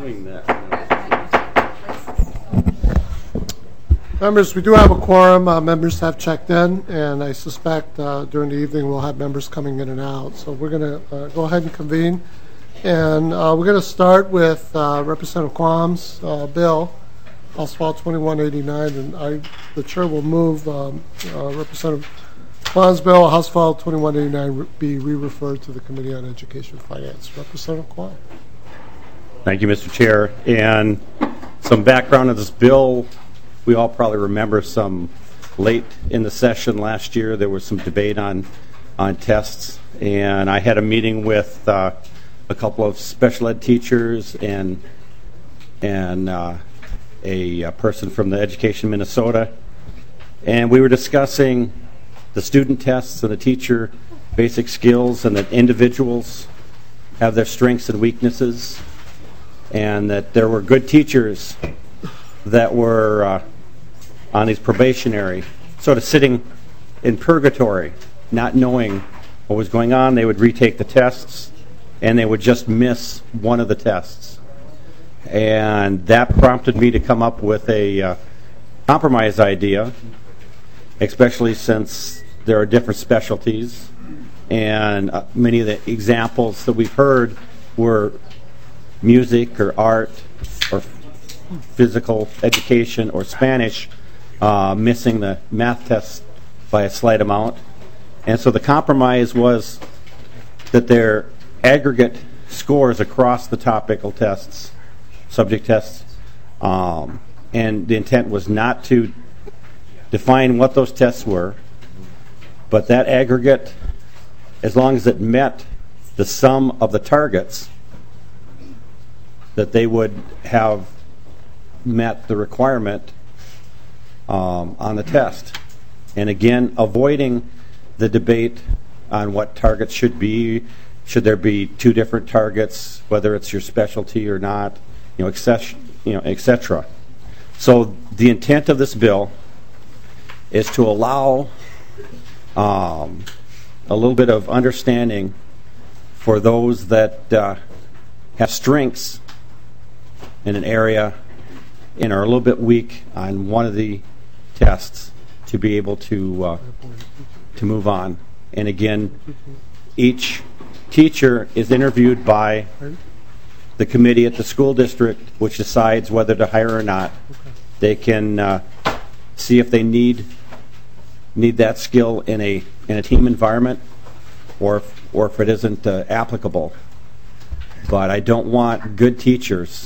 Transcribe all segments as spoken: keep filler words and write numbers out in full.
doing that. Members, we do have a quorum. Uh, members have checked in, and I suspect uh, during the evening we'll have members coming in and out. So we're going to uh, go ahead and convene. And uh, we're going to start with uh, Representative Quam's uh, bill, House File twenty-one eighty-nine, and I, the chair will move um, uh, Representative Quam's bill, House File twenty-one eighty-nine, be re-referred to the Committee on Education and Finance. Representative Quam. Thank you, Mister Chair. And some background of this bill. We all probably remember some late in the session last year, there was some debate on on tests, and I had a meeting with uh, a couple of special ed teachers and and uh, a, a person from the Education Minnesota, and we were discussing the student tests and the teacher basic skills, and that individuals have their strengths and weaknesses, and that there were good teachers that were uh, on these probationary, sort of sitting in purgatory, not knowing what was going on. They would retake the tests, and they would just miss one of the tests. And that prompted me to come up with a uh, compromise idea, especially since there are different specialties, and uh, many of the examples that we've heard were music or art or physical education or Spanish, uh, missing the math test by a slight amount. And so the compromise was that their aggregate scores across the topical tests, subject tests, um, and the intent was not to define what those tests were, but that aggregate, as long as it met the sum of the targets, that they would have met the requirement um, on the test. And again, avoiding the debate on what targets should be. Should there be two different targets, whether it's your specialty or not, you know, et cetera, you know, et cetera. So the intent of this bill is to allow um, a little bit of understanding for those that uh, have strengths in an area and are a little bit weak on one of the tests to be able to uh, to move on. And again, each teacher is interviewed by the committee at the school district, which decides whether to hire or not. They can uh, see if they need need that skill in a in a team environment, or if, or if it isn't uh, applicable. But I don't want good teachers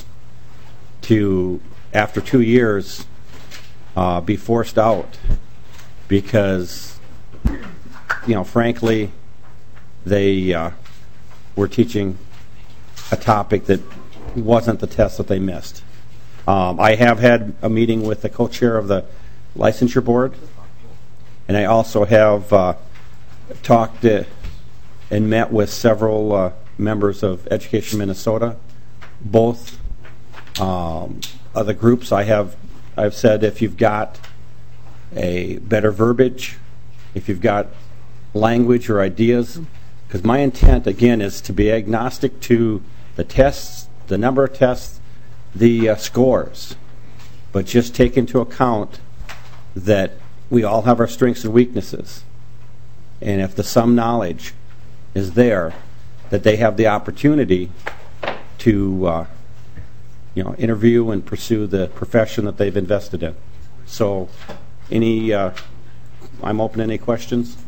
to, after two years, uh, be forced out because, you know, frankly, they uh, were teaching a topic that wasn't the test that they missed. Um, I have had a meeting with the co-chair of the licensure board, and I also have uh, talked uh, and met with several uh, members of Education Minnesota. Both um, other groups, I have I've said if you've got a better verbiage, if you've got language or ideas, because my intent again is to be agnostic to the tests, the number of tests, the uh, scores, but just take into account that we all have our strengths and weaknesses, and if the sum knowledge is there, that they have the opportunity to uh, you know, interview and pursue the profession that they've invested in. So any uh, I'm open to any questions.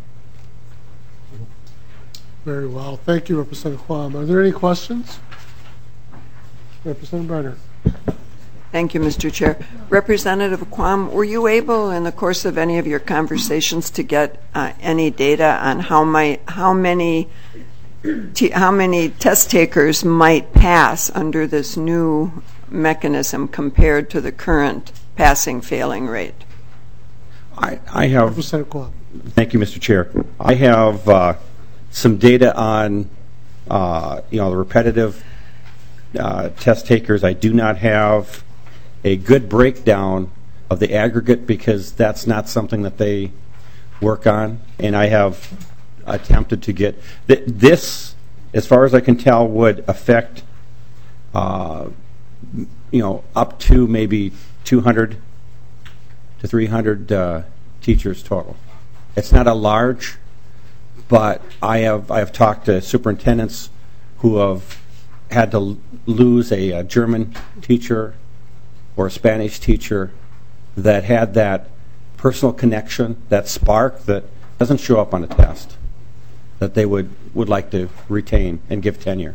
Very well. Thank you, Representative Quam. Are there any questions? Representative Brenner. Thank you, Mister Chair. Representative Quam, were you able in the course of any of your conversations to get uh, any data on how my how many t- how many test takers might pass under this new mechanism compared to the current passing failing rate? I, I have. Representative Quam. Thank you, Mister Chair. I have uh, some data on uh, you know the repetitive uh, test takers. I do not have a good breakdown of the aggregate because that's not something that they work on, and I have attempted to get th- this, as far as I can tell, would affect uh, you know, up to maybe two hundred to three hundred uh, teachers total. It's not a large, but I have I have talked to superintendents who have had to l- lose a, a German teacher or a Spanish teacher that had that personal connection, that spark that doesn't show up on a test, that they would, would like to retain and give tenure.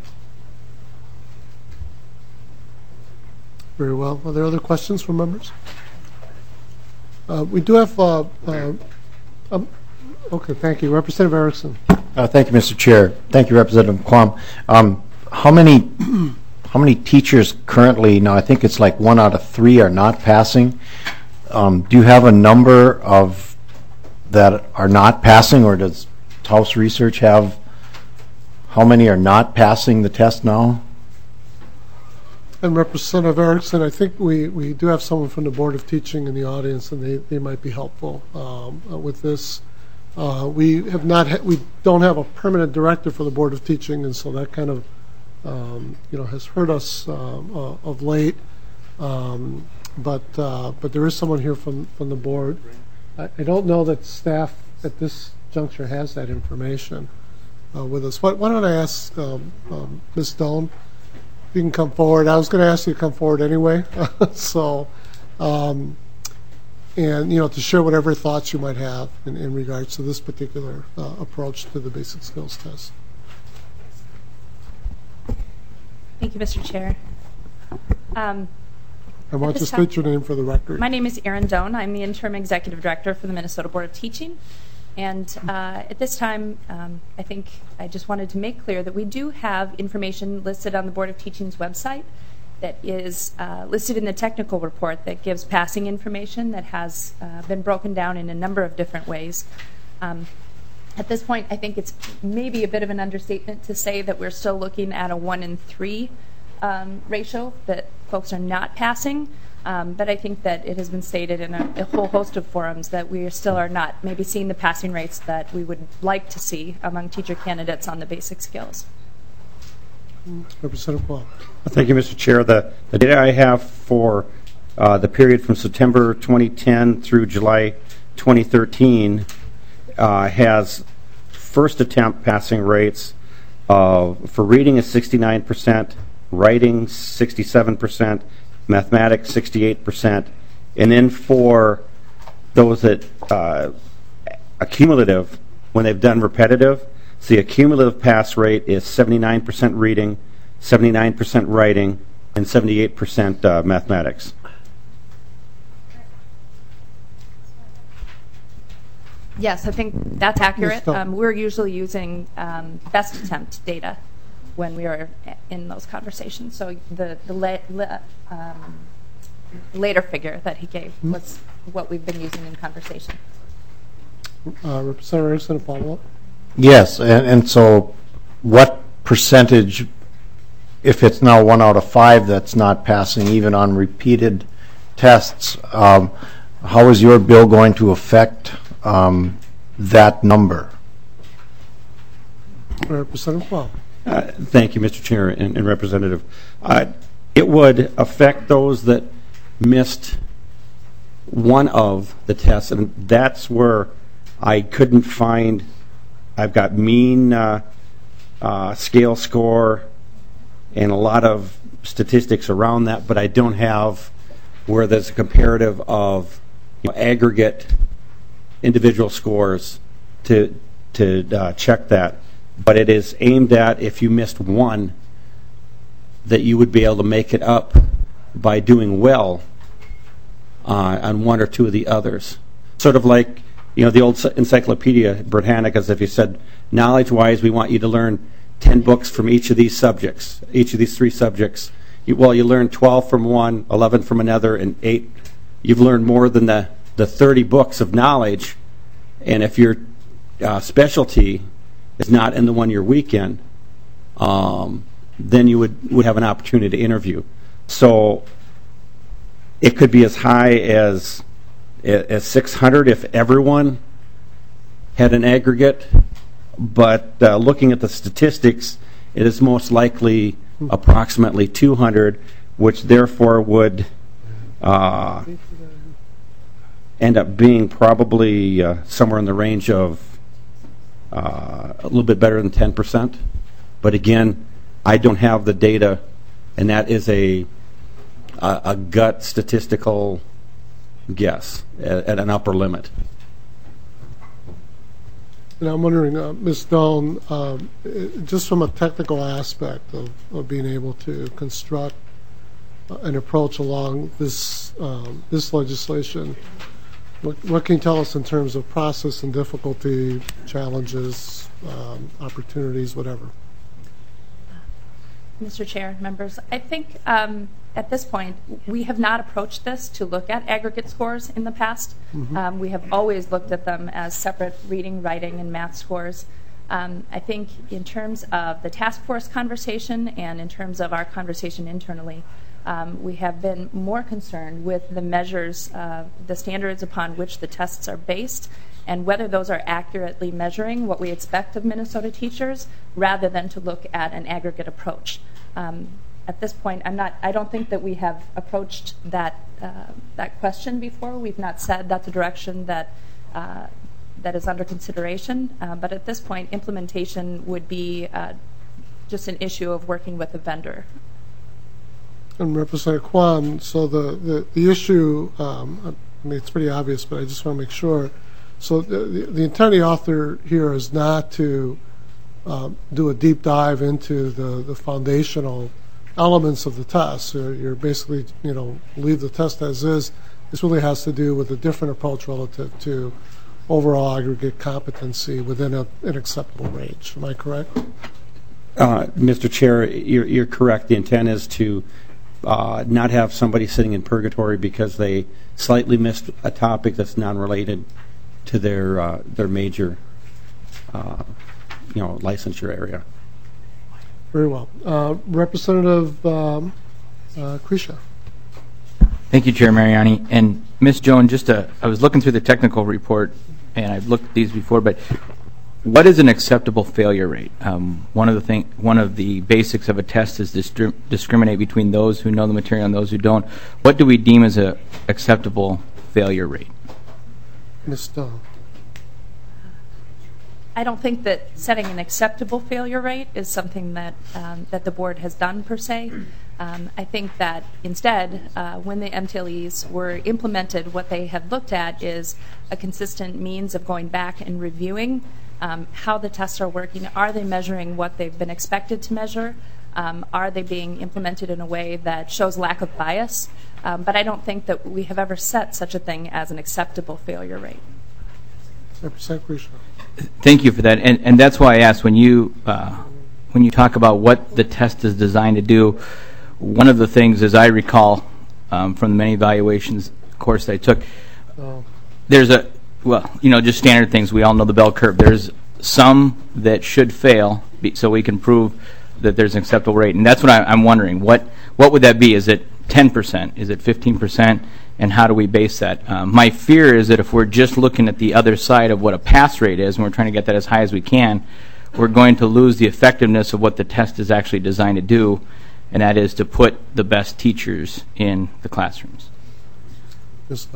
Very well. Are there other questions from members? Uh, we do have, uh, uh, um, okay, thank you. Representative Erickson. Uh, thank you, Mister Chair. Thank you, Representative Quam. Um, how many how many teachers currently, now I think it's like one out of three are not passing. Um, do you have a number of that are not passing, or does Taos Research have how many are not passing the test now? And Representative Erickson, I think we, we do have someone from the Board of Teaching in the audience, and they, they might be helpful um, uh, with this. Uh, we have not ha- we don't have a permanent director for the Board of Teaching, and so that kind of um, you know has hurt us uh, uh, of late. Um, but uh, but there is someone here from, from the board. I, I don't know that staff at this juncture has that information uh, with us. Why, why don't I ask um, um, Miz Stone? You can come forward. I was going to ask you to come forward anyway. so, um, and you know, to share whatever thoughts you might have in, in regards to this particular uh, approach to the basic skills test. Thank you, Mister Chair. Um, I want you to state your name for the record. My name is Erin Doan. I'm the interim executive director for the Minnesota Board of Teaching. And uh, at this time, um, I think I just wanted to make clear that we do have information listed on the Board of Teaching's website that is uh, listed in the technical report that gives passing information that has uh, been broken down in a number of different ways. Um, at this point, I think it's maybe a bit of an understatement to say that we're still looking at a one in three um, ratio, that folks are not passing. Um, but I think that it has been stated in a, a whole host of forums that we still are not maybe seeing the passing rates that we would like to see among teacher candidates on the basic skills. Representative Quam. Thank you, Mister Chair. The, the data I have for uh, the period from September twenty ten through July twenty thirteen uh, has first attempt passing rates uh, for reading is sixty-nine percent, writing sixty-seven percent, mathematics sixty-eight percent, and then for those that uh, accumulative, when they've done repetitive, so the accumulative pass rate is seventy-nine percent reading, seventy-nine percent writing, and seventy-eight percent uh, mathematics. Yes, I think that's accurate. Yes, Dawn. Um, we're usually using um, best attempt data when we are in those conversations. So the, the la la um, later figure that he gave mm-hmm. was what we've been using in conversation. Uh, Representative Erickson, a follow-up? Yes, and, and so what percentage, if it's now one out of five that's not passing even on repeated tests, um, how is your bill going to affect um, that number? Representative Quam. Uh, thank you, Mister Chair and, and Representative. Uh, it would affect those that missed one of the tests, and that's where I couldn't find. I've got mean uh, uh, scale score and a lot of statistics around that, but I don't have where there's a comparative of you know, aggregate individual scores to to uh, check that. But it is aimed at if you missed one, that you would be able to make it up by doing well uh, on one or two of the others. Sort of like, you know, the old Encyclopedia Britannicas, if you said, knowledge-wise, we want you to learn ten books from each of these subjects, each of these three subjects. You, well, you learn twelve from one, eleven from another, and eight. You've learned more than the, the thirty books of knowledge. And if your uh, specialty is not in the one you're weak in, um, then you would, would have an opportunity to interview. So it could be as high as as six hundred if everyone had an aggregate, but uh, looking at the statistics, it is most likely approximately two hundred, which therefore would uh, end up being probably uh, somewhere in the range of uh, a little bit better than ten percent. But again, I don't have the data, and that is a a, a gut statistical guess at, at an upper limit. And I'm wondering, uh, Miz Doan, um, it- just from a technical aspect of, of being able to construct uh, an approach along this um, this legislation, what, what can you tell us in terms of process and difficulty, challenges, um, opportunities, whatever? Mister Chair, members, I think um, at this point we have not approached this to look at aggregate scores in the past. Mm-hmm. Um, we have always looked at them as separate reading, writing, and math scores. Um, I think in terms of the task force conversation and in terms of our conversation internally, um, we have been more concerned with the measures, uh, the standards upon which the tests are based, and whether those are accurately measuring what we expect of Minnesota teachers, rather than to look at an aggregate approach. Um, at this point, I'm not. I don't think that we have approached that uh, that question before. We've not said that's a direction that uh, that is under consideration. Uh, but at this point, implementation would be uh, just an issue of working with a vendor. And Representative Kwan, so the, the, the issue, um, I mean, it's pretty obvious, but I just want to make sure. So the, the, the intent of the author here is not to uh, do a deep dive into the, the foundational elements of the test. So you're basically, you know, leave the test as is. This really has to do with a different approach relative to overall aggregate competency within a, an acceptable range. Am I correct? Uh, Mister Chair, you're, you're correct. The intent is to uh, not have somebody sitting in purgatory because they slightly missed a topic that's non-related to their uh, their major, uh, you know, licensure area. Very well. Uh, Representative um, uh, Krisha. Thank you, Chair Mariani. And Miz Joan, just a, I was looking through the technical report, and I've looked at these before, but what is an acceptable failure rate? Um, one of the thing, one of the basics of a test is to discriminate between those who know the material and those who don't. What do we deem as an acceptable failure rate? Miz Stone. I don't think that setting an acceptable failure rate is something that um, that the board has done per se. Um, I think that instead, uh, when the M T L Es were implemented, what they had looked at is a consistent means of going back and reviewing um, how the tests are working. Are they measuring what they've been expected to measure? Um, are they being implemented in a way that shows lack of bias? Um, but I don't think that we have ever set such a thing as an acceptable failure rate. Representative Krisha. Thank you for that, and and that's why I asked when you uh, when you talk about what the test is designed to do. One of the things, as I recall um, from the many evaluations course that I took, Oh. there's a well, you know, just standard things. We all know the bell curve. There's some that should fail, be, so we can prove that there's an acceptable rate, and that's what I, I'm wondering. What what would that be? Is it ten percent? Is it fifteen percent? And how do we base that? Um, my fear is that if we're just looking at the other side of what a pass rate is, and we're trying to get that as high as we can, we're going to lose the effectiveness of what the test is actually designed to do, and that is to put the best teachers in the classrooms. Miz Stone.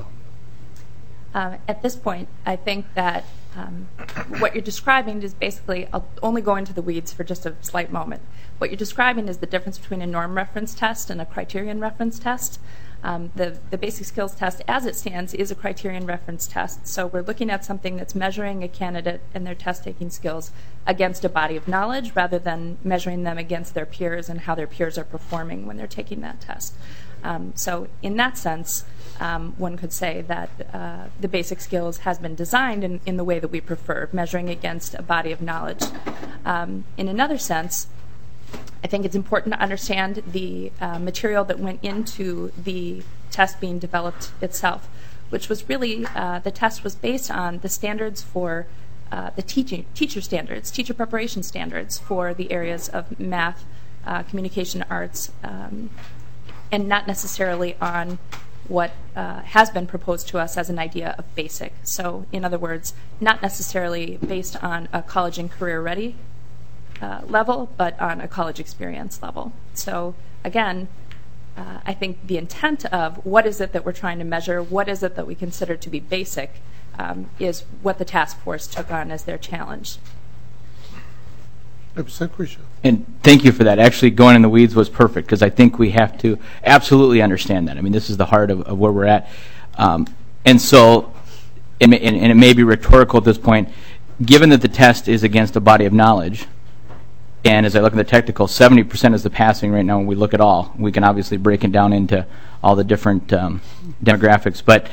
Um, at this point, I think that um, what you're describing is basically, I'll only go into the weeds for just a slight moment. What you're describing is the difference between a norm reference test and a criterion reference test. Um, the, the basic skills test, as it stands, is a criterion reference test. So we're looking at something that's measuring a candidate and their test-taking skills against a body of knowledge rather than measuring them against their peers and how their peers are performing when they're taking that test. Um, so in that sense, um, one could say that uh, the basic skills has been designed in, in the way that we prefer, measuring against a body of knowledge. Um, in another sense, I think it's important to understand the uh, material that went into the test being developed itself, which was really, uh, the test was based on the standards for uh, the teaching, teacher standards, teacher preparation standards for the areas of math, uh, communication arts, um, and not necessarily on what uh, has been proposed to us as an idea of basic. So in other words, not necessarily based on a college and career ready Uh, level, but on a college experience level. So again, uh, I think the intent of what is it that we're trying to measure, what is it that we consider to be basic, um, is what the task force took on as their challenge. Representative Grisha. And thank you for that. Actually, going in the weeds was perfect, because I think we have to absolutely understand that. I mean, this is the heart of, of where we're at. Um, and so, and, and it may be rhetorical at this point, given that the test is against a body of knowledge, and as I look at the technical, seventy percent is the passing right now when we look at all. We can obviously break it down into all the different um, demographics, but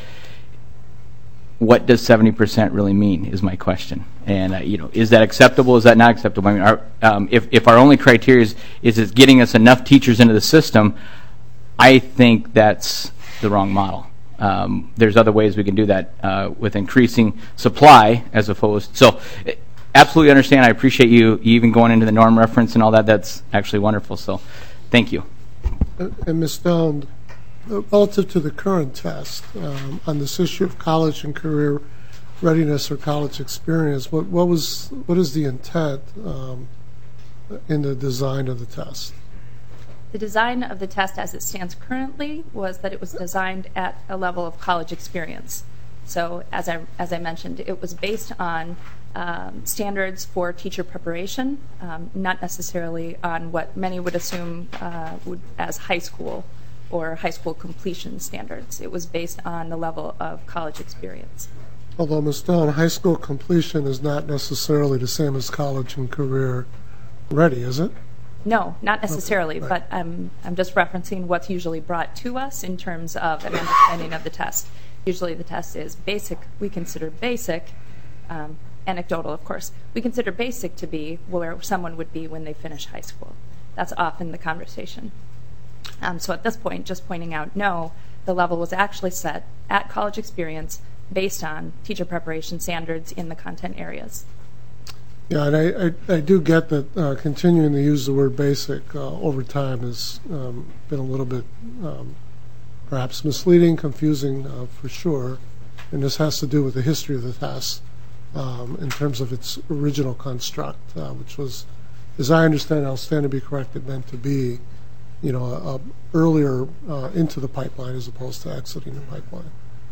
what does seventy percent really mean is my question. And, uh, you know, is that acceptable? Is that not acceptable? I mean, our, um, if, if our only criteria is, is it getting us enough teachers into the system, I think that's the wrong model. Um, there's other ways we can do that uh, with increasing supply as opposed. So, absolutely understand. I appreciate you even going into the norm reference and all that. That's actually wonderful. So, thank you. And, and Miz Stone, relative to the current test, um, on this issue of college and career readiness or college experience, what, what was what is the intent um, in the design of the test? The design of the test as it stands currently was that it was designed at a level of college experience. So as I, as I mentioned, it was based on um, standards for teacher preparation, um, not necessarily on what many would assume uh, would, as high school or high school completion standards. It was based on the level of college experience. Although, Miz Stone, high school completion is not necessarily the same as college and career ready, is it? No, not necessarily, Okay, right. but I'm, I'm just referencing what's usually brought to us in terms of an understanding of the test. Usually the test is basic, we consider basic, um, anecdotal of course, we consider basic to be where someone would be when they finish high school. That's often the conversation. Um, so at this point, just pointing out, no, the level was actually set at college experience based on teacher preparation standards in the content areas. Yeah, and I, I, I do get that uh, continuing to use the word basic uh, over time has um, been a little bit um, perhaps misleading, confusing uh, for sure, and this has to do with the history of the test um, in terms of its original construct, uh, which was, as I understand, I'll stand to be corrected, meant to be, you know, a, a earlier uh, into the pipeline as opposed to exiting the pipeline.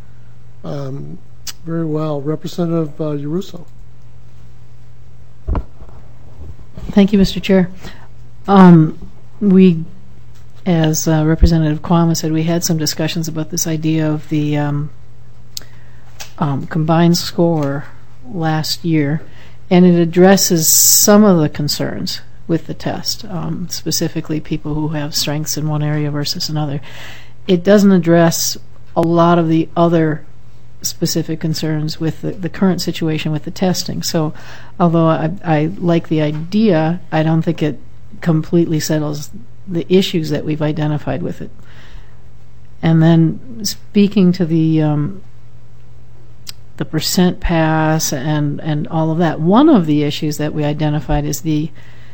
Um, very well. Representative uh, Yaruso. Thank you, Mister Chair. Um, we, as uh, Representative Kwame said, we had some discussions about this idea of the um, um, combined score last year, and it addresses some of the concerns with the test, um, specifically people who have strengths in one area versus another. It doesn't address a lot of the other specific concerns with the, the current situation with the testing. So although I, I like the idea, I don't think it completely settles the issues that we've identified with it. And then speaking to the um, the percent pass and, and all of that, one of the issues that we identified is the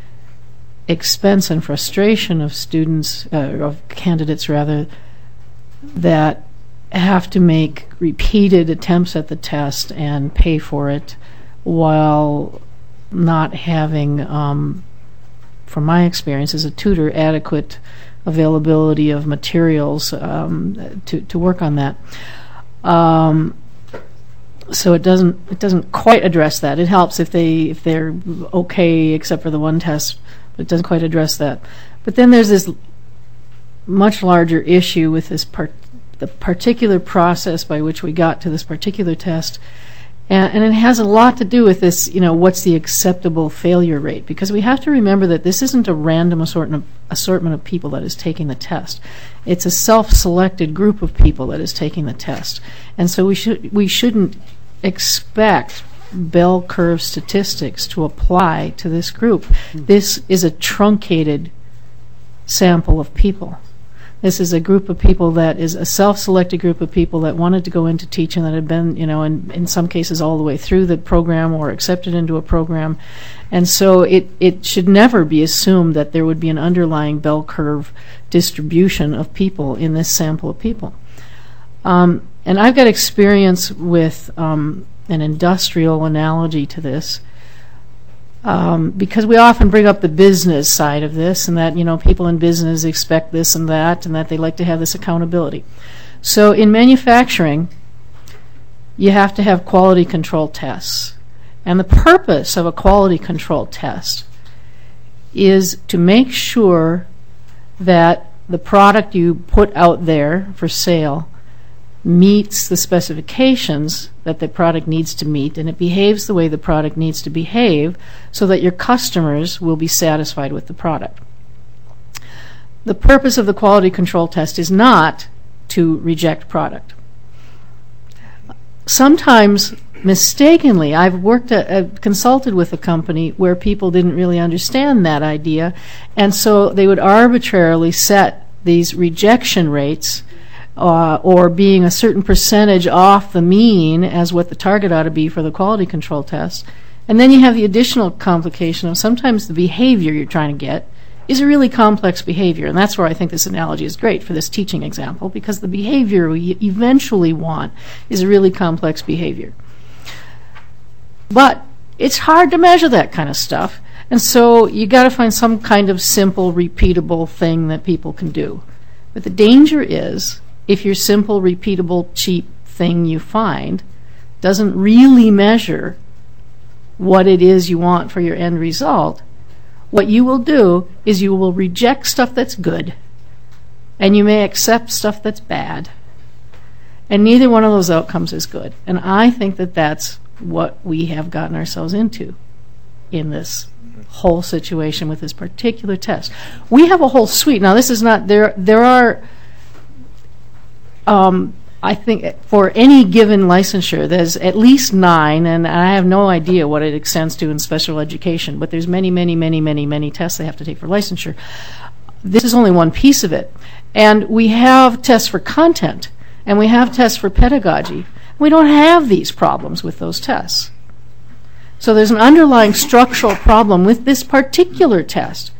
expense and frustration of students, uh, of candidates rather, that have to make repeated attempts at the test and pay for it while not having, um, from my experience as a tutor, adequate availability of materials um, to, to work on that. Um, so it doesn't it doesn't quite address that. It helps if they if they're okay except for the one test, but it doesn't quite address that. But then there's this much larger issue with this part. The particular process by which we got to this particular test, and, and it has a lot to do with this, you know, what's the acceptable failure rate? Because we have to remember that this isn't a random assortment of, assortment of people that is taking the test. It's a self-selected group of people that is taking the test. And so we should we shouldn't expect bell curve statistics to apply to this group. Mm-hmm. This is a truncated sample of people. This is a group of people that is a self-selected group of people that wanted to go into teaching, that had been, you know, in, in some cases all the way through the program or accepted into a program. And so it, it should never be assumed that there would be an underlying bell curve distribution of people in this sample of people. Um, and I've got experience with um, an industrial analogy to this. Um, because we often bring up the business side of this, and that, you know, people in business expect this and that, and that they like to have this accountability. So in manufacturing, you have to have quality control tests. And the purpose of a quality control test is to make sure that the product you put out there for sale meets the specifications that the product needs to meet, and it behaves the way the product needs to behave so that your customers will be satisfied with the product. The purpose of the quality control test is not to reject product. Sometimes, mistakenly, I've worked, at, I've consulted with a company where people didn't really understand that idea, and so they would arbitrarily set these rejection rates Uh, or being a certain percentage off the mean as what the target ought to be for the quality control test. And then you have the additional complication of sometimes the behavior you're trying to get is a really complex behavior. And that's where I think this analogy is great for this teaching example, because the behavior we eventually want is a really complex behavior. But it's hard to measure that kind of stuff. And so you got to find some kind of simple, repeatable thing that people can do. But the danger is, if your simple, repeatable, cheap thing you find doesn't really measure what it is you want for your end result, what you will do is you will reject stuff that's good, and you may accept stuff that's bad. And neither one of those outcomes is good. And I think that that's what we have gotten ourselves into in this whole situation with this particular test. We have a whole suite. Now, this is not, there, there are... Um, I think for any given licensure, there's at least nine, and I have no idea what it extends to in special education, but there's many, many, many, many, many tests they have to take for licensure. This is only one piece of it. And we have tests for content, and we have tests for pedagogy. We don't have these problems with those tests. So there's an underlying structural problem with this particular test.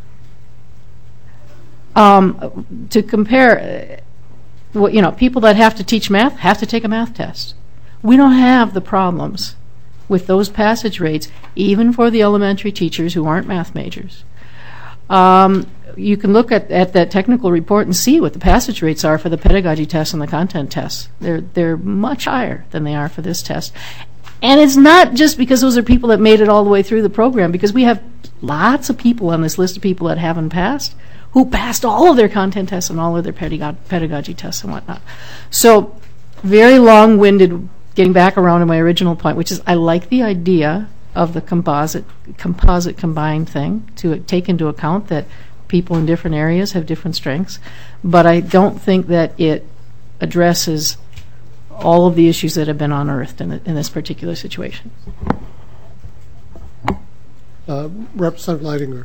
Um, to compare... Well, you know, people that have to teach math have to take a math test. We don't have the problems with those passage rates, even for the elementary teachers who aren't math majors. Um, you can look at, at that technical report and see what the passage rates are for the pedagogy tests and the content tests. They're, they're much higher than they are for this test. And it's not just because those are people that made it all the way through the program, because we have lots of people on this list of people that haven't passed, who passed all of their content tests and all of their pedago- pedagogy tests and whatnot. So, very long-winded, getting back around to my original point, which is I like the idea of the composite, composite combined thing, to take into account that people in different areas have different strengths, but I don't think that it addresses all of the issues that have been unearthed in, the, in this particular situation. Uh, Representative Leidinger.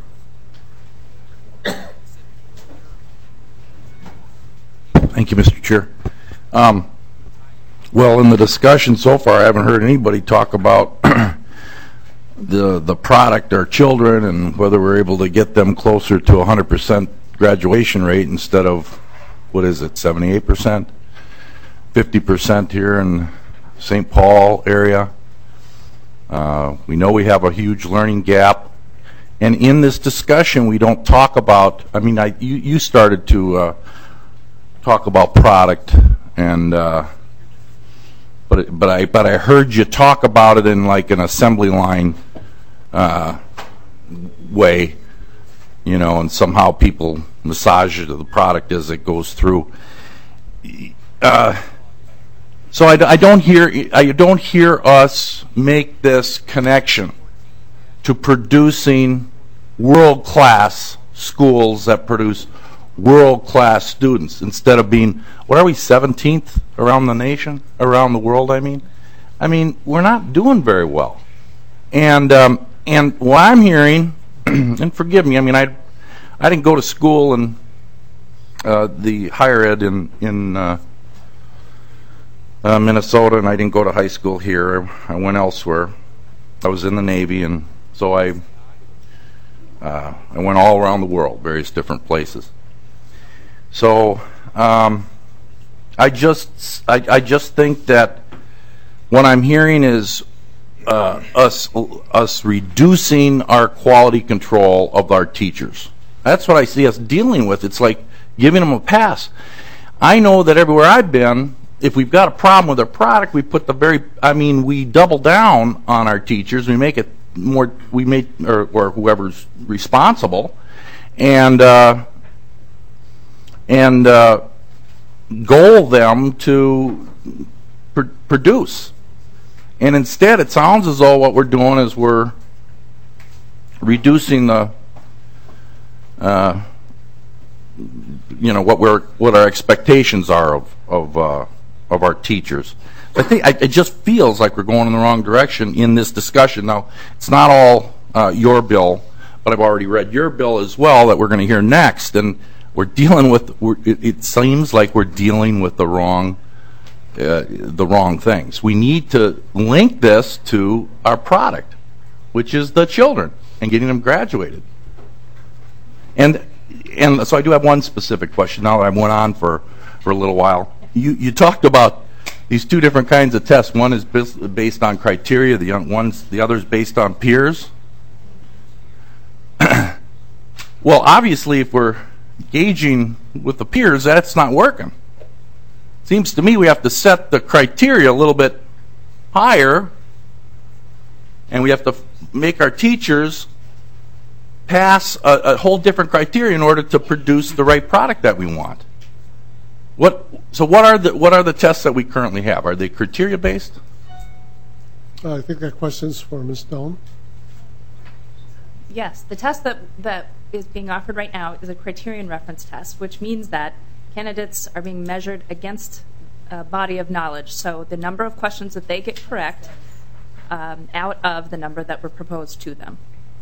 Thank you, Mister Chair. Um, well, in the discussion so far, I haven't heard anybody talk about the the product, our children, and whether we're able to get them closer to one hundred percent graduation rate instead of, what is it, seventy-eight percent, fifty percent here in Saint Paul area. Uh, we know we have a huge learning gap. And in this discussion, we don't talk about, I mean, I, you, you started to uh, talk about product, and uh, but it, but I but I heard you talk about it in like an assembly line uh, way, you know, and somehow people massage it to the product as it goes through. Uh, so I, I don't hear I don't hear us make this connection to producing world-class schools that produce world-class students instead of being, what are we, seventeenth around the nation, around the world, I mean? I mean, we're not doing very well. And um, and what I'm hearing, and forgive me, I mean, I I didn't go to school in uh, the higher ed in, in uh, uh, Minnesota, and I didn't go to high school here. I went elsewhere. I was in the Navy, and so I uh, I went all around the world, various different places. So um, I just I, I just think that what I'm hearing is uh, us us reducing our quality control of our teachers. That's what I see us dealing with. It's like giving them a pass. I know that everywhere I've been, if we've got a problem with our product, we put the very, I mean, we double down on our teachers. We make it more, we make, or, or whoever's responsible, and uh, and uh, goal them to pr- produce. And instead, it sounds as though what we're doing is we're reducing the, uh, you know, what we're what our expectations are of of uh, of our teachers. I think I, it just feels like we're going in the wrong direction in this discussion. Now, it's not all uh, your bill, but I've already read your bill as well that we're going to hear next, and we're dealing with. We're, it, it seems like we're dealing with the wrong. Uh, the wrong things. We need to link this to our product, which is the children and getting them graduated. And and so I do have one specific question now that I went on for, for a little while. You you talked about these two different kinds of tests. One is based on criteria, the one's the other's based on peers. Well, obviously if we're gauging with the peers, that's not working. Seems to me we have to set the criteria a little bit higher, and we have to f- make our teachers pass a, a whole different criteria in order to produce the right product that we want. What? So what are the what are the tests that we currently have? Are they criteria based? Uh, I think that question's for Miz Stone. Yes, the test that, that is being offered right now is a criterion reference test, which means that candidates are being measured against a body of knowledge. So the number of questions that they get correct um, out of the number that were proposed to them.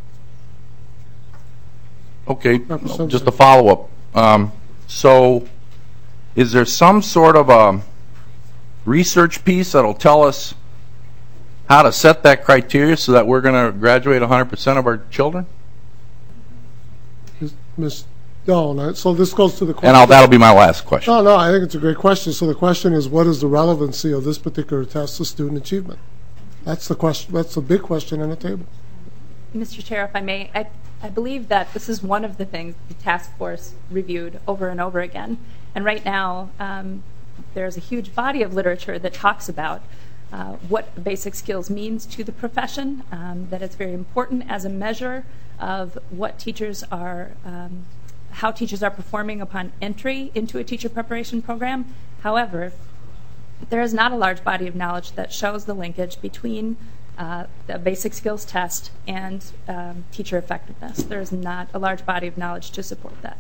Okay, just a follow-up. Um, so is there some sort of a research piece that'll tell us how to set that criteria so that we're going to graduate one hundred percent of our children? Miz Stone, so this goes to the question. And I'll, that'll be my last question. No, no, I think it's a great question. So the question is, what is the relevancy of this particular test to student achievement? That's the question. That's the big question on the table. Mister Chair, if I may, I, I believe that this is one of the things the task force reviewed over and over again. And right now, um, there's a huge body of literature that talks about uh, what basic skills means to the profession, um, that it's very important as a measure of what teachers are um, how teachers are performing upon entry into a teacher preparation program. However, there is not a large body of knowledge that shows the linkage between uh, the basic skills test and um, teacher effectiveness. There is not a large body of knowledge to support that.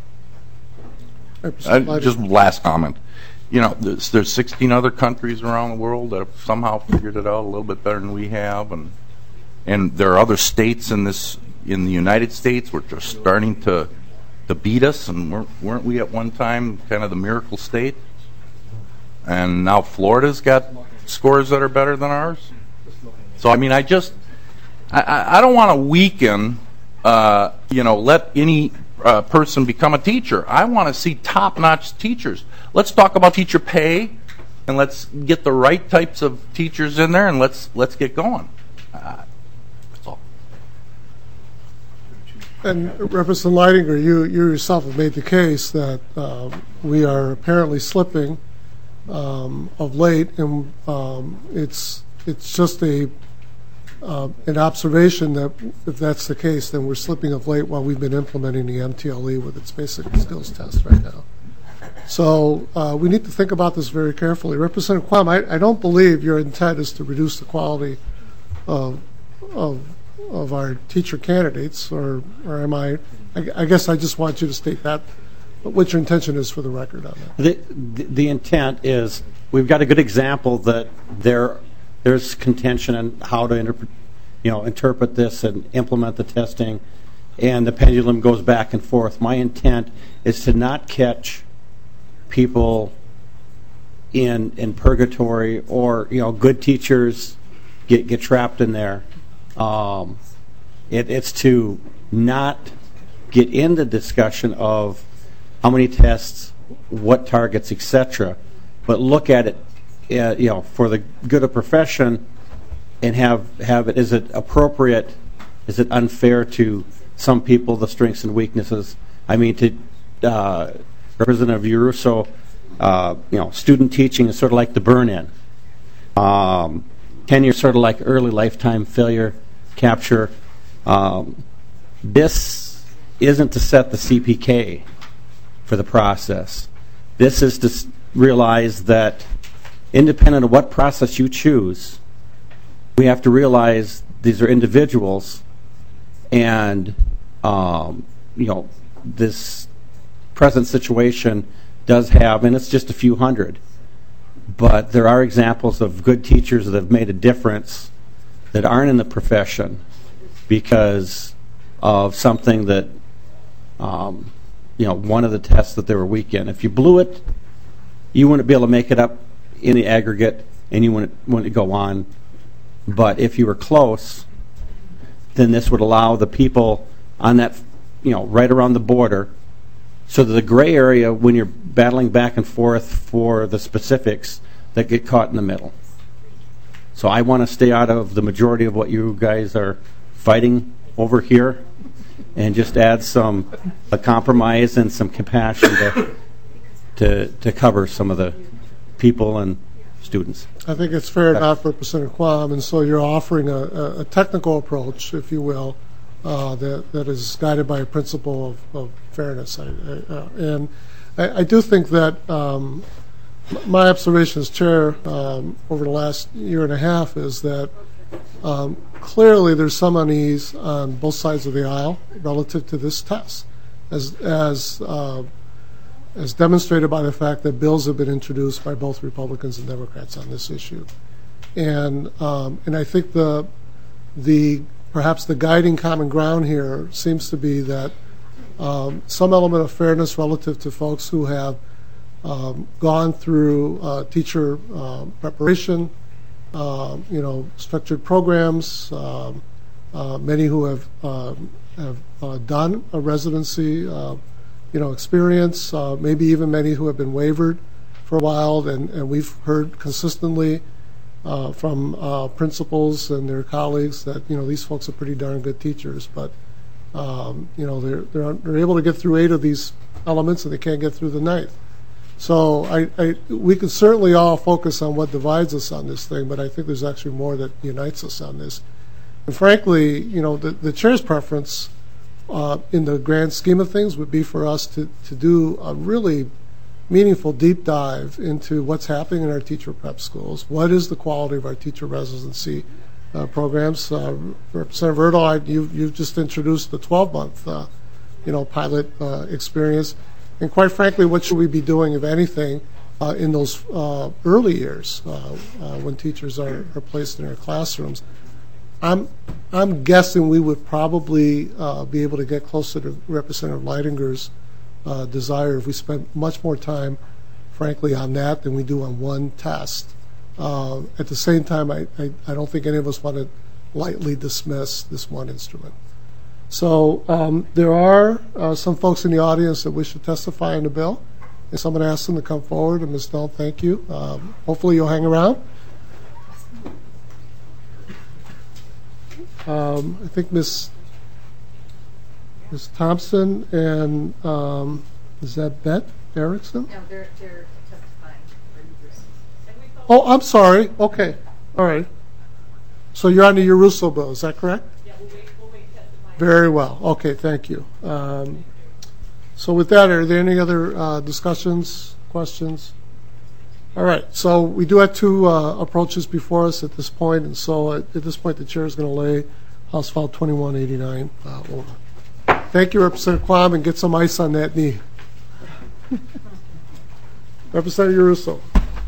Uh, just last comment. You know, there's, there's sixteen other countries around the world that have somehow figured it out a little bit better than we have, and and there are other states in this in the United States which are starting to to beat us, and weren't, weren't we at one time kind of the miracle state? And now Florida's got scores that are better than ours. So I mean, I just I, I don't want to weaken, uh, you know, let any uh, person become a teacher. I want to see top-notch teachers. Let's talk about teacher pay, and let's get the right types of teachers in there, and let's let's get going. Uh, that's all. And Representative Leidinger, you, you yourself have made the case that uh, we are apparently slipping um, of late, and um, it's it's just a uh, an observation that if that's the case, then we're slipping of late while we've been implementing the M T L E with its basic skills test right now. So uh, we need to think about this very carefully. Representative Quam, I, I don't believe your intent is to reduce the quality of of of our teacher candidates, or or am I, I? I guess I just want you to state that, what your intention is for the record on that. The, the, the intent is, we've got a good example that there there's contention on how to interpret, you know, interpret this and implement the testing, and the pendulum goes back and forth. My intent is to not catch people in in purgatory, or you know, good teachers get get trapped in there. Um, it, it's to not get in the discussion of how many tests, what targets, et cetera, but look at it, uh, you know, for the good of profession. and have, have it, is it appropriate, is it unfair to some people, the strengths and weaknesses? I mean, to uh, Representative Urusso, uh, you know, student teaching is sort of like the burn-in. Um, tenure sort of like early lifetime failure capture. Um, this isn't to set the C P K for the process. This is to s- realize that independent of what process you choose, we have to realize these are individuals, and um, you know, this present situation does have, and it's just a few hundred, but there are examples of good teachers that have made a difference that aren't in the profession because of something that, um, you know, one of the tests that they were weak in. If you blew it, you wouldn't be able to make it up in the aggregate, and you wouldn't, wouldn't go on. But if you were close, then this would allow the people on that, you know, right around the border, so that the gray area, when you're battling back and forth for the specifics, that get caught in the middle. So I want to stay out of the majority of what you guys are fighting over here, and just add some a compromise and some compassion to, to to cover some of the people and students. I think it's fair enough, Representative Quam, and so you're offering a, a, a technical approach, if you will, uh, that that is guided by a principle of, of fairness. I, I, uh, and I, I do think that um, my observation as chair um, over the last year and a half is that um, clearly there's some unease on both sides of the aisle relative to this test, as as uh, as demonstrated by the fact that bills have been introduced by both Republicans and Democrats on this issue. And um, and I think the the perhaps the guiding common ground here seems to be that um, some element of fairness relative to folks who have um, gone through uh, teacher uh, preparation, uh, you know, structured programs, um, uh, many who have um, have uh, done a residency uh, you know, experience, uh, maybe even many who have been wavered for a while, and, and we've heard consistently uh, from uh, principals and their colleagues that, you know, these folks are pretty darn good teachers, but, um, you know, they're, they're, they're able to get through eight of these elements and they can't get through the ninth. So I, I, we can certainly all focus on what divides us on this thing, but I think there's actually more that unites us on this. And frankly, you know, the, the chair's preference Uh, in the grand scheme of things would be for us to, to do a really meaningful deep dive into what's happening in our teacher prep schools. What is the quality of our teacher residency uh, programs? Uh, Representative Erdahl, I, you, you've just introduced the twelve-month uh, you know, pilot uh, experience. And quite frankly, what should we be doing, if anything, uh, in those uh, early years uh, uh, when teachers are, are placed in our classrooms? I'm I'm guessing we would probably uh, be able to get closer to Representative Leidinger's uh, desire if we spent much more time, frankly, on that than we do on one test. Uh, at the same time, I, I, I don't think any of us want to lightly dismiss this one instrument. So um, there are uh, some folks in the audience that wish to testify on the bill. If someone asks them to come forward, and Miz Dahl, thank you. Um, hopefully you'll hang around. Um, I think Miz Miz Thompson and um, is that Beth Erickson? No, they're, they're testifying. Oh, I'm sorry. Okay, all right. So you're on the Urusso bill, is that correct? Yeah, we'll wait, we'll wait testifying. Very well. Okay, thank you. Um, so with that, are there any other uh, discussions, questions? All right, so we do have two uh, approaches before us at this point, and so at, at this point the chair is going to lay House File twenty-one eighty-nine uh, over. Thank you, Representative Quam, and get some ice on that knee. Representative Urusso.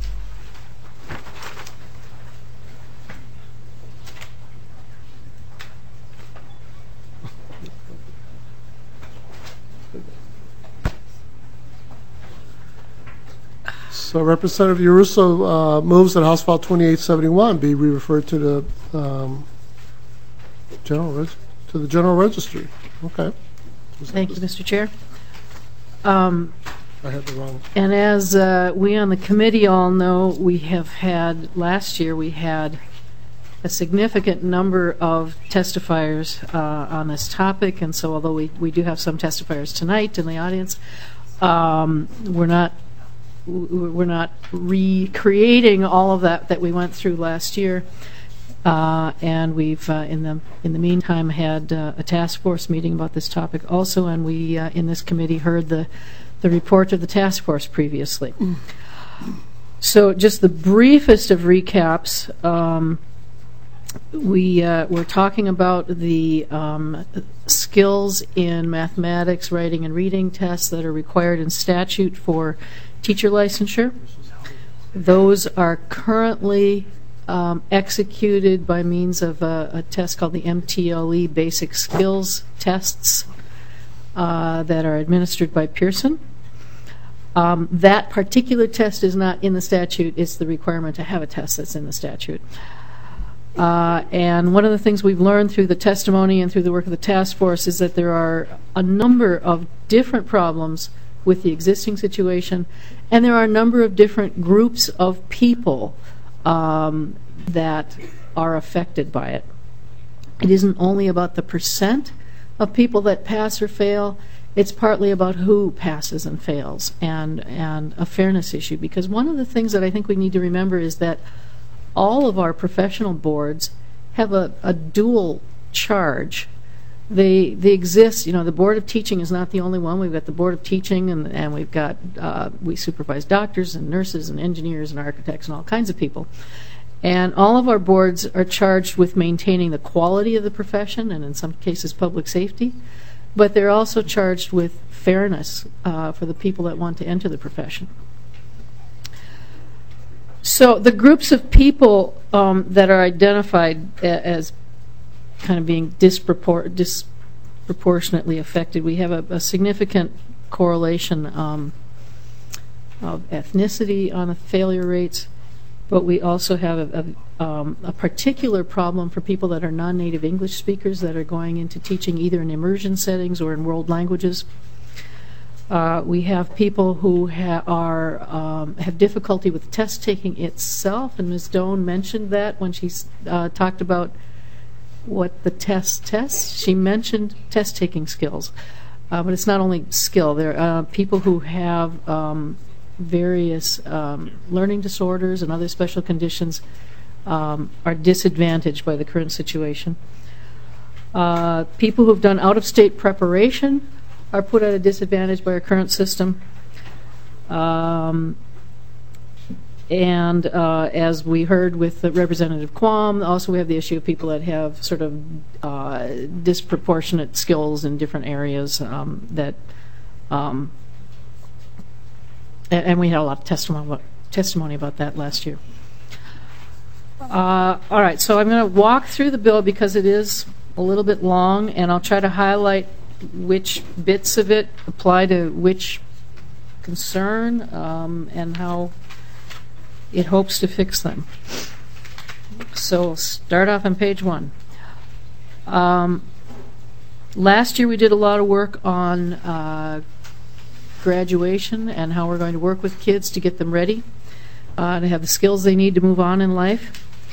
So Representative Urusso uh, moves that House File twenty-eight seventy-one be re-referred to the um, general reg- to the general registry. Okay. Thank you, Mister Chair. Um, I had the wrong. And as uh, we on the committee all know, we have had, last year we had a significant number of testifiers uh, on this topic, and so although we, we do have some testifiers tonight in the audience, um, we're not we're not recreating all of that that we went through last year. Uh, and we've uh, in the in the meantime had uh, a task force meeting about this topic also, and we uh, in this committee heard the the report of the task force previously. Mm. So just the briefest of recaps. Um, we uh, we're talking about the um, skills in mathematics, writing, and reading tests that are required in statute for teacher licensure. Those are currently Um, executed by means of a, a test called the M T L E Basic Skills Tests uh, that are administered by Pearson. Um, that particular test is not in the statute. It's the requirement to have a test that's in the statute. Uh, and one of the things we've learned through the testimony and through the work of the task force is that there are a number of different problems with the existing situation, and there are a number of different groups of people Um, that are affected by it. It isn't only about the percent of people that pass or fail, it's partly about who passes and fails, and, and a fairness issue. Because one of the things that I think we need to remember is that all of our professional boards have a, a dual charge. They, they exist, you know, the Board of Teaching is not the only one. We've got the Board of Teaching, and, and we've got, uh, we supervise doctors and nurses and engineers and architects and all kinds of people. And all of our boards are charged with maintaining the quality of the profession, and in some cases public safety, but they're also charged with fairness uh, for the people that want to enter the profession. So the groups of people um, that are identified a- as kind of being dispropor- disproportionately affected. We have a, a significant correlation um, of ethnicity on the failure rates, but we also have a, a, um, a particular problem for people that are non-native English speakers that are going into teaching either in immersion settings or in world languages. Uh, we have people who ha- are um, have difficulty with test taking itself, and Miz Doan mentioned that when she uh, talked about what the test tests. She mentioned test-taking skills, uh, but it's not only skill. There are uh, people who have um, various um, learning disorders and other special conditions um, are disadvantaged by the current situation. Uh, people who've done out-of-state preparation are put at a disadvantage by our current system. Um, And uh, as we heard with the Representative Quam, also we have the issue of people that have sort of uh, disproportionate skills in different areas um, that, um, and, and we had a lot of testimony about, testimony about that last year. Uh, all right, so I'm going to walk through the bill because it is a little bit long, and I'll try to highlight which bits of it apply to which concern um, and how it hopes to fix them. So start off on page one. Um, last year we did a lot of work on uh, graduation and how we're going to work with kids to get them ready uh, to have the skills they need to move on in life.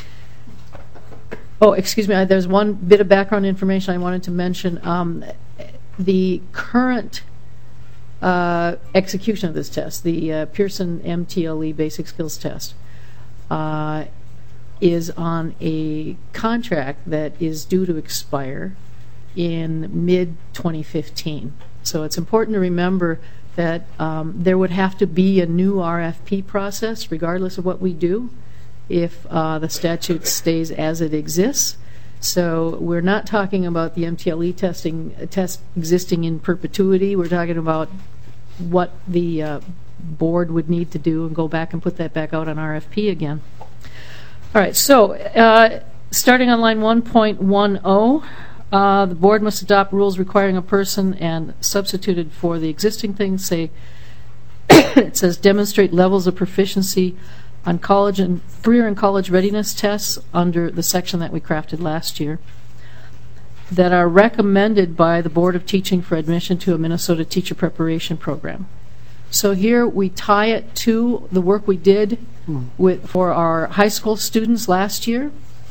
Oh, excuse me, there's one bit of background information I wanted to mention. Um, the current Uh, execution of this test, the uh, Pearson M T L E Basic Skills Test, uh, is on a contract that is due to expire in mid twenty fifteen. So it's important to remember that um, there would have to be a new R F P process regardless of what we do if uh, the statute stays as it exists. So we're not talking about the M T L E testing uh, test existing in perpetuity. We're talking about what the uh, board would need to do and go back and put that back out on R F P again. All right, so uh, starting on line one point ten, uh, the board must adopt rules requiring a person and substituted for the existing things, say, it says demonstrate levels of proficiency on college and career and college readiness tests under the section that we crafted last year that are recommended by the Board of Teaching for admission to a Minnesota teacher preparation program. So here we tie it to the work we did with, for our high school students last year,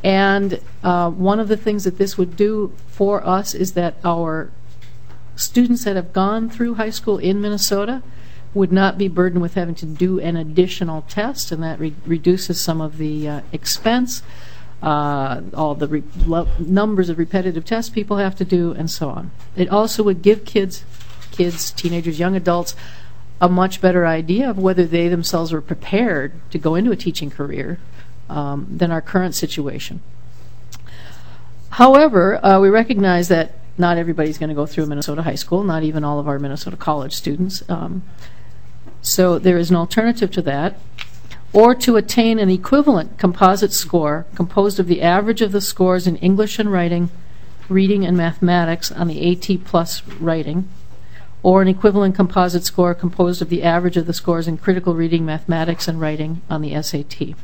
And uh, one of the things that this would do for us is that our students that have gone through high school in Minnesota would not be burdened with having to do an additional test, and that re- reduces some of the uh, expense, uh, all the re- lo- numbers of repetitive tests people have to do, and so on. It also would give kids, kids, teenagers, young adults, a much better idea of whether they themselves were prepared to go into a teaching career um, than our current situation. However, uh, we recognize that not everybody's going to go through a Minnesota high school, not even all of our Minnesota college students. Um, so there is an alternative to that. Or to attain an equivalent composite score composed of the average of the scores in English and writing, reading, and mathematics on the A T plus writing, or an equivalent composite score composed of the average of the scores in critical reading, mathematics, and writing on the S A T.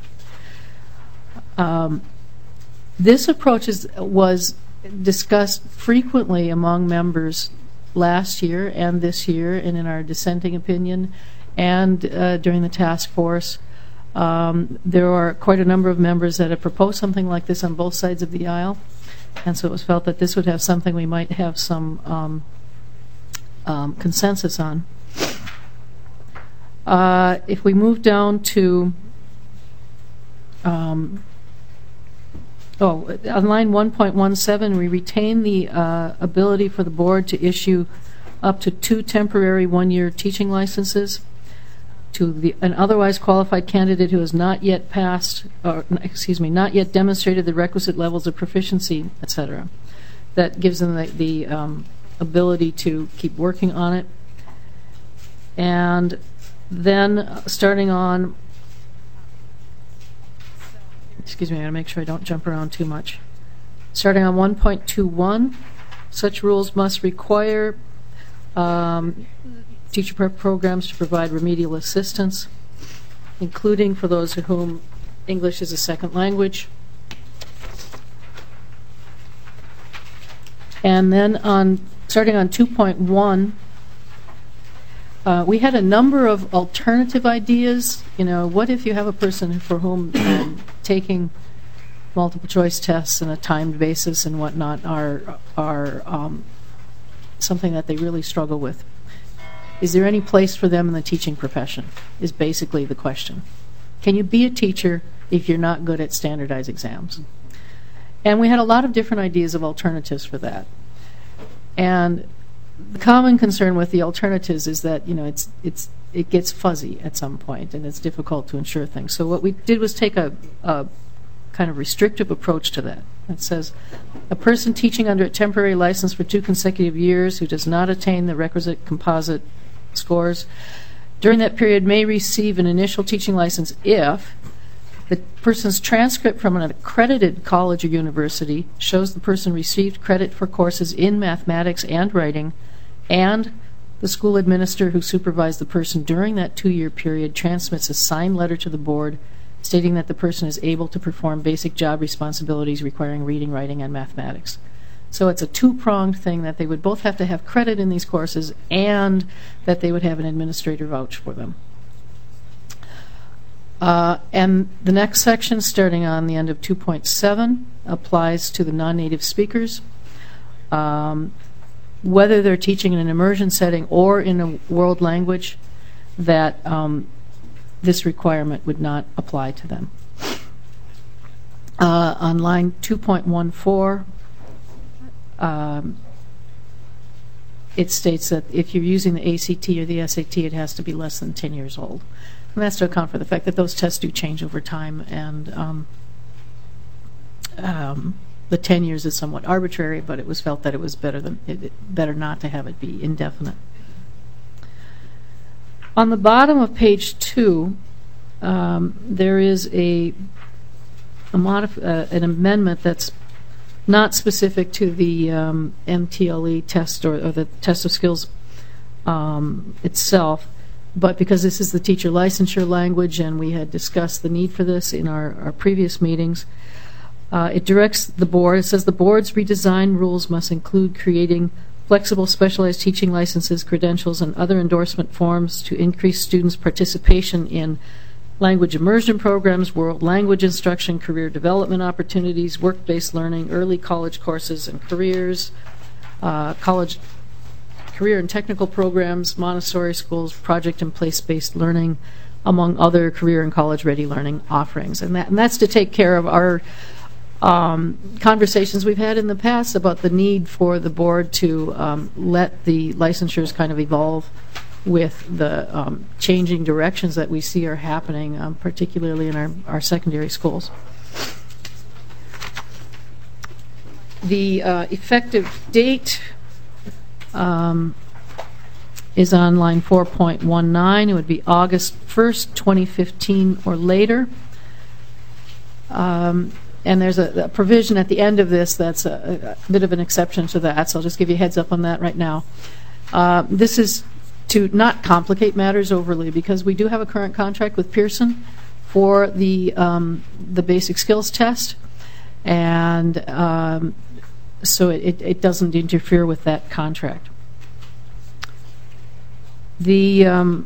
Um, this approach is, was discussed frequently among members last year and this year, and in our dissenting opinion, and uh, during the task force. Um, there are quite a number of members that have proposed something like this on both sides of the aisle, and so it was felt that this would have something we might have some um, um, consensus on. Uh, if we move down to um, Oh, on line one point one seven, we retain the uh, ability for the board to issue up to two temporary one-year teaching licenses to the, an otherwise qualified candidate who has not yet passed, or excuse me, not yet demonstrated the requisite levels of proficiency, et cetera. That gives them the, the um, ability to keep working on it. And then uh, starting on Excuse me, I got to make sure I don't jump around too much. Starting on one point two one, such rules must require um, teacher prep programs to provide remedial assistance, including for those for whom English is a second language. And then on starting on two point one, Uh, we had a number of alternative ideas. You know, what if you have a person for whom um, taking multiple choice tests on a timed basis and whatnot are are um, something that they really struggle with? Is there any place for them in the teaching profession? Is basically the question. Can you be a teacher if you're not good at standardized exams? And we had a lot of different ideas of alternatives for that. And the common concern with the alternatives is that, you know, it's it's it gets fuzzy at some point, and it's difficult to ensure things. So what we did was take a, a kind of restrictive approach to that. It says, a person teaching under a temporary license for two consecutive years who does not attain the requisite composite scores during that period may receive an initial teaching license if the person's transcript from an accredited college or university shows the person received credit for courses in mathematics and writing, and the school administrator who supervised the person during that two-year period transmits a signed letter to the board stating that the person is able to perform basic job responsibilities requiring reading, writing, and mathematics. So it's a two-pronged thing that they would both have to have credit in these courses and that they would have an administrator vouch for them. Uh, and the next section, starting on the end of two point seven, applies to the non-native speakers. Um, whether they're teaching in an immersion setting or in a world language, that um, this requirement would not apply to them. Uh, on line two point one four, um, it states that if you're using the A C T or the S A T, it has to be less than ten years old. And that's to account for the fact that those tests do change over time, and um, um, the ten years is somewhat arbitrary, but it was felt that it was better than it, it, better not to have it be indefinite. On the bottom of page two, um, there is a, a modif- uh, an amendment that's not specific to the um, M T L E test or, or the test of skills um, itself, but because this is the teacher licensure language and we had discussed the need for this in our, our previous meetings, uh, it directs the board. It says the board's redesigned rules must include creating flexible specialized teaching licenses, credentials, and other endorsement forms to increase students' participation in language immersion programs, world language instruction, career development opportunities, work-based learning, early college courses and careers, uh, college career and technical programs, Montessori schools, project and place-based learning, among other career and college-ready learning offerings. And, that, and that's to take care of our um, conversations we've had in the past about the need for the board to um, let the licensures kind of evolve with the um, changing directions that we see are happening, um, particularly in our, our secondary schools. The uh, effective date um, is on line four point one nine. It would be August first, twenty fifteen or later. Um, and there's a, a provision at the end of this that's a, a bit of an exception to that, so I'll just give you a heads up on that right now. Uh, this is to not complicate matters overly, because we do have a current contract with Pearson for the um, the basic skills test, and um, so it, it doesn't interfere with that contract. The um,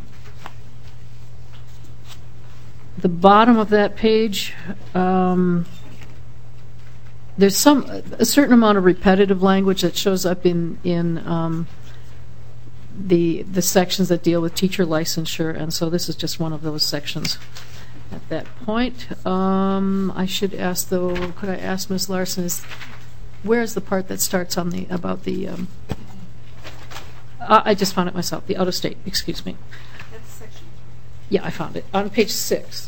the bottom of that page, um, there's some a certain amount of repetitive language that shows up in in um, the the sections that deal with teacher licensure, and so this is just one of those sections. At that point, um, I should ask though. Could I ask Miz Larson? Is where's the part that starts on the about the? Um, uh, I just found it myself. The out of state. Excuse me. That's section. Yeah, I found it on page six.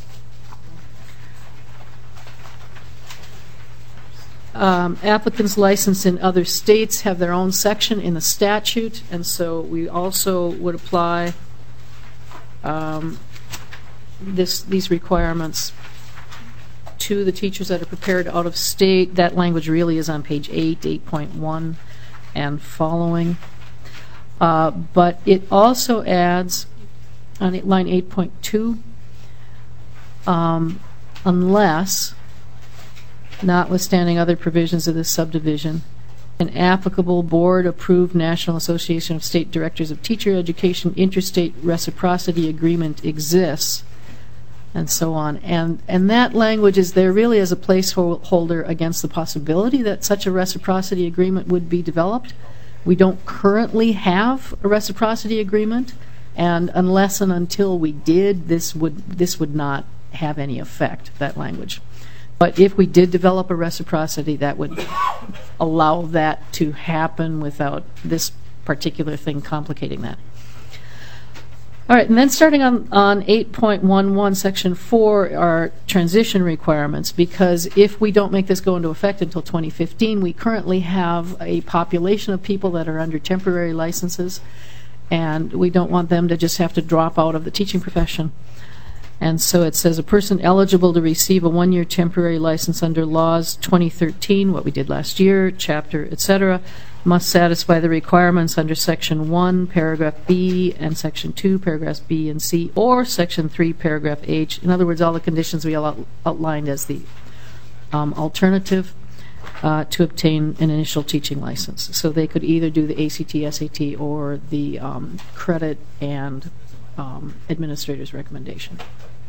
Um, applicants licensed in other states have their own section in the statute, and so we also would apply um, this these requirements to the teachers that are prepared out of state. That language really is on page eight, eight point one, and following. Uh, but it also adds on line eight point two, um, unless, notwithstanding other provisions of this subdivision, an applicable board-approved National Association of State Directors of Teacher Education interstate reciprocity agreement exists, and so on. And, and that language is there really as a placeholder against the possibility that such a reciprocity agreement would be developed. We don't currently have a reciprocity agreement, and unless and until we did, this would this would not have any effect, that language. But if we did develop a reciprocity, that would allow that to happen without this particular thing complicating that. All right, and then starting on, on eight point one one, section four, are transition requirements, because if we don't make this go into effect until twenty fifteen, we currently have a population of people that are under temporary licenses, and we don't want them to just have to drop out of the teaching profession. And so it says a person eligible to receive a one-year temporary license under laws twenty thirteen, what we did last year, chapter, et cetera, must satisfy the requirements under section one, paragraph B, and section two, paragraphs B and C, or section three, paragraph H. In other words, all the conditions we all outlined as the um, alternative uh, to obtain an initial teaching license. So they could either do the A C T, S A T, or the um, credit and um, administrator's recommendation.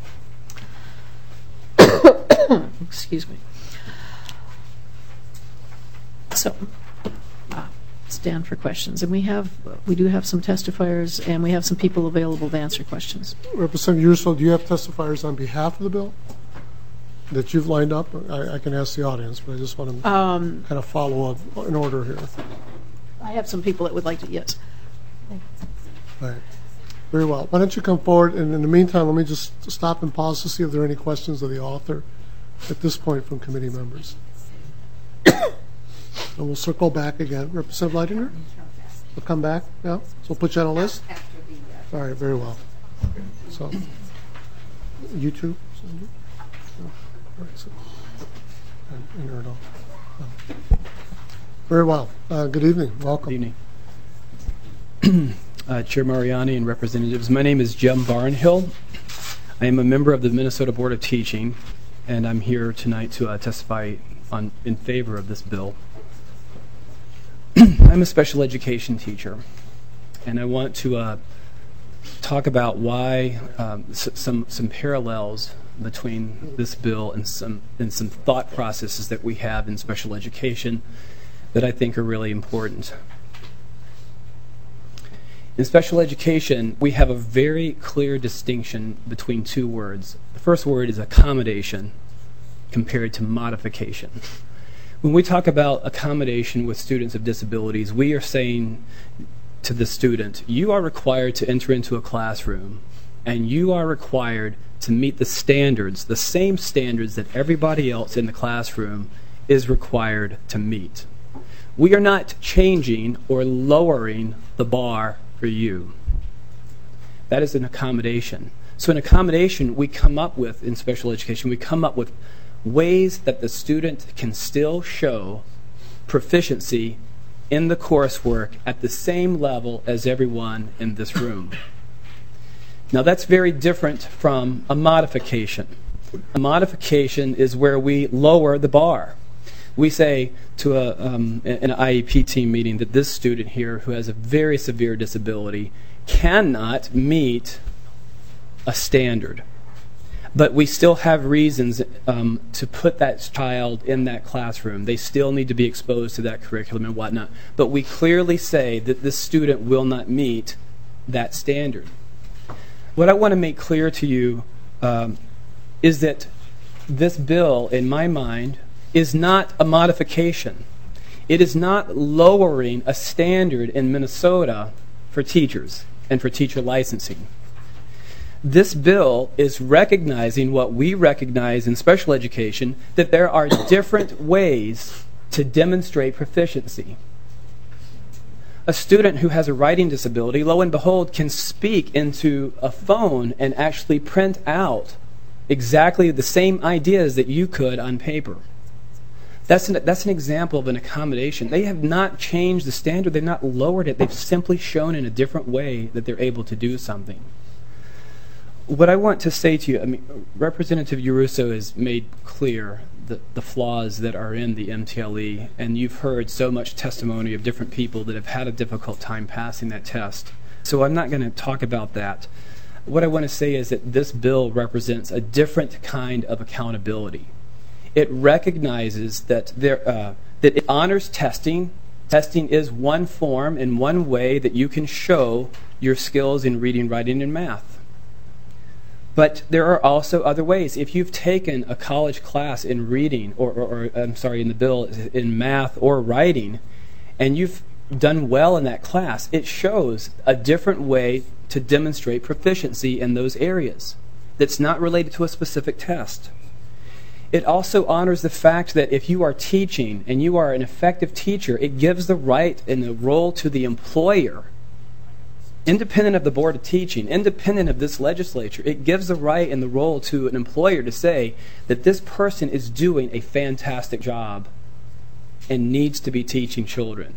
Excuse me. So, uh, stand for questions, and we have we do have some testifiers, and we have some people available to answer questions. Representative Urso, do you have testifiers on behalf of the bill that you've lined up? I, I can ask the audience, but I just want to um, kind of follow up in order here. I have some people that would like to. Yes. All right. Very well. Why don't you come forward, and in the meantime, let me just stop and pause to see if there are any questions of the author at this point from committee members. And we'll circle back again. Representative Leidinger? We'll come back now? So we'll put you on a list? All right, very well. So, you two? All right, so, and, and no. Very well. Uh, good evening. Welcome. Good evening. Uh, Chair Mariani and representatives, my name is Jim Barnhill. I am a member of the Minnesota Board of Teaching, and I'm here tonight to uh, testify on in favor of this bill. I'm a special education teacher, and I want to uh, talk about why um, s- some some parallels between this bill and some and some thought processes that we have in special education that I think are really important. In special education, we have a very clear distinction between two words. The first word is accommodation compared to modification. When we talk about accommodation with students of disabilities, we are saying to the student, you are required to enter into a classroom and you are required to meet the standards, the same standards that everybody else in the classroom is required to meet. We are not changing or lowering the bar for you. That is an accommodation. So in accommodation, we come up with, in special education, we come up with ways that the student can still show proficiency in the coursework at the same level as everyone in this room. Now that's very different from a modification. A modification is where we lower the bar. We say to a, um, an I E P team meeting that this student here who has a very severe disability cannot meet a standard. But we still have reasons um, to put that child in that classroom. They still need to be exposed to that curriculum and whatnot. But we clearly say that this student will not meet that standard. What I want to make clear to you um, is that this bill, in my mind, is not a modification. It is not lowering a standard in Minnesota for teachers and for teacher licensing. This bill is recognizing what we recognize in special education, that there are different ways to demonstrate proficiency. A student who has a writing disability, lo and behold, can speak into a phone and actually print out exactly the same ideas that you could on paper. That's an, that's an example of an accommodation. They have not changed the standard. They've not lowered it. They've simply shown in a different way that they're able to do something. What I want to say to you, I mean, Representative Uruso has made clear the, the flaws that are in the M T L E, and you've heard so much testimony of different people that have had a difficult time passing that test. So I'm not going to talk about that. What I want to say is that this bill represents a different kind of accountability. It recognizes that there uh, that it honors testing. Testing is one form and one way that you can show your skills in reading, writing, and math. But there are also other ways. If you've taken a college class in reading, or, or, or I'm sorry, in the bill, in math or writing, and you've done well in that class, it shows a different way to demonstrate proficiency in those areas that's not related to a specific test. It also honors the fact that if you are teaching and you are an effective teacher, it gives the right and the role to the employer, independent of the Board of Teaching, independent of this legislature. It gives the right and the role to an employer to say that this person is doing a fantastic job and needs to be teaching children.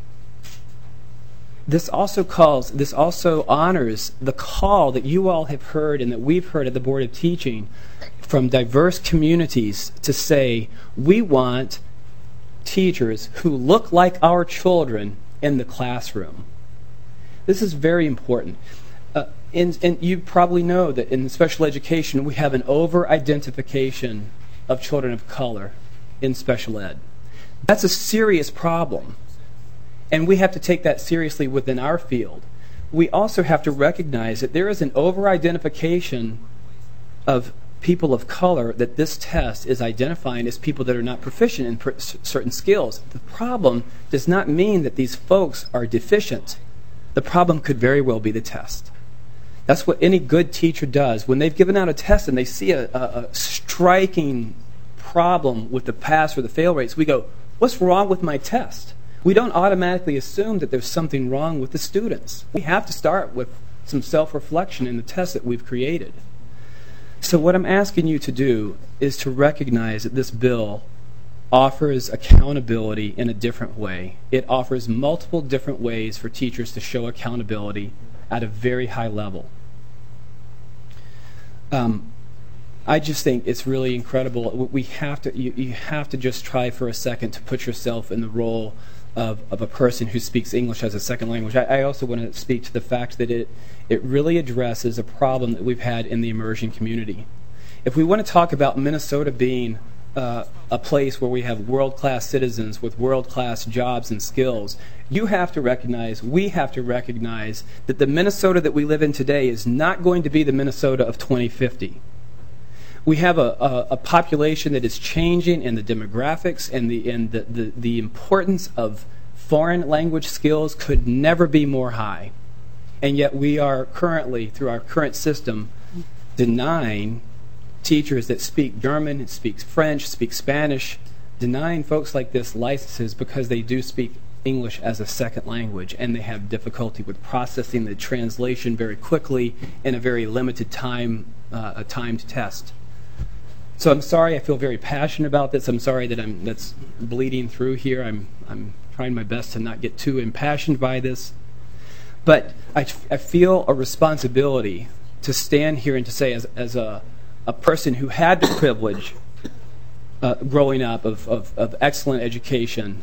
This also calls, this also honors the call that you all have heard and that we've heard at the Board of Teaching from diverse communities to say, we want teachers who look like our children in the classroom. This is very important. Uh, and, and you probably know that in special education, we have an over-identification of children of color in special ed. That's a serious problem. And we have to take that seriously within our field. We also have to recognize that there is an over-identification of people of color that this test is identifying as people that are not proficient in pr- certain skills. The problem does not mean that these folks are deficient. The problem could very well be the test. That's what any good teacher does. When they've given out a test and they see a, a, a striking problem with the pass or the fail rates, we go, what's wrong with my test? We don't automatically assume that there's something wrong with the students. We have to start with some self-reflection in the test that we've created. So what I'm asking you to do is to recognize that this bill offers accountability in a different way. It offers multiple different ways for teachers to show accountability at a very high level. Um, I just think it's really incredible. We have to, you, you have to just try for a second to put yourself in the role of, of a person who speaks English as a second language. I, I also want to speak to the fact that it, it really addresses a problem that we've had in the immersion community. If we want to talk about Minnesota being uh, a place where we have world-class citizens with world-class jobs and skills, you have to recognize, we have to recognize that the Minnesota that we live in today is not going to be the Minnesota of twenty fifty. We have a, a, a population that is changing, and the demographics and the and the, the, the importance of foreign language skills could never be more high. And yet we are currently, through our current system, denying teachers that speak German, speak French, speak Spanish, denying folks like this licenses because they do speak English as a second language, and they have difficulty with processing the translation very quickly in a very limited time, uh, a timed test. So I'm sorry, I feel very passionate about this. I'm sorry that I'm that's bleeding through here. I'm I'm trying my best to not get too impassioned by this. But I, I feel a responsibility to stand here and to say, as as a a person who had the privilege uh, growing up of, of, of excellent education,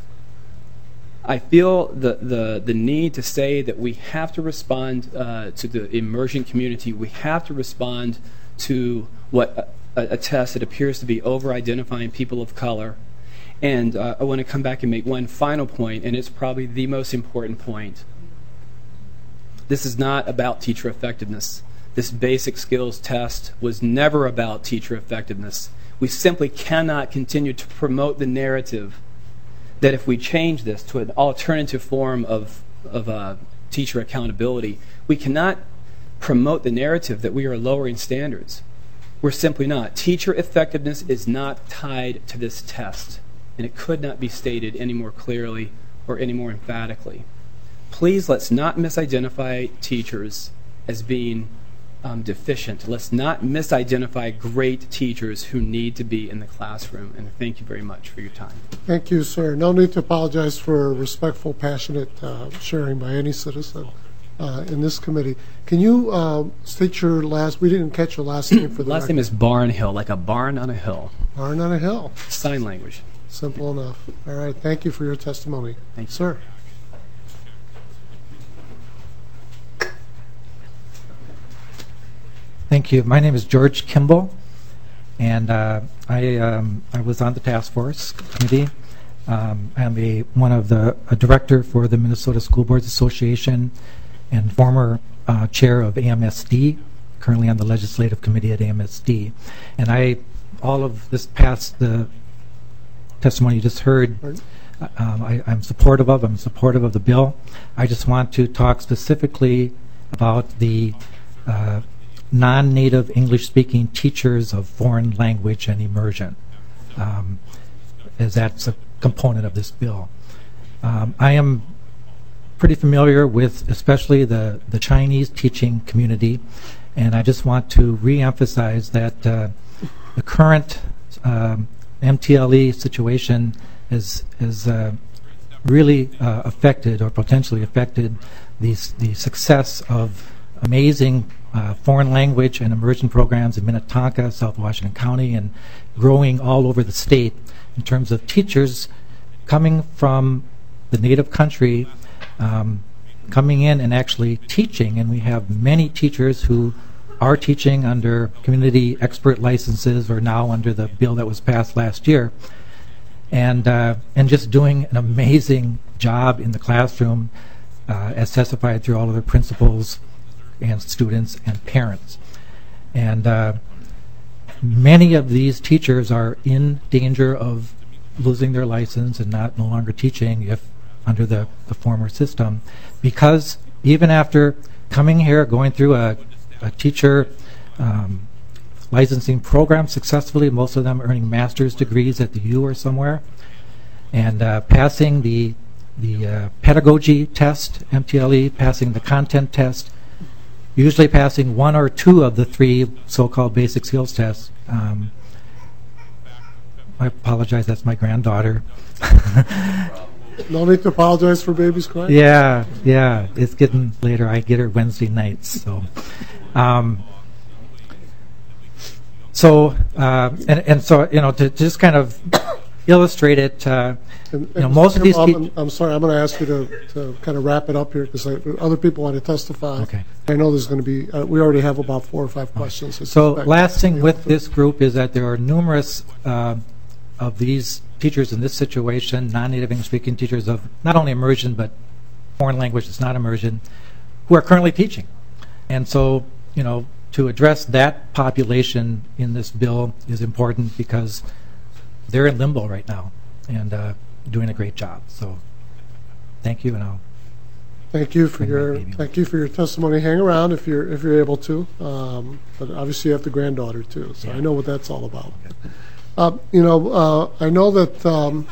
I feel the, the, the need to say that we have to respond uh, to the immersion community. We have to respond to what a, a test that appears to be over-identifying people of color. And uh, I want to come back and make one final point, and it's probably the most important point. This is not about teacher effectiveness. This basic skills test was never about teacher effectiveness. We simply cannot continue to promote the narrative that if we change this to an alternative form of, of uh, teacher accountability, we cannot promote the narrative that we are lowering standards. We're simply not. Teacher effectiveness is not tied to this test, and it could not be stated any more clearly or any more emphatically. Please, let's not misidentify teachers as being Um, deficient. Let's not misidentify great teachers who need to be in the classroom. And thank you very much for your time. Thank you, sir. No need to apologize for respectful, passionate uh, sharing by any citizen uh, in this committee. Can you uh, state your last, we didn't catch your last name for the Last record. name is Barnhill, like a barn on a hill. Barn on a hill. Sign language. Simple enough. All right. Thank you for your testimony. Thank you. Sir. Thank you. My name is George Kimball, and uh, I um, I was on the task force committee. Um, I'm a one of the a director for the Minnesota School Boards Association, and former uh, chair of A M S D. Currently on the legislative committee at A M S D, and I all of this past the testimony you just heard. Um, I, I'm supportive of. I'm supportive of the bill. I just want to talk specifically about the Uh, non-native English-speaking teachers of foreign language and immersion, um, as that's a component of this bill. Um, I am pretty familiar with especially the, the Chinese teaching community, and I just want to re-emphasize that uh, the current um, M T L E situation is, is uh, really uh, affected or potentially affected the, the success of amazing Uh, foreign language and immersion programs in Minnetonka, South Washington County, and growing all over the state in terms of teachers coming from the native country, um, coming in and actually teaching. And we have many teachers who are teaching under community expert licenses or now under the bill that was passed last year, and uh, and just doing an amazing job in the classroom, uh, as testified through all of their principals and students and parents. And uh, many of these teachers are in danger of losing their license and not no longer teaching if under the, the former system, because even after coming here, going through a, a teacher um, licensing program successfully, most of them earning master's degrees at the U or somewhere, and uh, passing the, the uh, pedagogy test, M T L E, passing the content test, usually passing one or two of the three so-called basic skills tests. Um, I apologize, that's my granddaughter. No need to apologize for babies crying. Yeah, yeah, it's getting later. I get her Wednesday nights. So, um, so uh, and, and so, you know, to just kind of illustrate it, uh, And- you know, and most of these I'm- teachers... I'm sorry, I'm going to ask you to, to kind of wrap it up here because other people want to testify. Okay. I know there's going to be, uh, we already have about four or five questions. I So suspect. last thing with this group is that there are numerous uh, of these teachers in this situation, non-native English speaking teachers of not only immersion but foreign language that's not immersion, who are currently teaching. And so, you know, to address that population in this bill is important because they're in limbo right now and uh, doing a great job. So thank you, and I'll Thank you for Bring my your, baby. thank you for your testimony. Hang around if you're, if you're able to. Um, But obviously you have the granddaughter too, so I Yeah. know what that's all about. Uh, You know, uh, I know that um,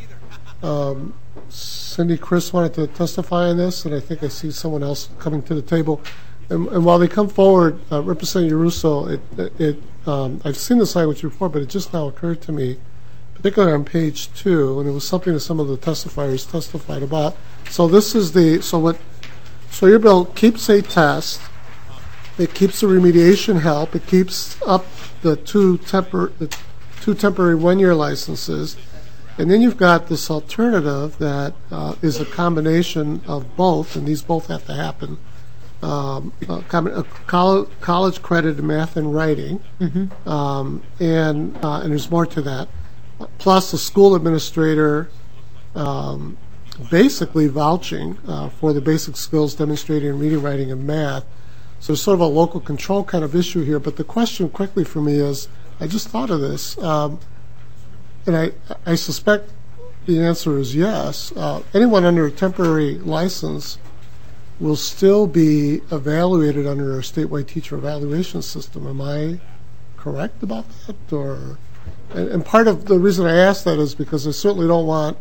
um, Cindy Chris wanted to testify on this, and I think I see someone else coming to the table. And and while they come forward, uh, Representative Russo, it, it, um, I've seen this language before, but it just now occurred to me, particularly on page two, and it was something that some of the testifiers testified about. So this is the, so what, so your bill keeps a test, it keeps the remediation help, it keeps up the two tempor, the two temporary one-year licenses, and then you've got this alternative that uh, is a combination of both, and these both have to happen. Um, a com- a col- college credit in math and writing, um, and uh, and there's more to that. Plus, a school administrator um, basically vouching uh, for the basic skills demonstrated in reading, writing, and math. So there's sort of a local control kind of issue here. But the question quickly for me is, I just thought of this, um, and I I suspect the answer is yes. Uh, anyone under a temporary license will still be evaluated under our statewide teacher evaluation system. Am I correct about that? Or, and, and part of the reason I ask that is because I certainly don't want,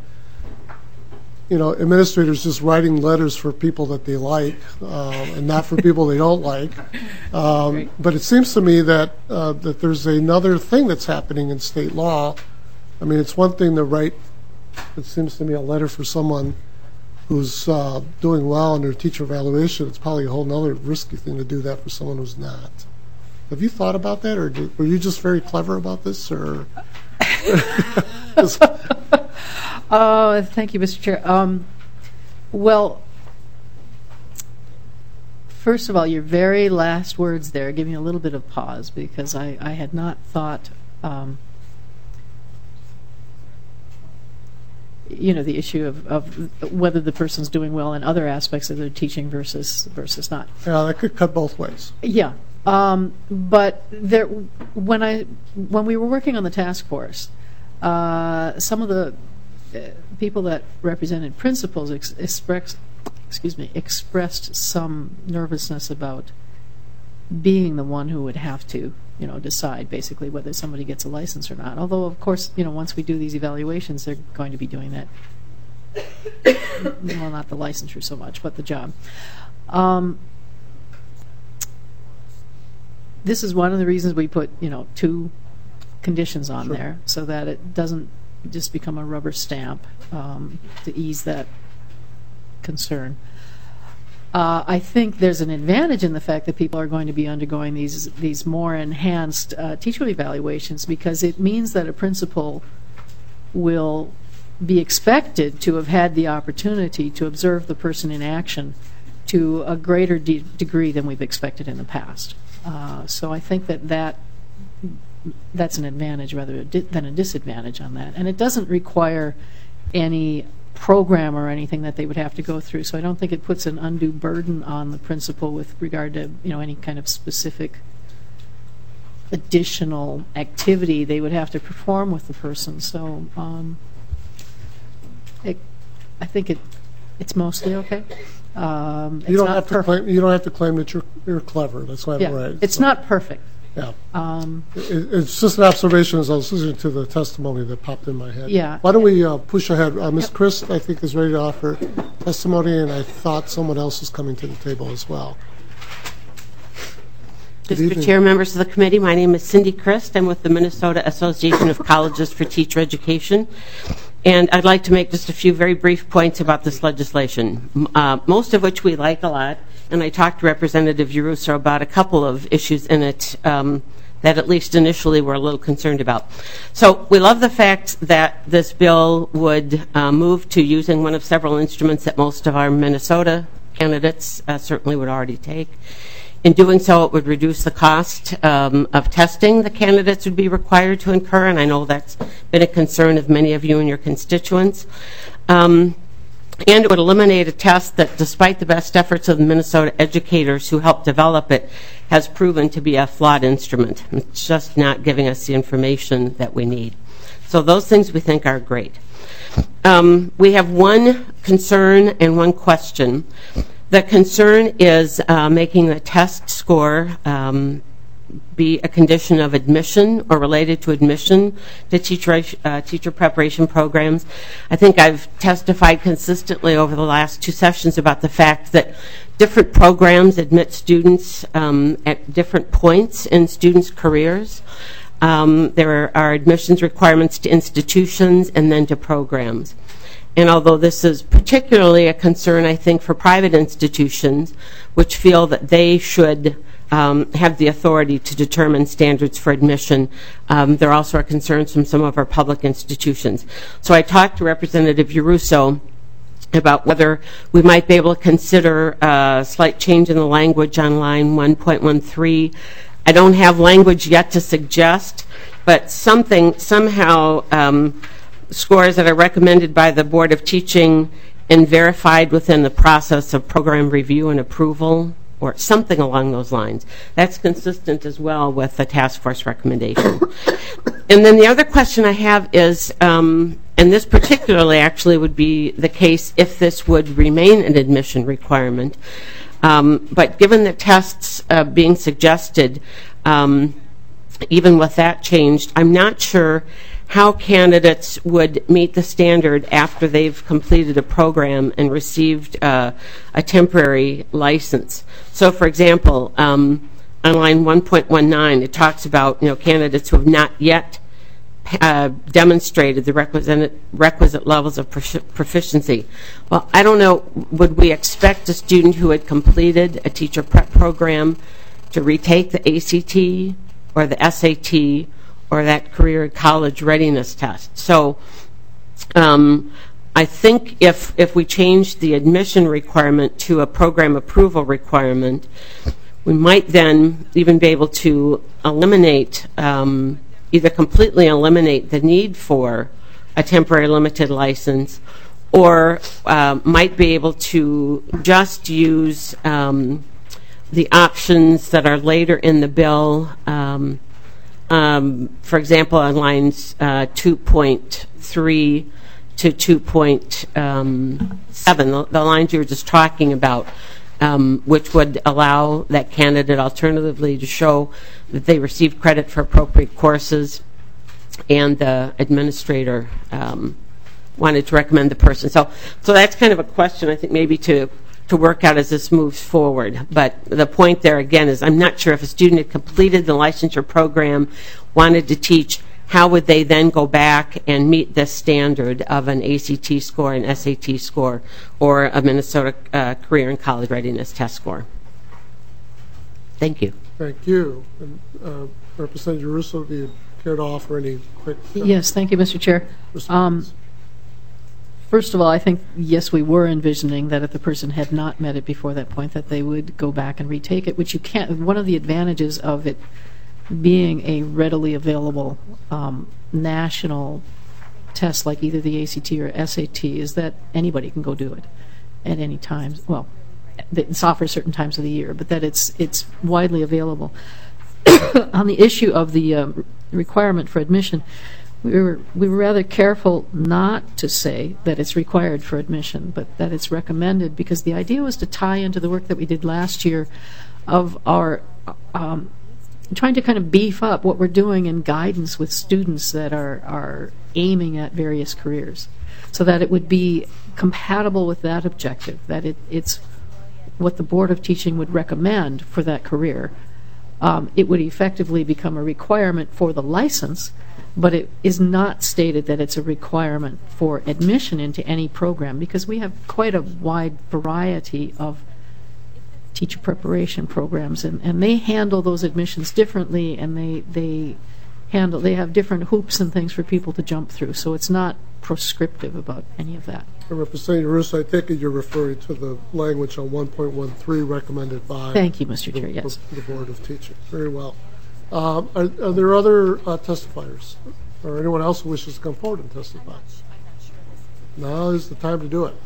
you know, administrators just writing letters for people that they like um, and not for people they don't like. Um, but it seems to me that uh, that there's another thing that's happening in state law. I mean, it's one thing to write, it seems to me, a letter for someone who's uh, doing well in their teacher evaluation. It's probably a whole other risky thing to do that for someone who's not. Have you thought about that, or did, were you just very clever about this, or? Uh, thank you, Mister Chair. Um, well, first of all, your very last words there give me a little bit of pause because I, I had not thought, um, you know, the issue of, of whether the person's doing well in other aspects of their teaching versus versus not. Yeah, that could cut both ways. Yeah, um, but there, when I when we were working on the task force, uh, some of the uh, people that represented principals ex- expressed, excuse me, expressed some nervousness about being the one who would have to, you know, decide basically whether somebody gets a license or not. Although, of course, you know, once we do these evaluations, they're going to be doing that. Well, not the licensure so much, but the job. Um, this is one of the reasons we put, you know, two conditions on Sure. there so that it doesn't just become a rubber stamp um, to ease that concern. Uh, I think there's an advantage in the fact that people are going to be undergoing these these more enhanced uh, teacher evaluations because it means that a principal will be expected to have had the opportunity to observe the person in action to a greater de- degree than we've expected in the past. Uh, so I think that, that that's an advantage rather than a disadvantage on that. And it doesn't require any program or anything that they would have to go through. So I don't think it puts an undue burden on the principal with regard to, you know, any kind of specific additional activity they would have to perform with the person. So um, it, I think it it's mostly okay. Um, it's You don't not have to perfect. claim. You don't have to claim that you're you're clever. That's why I'm Yeah, right. it's So, not perfect. Yeah. Um, It- It's just an observation as I was listening to the testimony that popped in my head. Yeah. Why don't we uh, push ahead? Uh, Miz Chris, I think, is ready to offer testimony, and I thought someone else was coming to the table as well. Good Mister evening. Chair, members of the committee, my name is Cindy Christ. I'm with the Minnesota Association of Colleges for Teacher Education. And I'd like to make just a few very brief points about this legislation, M- uh, most of which we like a lot. And I talked to Representative Yaruso about a couple of issues in it um, that at least initially we're a little concerned about. So we love the fact that this bill would uh, move to using one of several instruments that most of our Minnesota candidates uh, certainly would already take. In doing so, it would reduce the cost um, of testing the candidates would be required to incur, and I know that's been a concern of many of you and your constituents. Um, and it would eliminate a test that, despite the best efforts of the Minnesota educators who helped develop it, has proven to be a flawed instrument. It's just not giving us the information that we need. So those things we think are great. Um, we have one concern and one question. The concern is uh, making the test score um, be a condition of admission or related to admission to teacher, uh, teacher preparation programs. I think I've testified consistently over the last two sessions about the fact that different programs admit students um, at different points in students' careers. Um, there are admissions requirements to institutions and then to programs. And although this is particularly a concern, I think, for private institutions, which feel that they should um, have the authority to determine standards for admission, um, there also are concerns from some of our public institutions. So I talked to Representative Yarusso about whether we might be able to consider a slight change in the language on line one point one three. I don't have language yet to suggest, but something, somehow, um, scores that are recommended by the Board of Teaching and verified within the process of program review and approval, or something along those lines. That's consistent as well with the task force recommendation. And then the other question I have is, um, and this particularly actually would be the case if this would remain an admission requirement, um, but given the tests uh, being suggested, um, even with that changed, I'm not sure how candidates would meet the standard after they've completed a program and received uh, a temporary license. So, for example, um, on line one point one nine, it talks about, you know, candidates who have not yet uh, demonstrated the requisite, requisite levels of proficiency. Well, I don't know, would we expect a student who had completed a teacher prep program to retake the A C T or the S A T or that career college readiness test? So um, I think if, if we change the admission requirement to a program approval requirement, we might then even be able to eliminate, um, either completely eliminate the need for a temporary limited license, or uh, might be able to just use um, the options that are later in the bill. Um, Um, for example, on lines uh, two point three to two point seven, the, the lines you were just talking about, um, which would allow that candidate alternatively to show that they received credit for appropriate courses and the administrator um, wanted to recommend the person. So, so that's kind of a question, I think, maybe to to work out as this moves forward. But the point there, again, is I'm not sure if a student had completed the licensure program, wanted to teach, how would they then go back and meet the standard of an A C T score, an S A T score, or a Minnesota uh, Career and College Readiness Test score? Thank you. Thank you. And, uh, Representative Russo, do you care to offer any quick... Uh, yes, thank you, Mister Chair. Um, First of all, I think, yes, we were envisioning that if the person had not met it before that point, that they would go back and retake it, which you can't. One of the advantages of it being a readily available um, national test like either the A C T or S A T is that anybody can go do it at any time. Well, it's offered certain times of the year, but that it's it's widely available. On the issue of the um, requirement for admission, We were, we were rather careful not to say that it's required for admission, but that it's recommended, because the idea was to tie into the work that we did last year of our um, trying to kind of beef up what we're doing in guidance with students that are, are aiming at various careers, so that it would be compatible with that objective, that it, it's what the Board of Teaching would recommend for that career. Um, it would effectively become a requirement for the license, but it is not stated that it's a requirement for admission into any program, because we have quite a wide variety of teacher preparation programs, and, and they handle those admissions differently, and they they handle they have different hoops and things for people to jump through. So it's not prescriptive about any of that. Representative Russo, I take it you're referring to the language on one point one three recommended by. Thank you, Mister the, Chair. Yes. The, the Board of Teachers. Very well. Um, are, are there other uh, testifiers, or anyone else who wishes to come forward and testify? Now is the time to do it.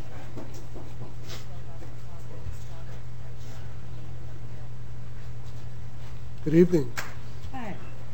Good evening. Hi.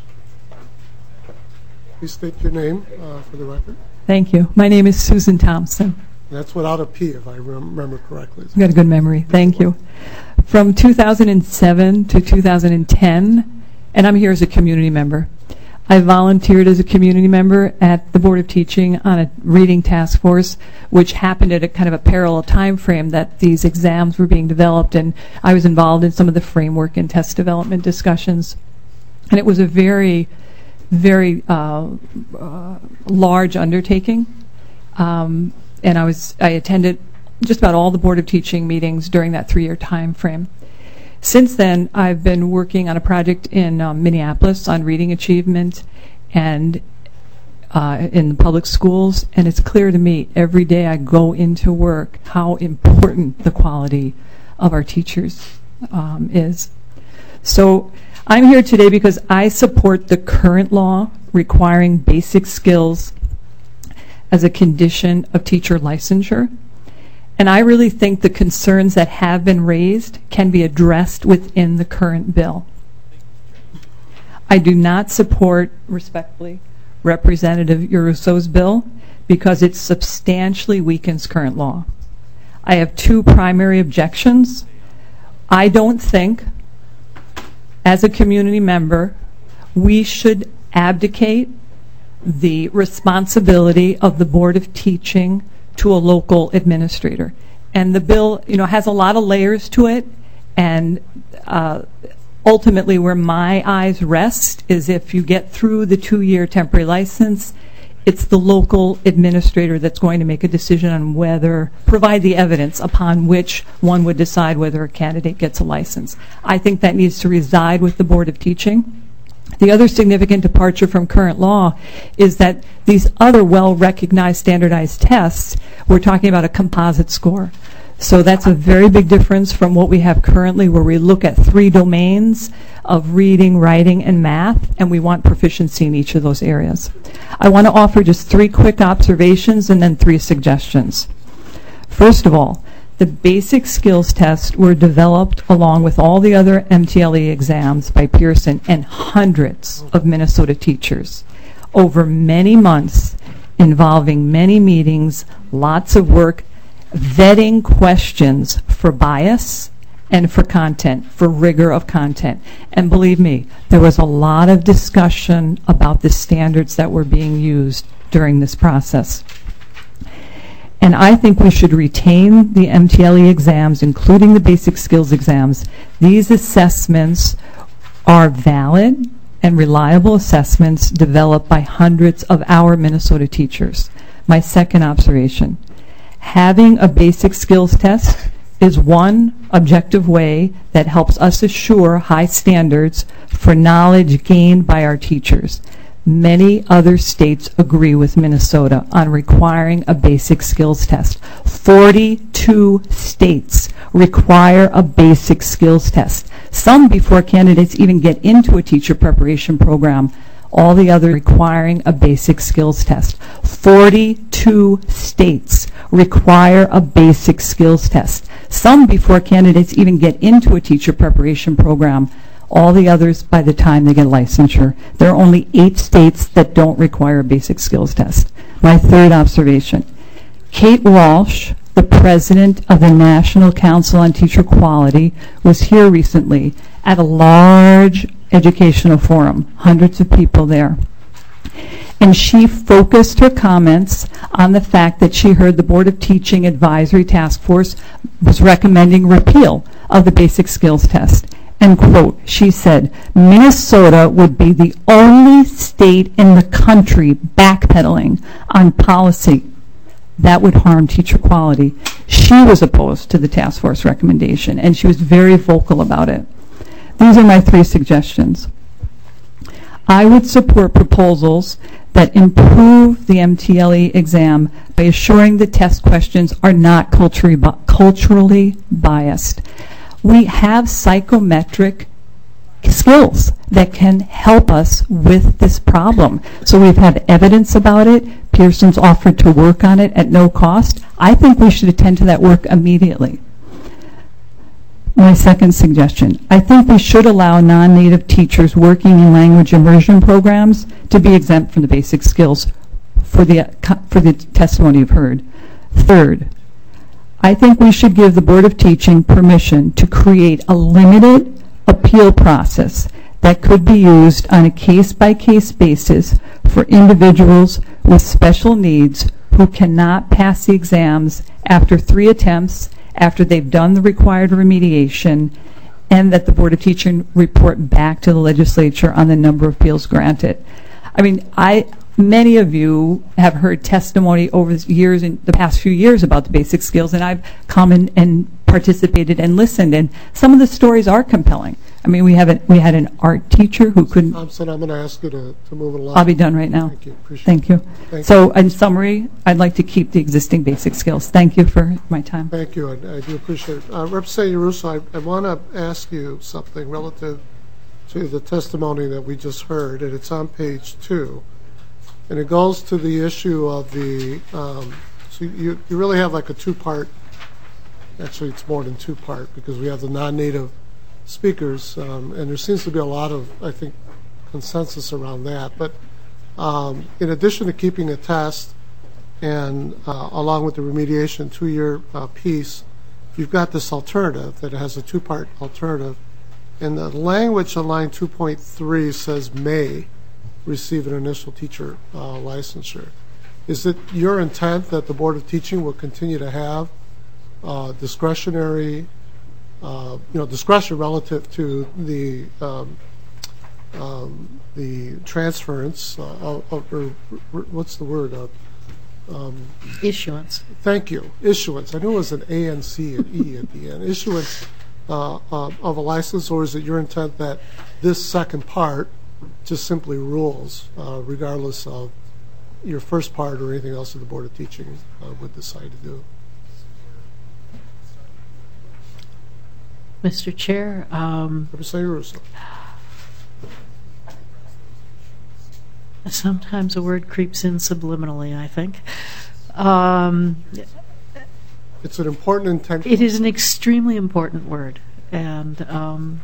Please state your name uh, for the record. Thank you. My name is Susan Thompson. That's without a P, if I remember correctly. I've got a good memory. Thank you. From two thousand seven to two thousand ten, and I'm here as a community member. I volunteered as a community member at the Board of Teaching on a reading task force, which happened at a kind of a parallel time frame that these exams were being developed, and I was involved in some of the framework and test development discussions. And it was a very, very uh, uh, large undertaking. Um, and I was I attended just about all the Board of Teaching meetings during that three-year time frame. Since then, I've been working on a project in um, Minneapolis on reading achievement and uh, in the public schools, and it's clear to me every day I go into work how important the quality of our teachers um, is. So I'm here today because I support the current law requiring basic skills as a condition of teacher licensure. And I really think the concerns that have been raised can be addressed within the current bill. I do not support, respectfully, Representative Urusso's bill because it substantially weakens current law. I have two primary objections. I don't think, as a community member, we should abdicate the responsibility of the Board of Teaching to a local administrator. And the bill, you know, has a lot of layers to it, and uh, ultimately where my eyes rest is if you get through the two-year temporary license, it's the local administrator that's going to make a decision on whether, provide the evidence upon which one would decide whether a candidate gets a license. I think that needs to reside with the Board of Teaching. The other significant departure from current law is that these other well-recognized standardized tests, we're talking about a composite score. So that's a very big difference from what we have currently, where we look at three domains of reading, writing, and math, and we want proficiency in each of those areas. I want to offer just three quick observations and then three suggestions. First of all, the basic skills tests were developed along with all the other M T L E exams by Pearson and hundreds of Minnesota teachers over many months, involving many meetings, lots of work, vetting questions for bias and for content, for rigor of content. And believe me, there was a lot of discussion about the standards that were being used during this process. And I think we should retain the M T L E exams, including the basic skills exams. These assessments are valid and reliable assessments developed by hundreds of our Minnesota teachers. My second observation, having a basic skills test is one objective way that helps us assure high standards for knowledge gained by our teachers. Many other states agree with Minnesota on requiring a basic skills test. forty-two states require a basic skills test. Some before candidates even get into a teacher preparation program. All the others requiring a basic skills test. forty-two states require a basic skills test. Some before candidates even get into a teacher preparation program. All the others by the time they get licensure. There are only eight states that don't require a basic skills test. My third observation, Kate Walsh, the president of the National Council on Teacher Quality, was here recently at a large educational forum, hundreds of people there. And she focused her comments on the fact that she heard the Board of Teaching Advisory Task Force was recommending repeal of the basic skills test. And quote, she said, Minnesota would be the only state in the country backpedaling on policy that would harm teacher quality. She was opposed to the task force recommendation, and she was very vocal about it. These are my three suggestions. I would support proposals that improve the M T L E exam by assuring the test questions are not culturally, bi- culturally biased. We have psychometric skills that can help us with this problem. So we've had evidence about it. Pearson's offered to work on it at no cost. I think we should attend to that work immediately. My second suggestion, I think we should allow non-native teachers working in language immersion programs to be exempt from the basic skills for the, for the testimony you've heard. Third, I think we should give the Board of Teaching permission to create a limited appeal process that could be used on a case-by-case basis for individuals with special needs who cannot pass the exams after three attempts, after they've done the required remediation, and that the Board of Teaching report back to the legislature on the number of appeals granted. I mean, I many of you have heard testimony over the years, in the past few years, about the basic skills, and I've come in and participated and listened, and some of the stories are compelling. I mean, we have a, we had an art teacher who couldn't. Thompson, I'm going to ask you to, to move it along. I'll be done right now. Thank you. Appreciate Thank you. Thank so, you. in summary, I'd like to keep the existing basic skills. Thank you for my time. Thank you. I, I do appreciate it. Uh, Representative Russo, I, I want to ask you something relative to the testimony that we just heard, and it's on page two. And it goes to the issue of the, um, so you, you really have like a two-part, actually it's more than two-part, because we have the non-native speakers, um, and there seems to be a lot of, I think, consensus around that. But um, in addition to keeping a test and uh, along with the remediation two-year uh, piece, you've got this alternative that has a two-part alternative. And the language on line two point three says may receive an initial teacher uh, licensure. Is it your intent that the Board of Teaching will continue to have uh, discretionary Uh, you know, discretion relative to the um, um, the transference uh, of, of or, what's the word? Uh, um, Issuance. Thank you. Issuance. I knew it was an A and C and E at the end. Issuance uh, uh, of a license, or is it your intent that this second part just simply rules, uh, regardless of your first part or anything else that the Board of Teaching uh, would decide to do? Mister Chair, um, Representative Russo. Sometimes a word creeps in subliminally, I think. Um, it's an important intent. It is an extremely important word. And um,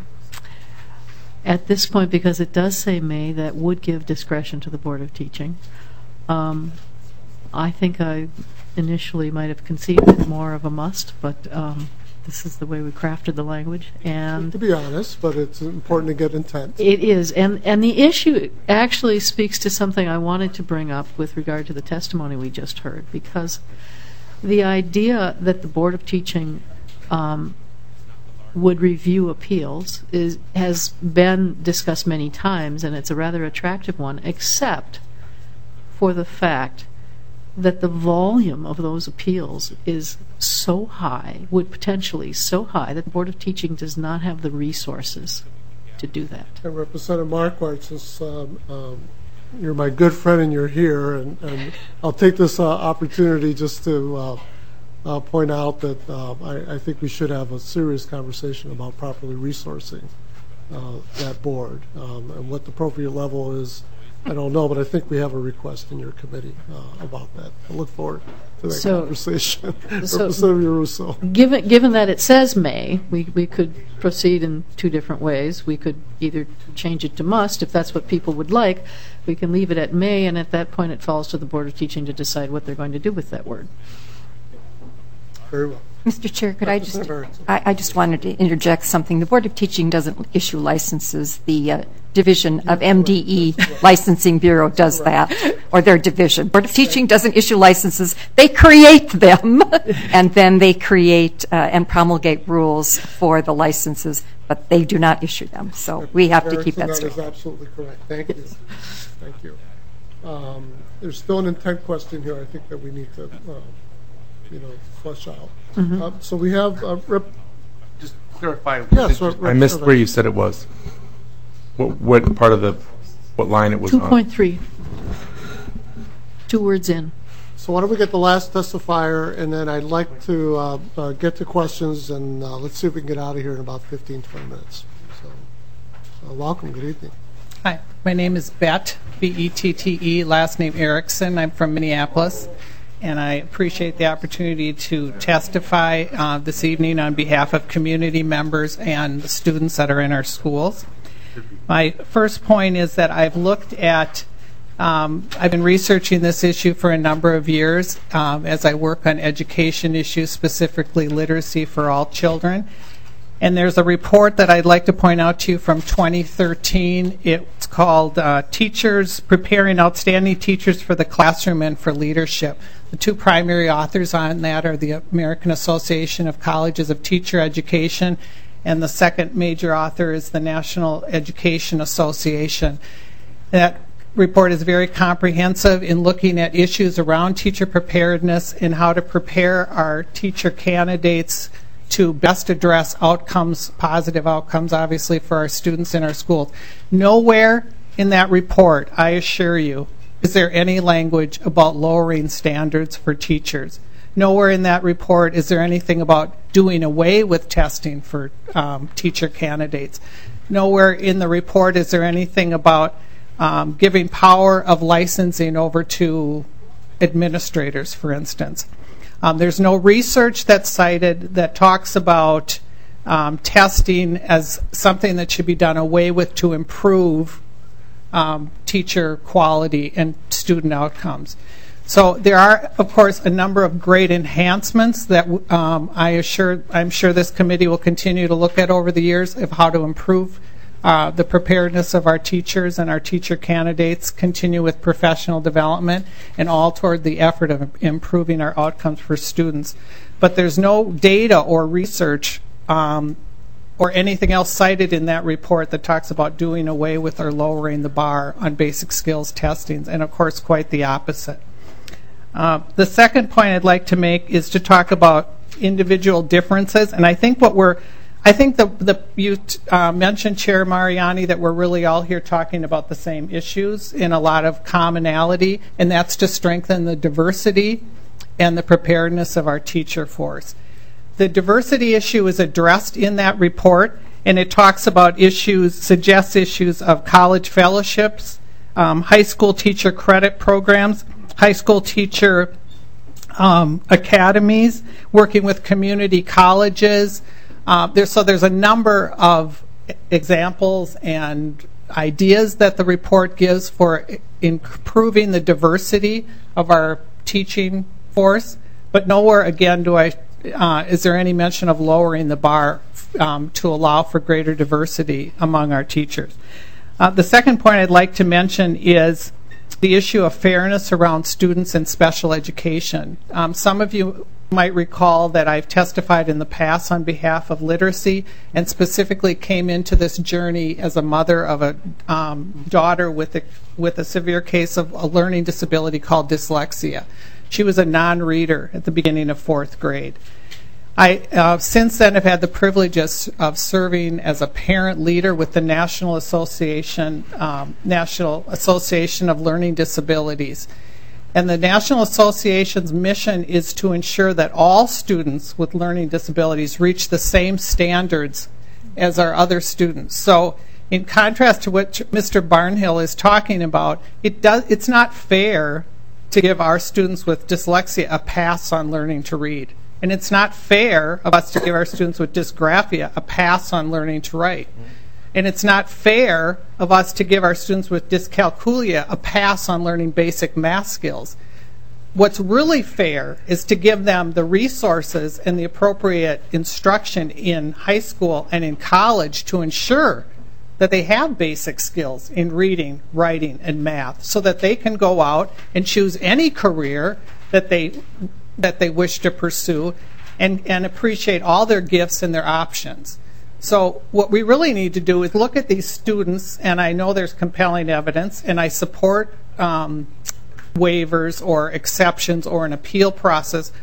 at this point, because it does say may, that would give discretion to the Board of Teaching. Um, I think I initially might have conceived it more of a must, but um, this is the way we crafted the language. And to be honest, but it's important to get intent. It is. And, and the issue actually speaks to something I wanted to bring up with regard to the testimony we just heard, because the idea that the Board of Teaching um, would review appeals is has been discussed many times, and it's a rather attractive one, except for the fact that the volume of those appeals is so high, would potentially so high, that the Board of Teaching does not have the resources to do that. And Representative Marquardt, since um, um, you're my good friend and you're here, and, and I'll take this uh, opportunity just to uh, uh, point out that uh, I, I think we should have a serious conversation about properly resourcing uh, that board, um, and what the appropriate level is. I don't know, but I think we have a request in your committee uh, about that. I look forward to that so, conversation. So Representative Russo. Given, given that it says may, we, we could proceed in two different ways. We could either change it to must, if that's what people would like. We can leave it at may, and at that point it falls to the Board of Teaching to decide what they're going to do with that word. Very well. Mister Chair, could I just, I, I just wanted to interject something. The Board of Teaching doesn't issue licenses. The uh, Division of M D E Licensing Bureau does that, or their division. Board of Teaching doesn't issue licenses. They create them, and then they create uh, and promulgate rules for the licenses, but they do not issue them. So we have to keep that straight. That is absolutely correct. Thank you. Thank you. Um, there's still an intent question here, I think, that we need to uh, you know, flesh out. Mhm. Uh, So we have, uh, Rep. Just clarify. Yes, I Rep. missed Survey. where you said it was. What, what part of the, what line it was on? two point three. Two words in. So why don't we get the last testifier, and then I'd like to uh, uh, get to questions, and uh, let's see if we can get out of here in about fifteen, twenty minutes. So, uh, welcome, good evening. Hi, my name is Bett, B E T T E, last name Erickson. I'm from Minneapolis, and I appreciate the opportunity to testify uh, this evening on behalf of community members and the students that are in our schools. My first point is that I've looked at Um, I've been researching this issue for a number of years um, as I work on education issues, specifically literacy for all children. And there's a report that I'd like to point out to you from twenty thirteen. It's called uh, Teachers Preparing Outstanding Teachers for the Classroom and for Leadership. The two primary authors on that are the American Association of Colleges of Teacher Education, and the second major author is the National Education Association. That report is very comprehensive in looking at issues around teacher preparedness and how to prepare our teacher candidates to best address outcomes, positive outcomes, obviously, for our students in our schools. Nowhere in that report, I assure you, is there any language about lowering standards for teachers. Nowhere in that report is there anything about doing away with testing for um, teacher candidates. Nowhere in the report is there anything about Um, giving power of licensing over to administrators, for instance. Um, there's no research that's cited that talks about um, testing as something that should be done away with to improve um, teacher quality and student outcomes. So there are, of course, a number of great enhancements that um, I assure, I'm sure this committee will continue to look at over the years of how to improve Uh, the preparedness of our teachers and our teacher candidates, continue with professional development, and all toward the effort of improving our outcomes for students. But there's no data or research um, or anything else cited in that report that talks about doing away with or lowering the bar on basic skills testings, and of course quite the opposite. Uh, the second point I'd like to make is to talk about individual differences, and I think what we're I think the, the you uh, mentioned, Chair Mariani, that we're really all here talking about the same issues in a lot of commonality, and that's to strengthen the diversity and the preparedness of our teacher force. The diversity issue is addressed in that report, and it talks about issues, suggests issues of college fellowships, um, high school teacher credit programs, high school teacher um, academies, working with community colleges. Uh, there, so there's a number of examples and ideas that the report gives for improving the diversity of our teaching force, but nowhere again do I uh, is there any mention of lowering the bar um, to allow for greater diversity among our teachers. Uh, the second point I'd like to mention is the issue of fairness around students in special education. Um, some of you might recall that I've testified in the past on behalf of literacy and specifically came into this journey as a mother of a um, daughter with a, with a severe case of a learning disability called dyslexia. She was a non-reader at the beginning of fourth grade. I, uh, since then, have had the privilege of, of serving as a parent leader with the National Association, um, National Association of Learning Disabilities. And the National Association's mission is to ensure that all students with learning disabilities reach the same standards as our other students. So in contrast to what Mister Barnhill is talking about, it does, it's not fair to give our students with dyslexia a pass on learning to read. And it's not fair of us to give our students with dysgraphia a pass on learning to write. And it's not fair of us to give our students with dyscalculia a pass on learning basic math skills. What's really fair is to give them the resources and the appropriate instruction in high school and in college to ensure that they have basic skills in reading, writing, and math so that they can go out and choose any career that they that they wish to pursue and, and appreciate all their gifts and their options. So what we really need to do is look at these students, and I know there's compelling evidence, and I support um, waivers or exceptions or an appeal process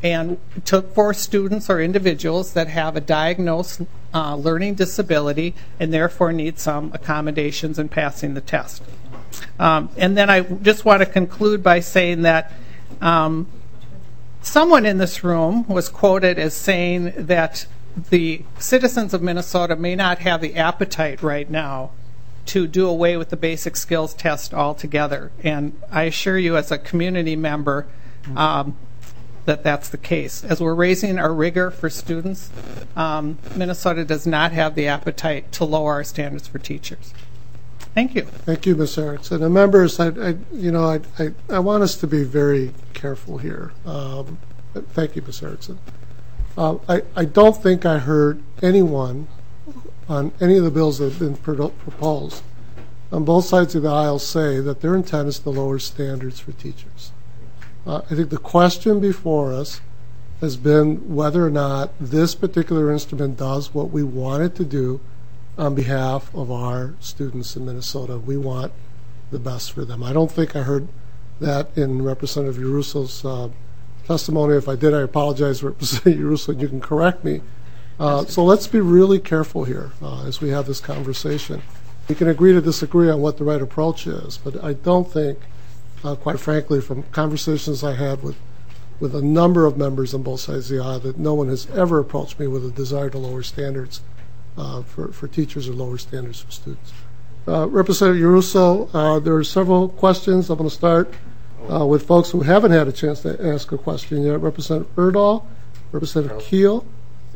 and to, for students or individuals that have a diagnosed uh, learning disability and therefore need some accommodations in passing the test. Um, and then I just want to conclude by saying that um, someone in this room was quoted as saying that the citizens of Minnesota may not have the appetite right now to do away with the basic skills test altogether. And I assure you as a community member um, that that's the case. As we're raising our rigor for students, um, Minnesota does not have the appetite to lower our standards for teachers. Thank you. Thank you, Miz Erickson. And members, I, I you know, I, I, I want us to be very careful here. Um, thank you, Miz Erickson. Uh, I, I don't think I heard anyone on any of the bills that have been pro- proposed on both sides of the aisle say that their intent is to lower standards for teachers. Uh, I think the question before us has been whether or not this particular instrument does what we want it to do on behalf of our students in Minnesota. We want the best for them. I don't think I heard that in Representative Urusso's uh, testimony. If I did, I apologize, Representative Urusso, and you can correct me. Uh, so let's be really careful here uh, as we have this conversation. We can agree to disagree on what the right approach is, but I don't think, uh, quite frankly, from conversations I had with, with a number of members on both sides of the aisle, that no one has ever approached me with a desire to lower standards uh, for, for teachers or lower standards for students. Uh, Representative Urusso, uh, there are several questions. I'm going to start uh, with folks who haven't had a chance to ask a question yet. Representative Erdahl, Representative Keel.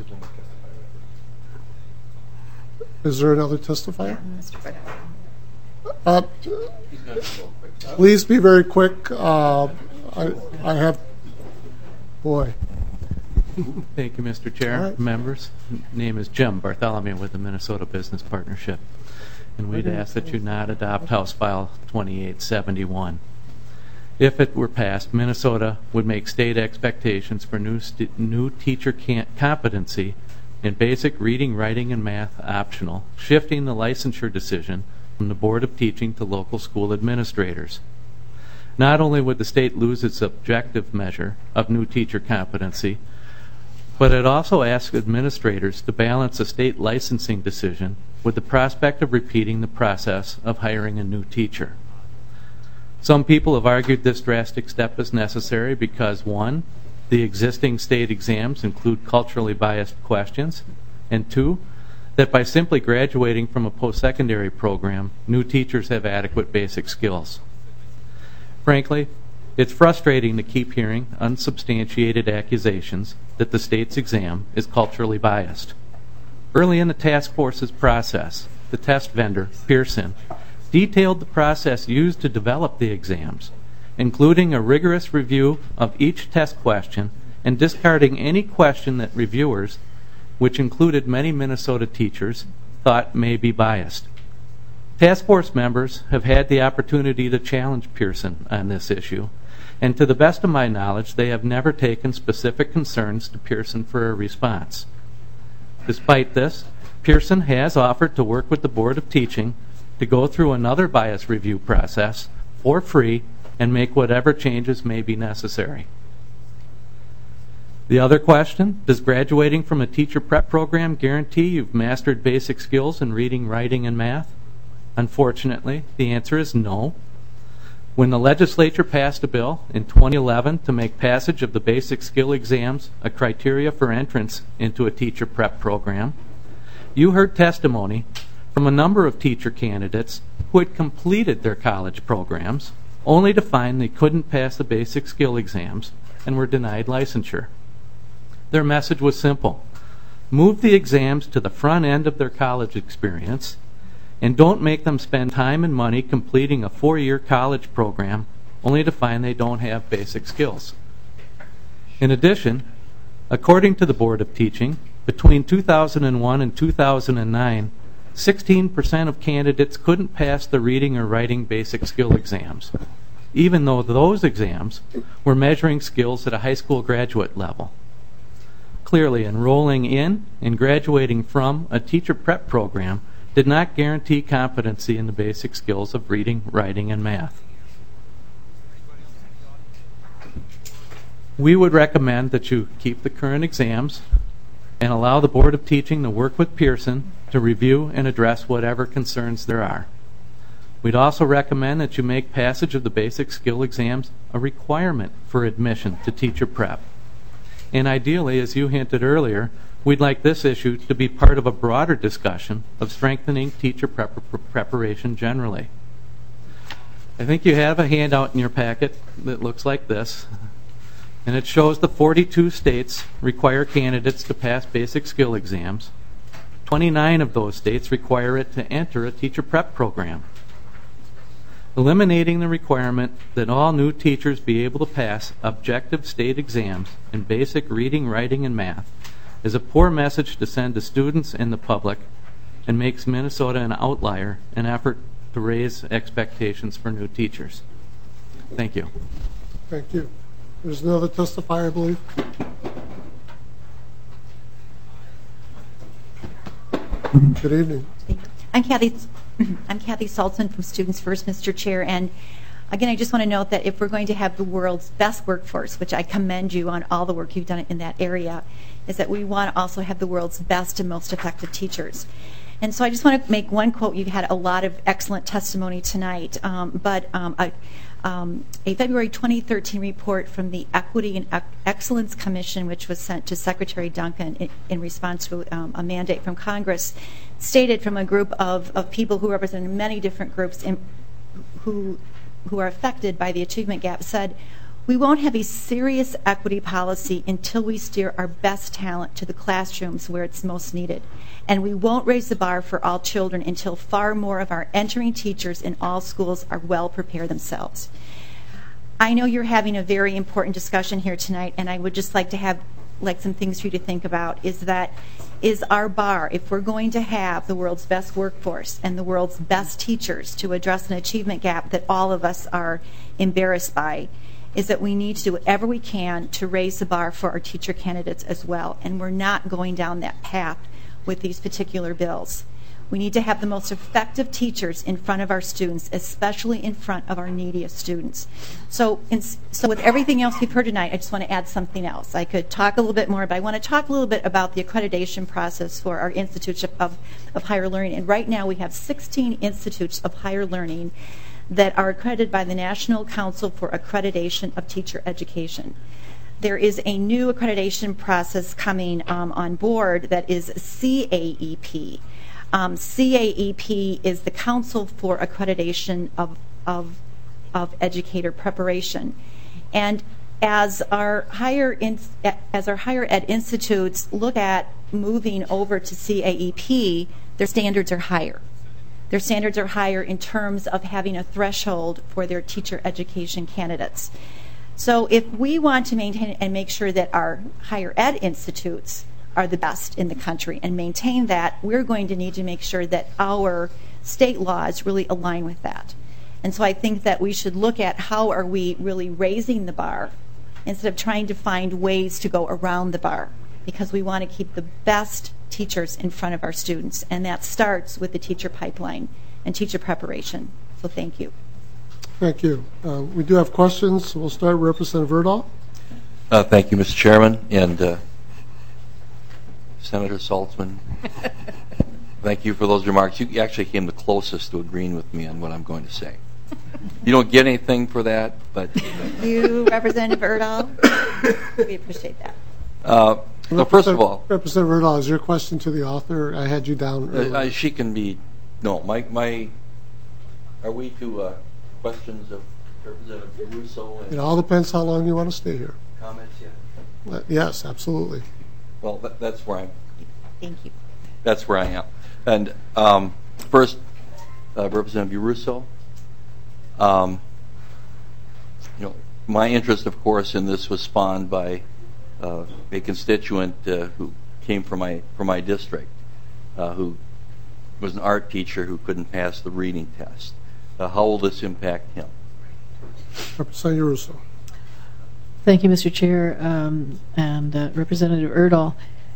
Is there another testifier? Uh, please be very quick. Uh, I, I have, boy. Thank you, Mister Chair. Right. Members, name is Jim Bartholomew with the Minnesota Business Partnership, and we'd ask that you not adopt House File twenty-eight seventy-one. If it were passed, Minnesota would make state expectations for new st- new teacher can- competency in basic reading, writing, and math optional, shifting the licensure decision from the Board of Teaching to local school administrators. Not only would the state lose its objective measure of new teacher competency, but it also asks administrators to balance a state licensing decision with the prospect of repeating the process of hiring a new teacher. Some people have argued this drastic step is necessary because, one, the existing state exams include culturally biased questions, and two, that by simply graduating from a post-secondary program, new teachers have adequate basic skills. Frankly, it's frustrating to keep hearing unsubstantiated accusations that the state's exam is culturally biased. Early in the task force's process, the test vendor, Pearson, detailed the process used to develop the exams, including a rigorous review of each test question and discarding any question that reviewers, which included many Minnesota teachers, thought may be biased. Task force members have had the opportunity to challenge Pearson on this issue, and to the best of my knowledge, they have never taken specific concerns to Pearson for a response. Despite this, Pearson has offered to work with the Board of Teaching to go through another bias review process for free and make whatever changes may be necessary. The other question, does graduating from a teacher prep program guarantee you've mastered basic skills in reading, writing, and math? Unfortunately, the answer is no. When the legislature passed a bill in twenty eleven to make passage of the basic skill exams a criteria for entrance into a teacher prep program, you heard testimony from a number of teacher candidates who had completed their college programs only to find they couldn't pass the basic skill exams and were denied licensure. Their message was simple: move the exams to the front end of their college experience, and don't make them spend time and money completing a four-year college program only to find they don't have basic skills. In addition, according to the Board of Teaching, between two thousand one and two thousand nine, sixteen percent of candidates couldn't pass the reading or writing basic skill exams, even though those exams were measuring skills at a high school graduate level. Clearly, enrolling in and graduating from a teacher prep program did not guarantee competency in the basic skills of reading, writing, and math. We would recommend that you keep the current exams and allow the Board of Teaching to work with Pearson to review and address whatever concerns there are. We'd also recommend that you make passage of the basic skill exams a requirement for admission to teacher prep. And ideally, as you hinted earlier, we'd like this issue to be part of a broader discussion of strengthening teacher prep preparation generally. I think you have a handout in your packet that looks like this, and it shows the forty-two states require candidates to pass basic skill exams. twenty-nine of those states require it to enter a teacher prep program. Eliminating the requirement that all new teachers be able to pass objective state exams in basic reading, writing, and math is a poor message to send to students and the public, and makes Minnesota an outlier in an effort to raise expectations for new teachers. Thank you. Thank you. There's another testifier, I believe. Good evening. I'm Kathy. I'm Kathy Saltzman from Students First, Mister Chair, and again, I just want to note that if we're going to have the world's best workforce, which I commend you on all the work you've done in that area, is that we want to also have the world's best and most effective teachers. And so I just want to make one quote. You've had a lot of excellent testimony tonight, um, but um, a, um, a February twenty thirteen report from the Equity and Ec- Excellence Commission, which was sent to Secretary Duncan in, in response to um, a mandate from Congress, stated from a group of, of people who represent many different groups in, who who are affected by the achievement gap, said, "We won't have a serious equity policy until we steer our best talent to the classrooms where it's most needed. And we won't raise the bar for all children until far more of our entering teachers in all schools are well prepared themselves." I know you're having a very important discussion here tonight, and I would just like to have like some things for you to think about, is that is our bar, if we're going to have the world's best workforce and the world's best teachers to address an achievement gap that all of us are embarrassed by, is that we need to do whatever we can to raise the bar for our teacher candidates as well. And we're not going down that path with these particular bills. We need to have the most effective teachers in front of our students, especially in front of our neediest students. So, in, so with everything else we've heard tonight, I just want to add something else. I could talk a little bit more, but I want to talk a little bit about the accreditation process for our institutes of, of higher learning. And right now we have sixteen institutes of higher learning that are accredited by the National Council for Accreditation of Teacher Education. There is a new accreditation process coming um, on board that is C A E P. Um, C A E P is the Council for Accreditation of, of, of Educator Preparation. And as our higher in, as our higher ed institutes look at moving over to C A E P, their standards are higher. Their standards are higher in terms of having a threshold for their teacher education candidates. So if we want to maintain and make sure that our higher ed institutes are the best in the country and maintain that, we're going to need to make sure that our state laws really align with that. And so I think that we should look at how are we really raising the bar instead of trying to find ways to go around the bar, because we want to keep the best teachers in front of our students, and that starts with the teacher pipeline and teacher preparation. So thank you. Thank you. Uh, we do have questions. We'll start with Representative Erdahl. Uh, thank you, Mister Chairman, and uh, Senator Saltzman. Thank you for those remarks. You actually came the closest to agreeing with me on what I'm going to say. You don't get anything for that, but you, Representative Erdahl, we appreciate that. Uh, so first of all, Representative Erdahl, is your question to the author? I had you down earlier. Uh, she can be. No, my my. Are we to uh, questions of Representative Russo? It all depends how long you want to stay here. Comments yet? Uh, yes, absolutely. Well, that, that's where I'm. Thank you. That's where I am. And um, first, uh, Representative Russo. Um, you know, my interest, of course, in this was spawned by uh, a constituent uh, who came from my from my district, uh, who was an art teacher who couldn't pass the reading test. Uh, how will this impact him? Representative Russo. Thank you, Mister Chair, um, and uh, Representative Erdahl.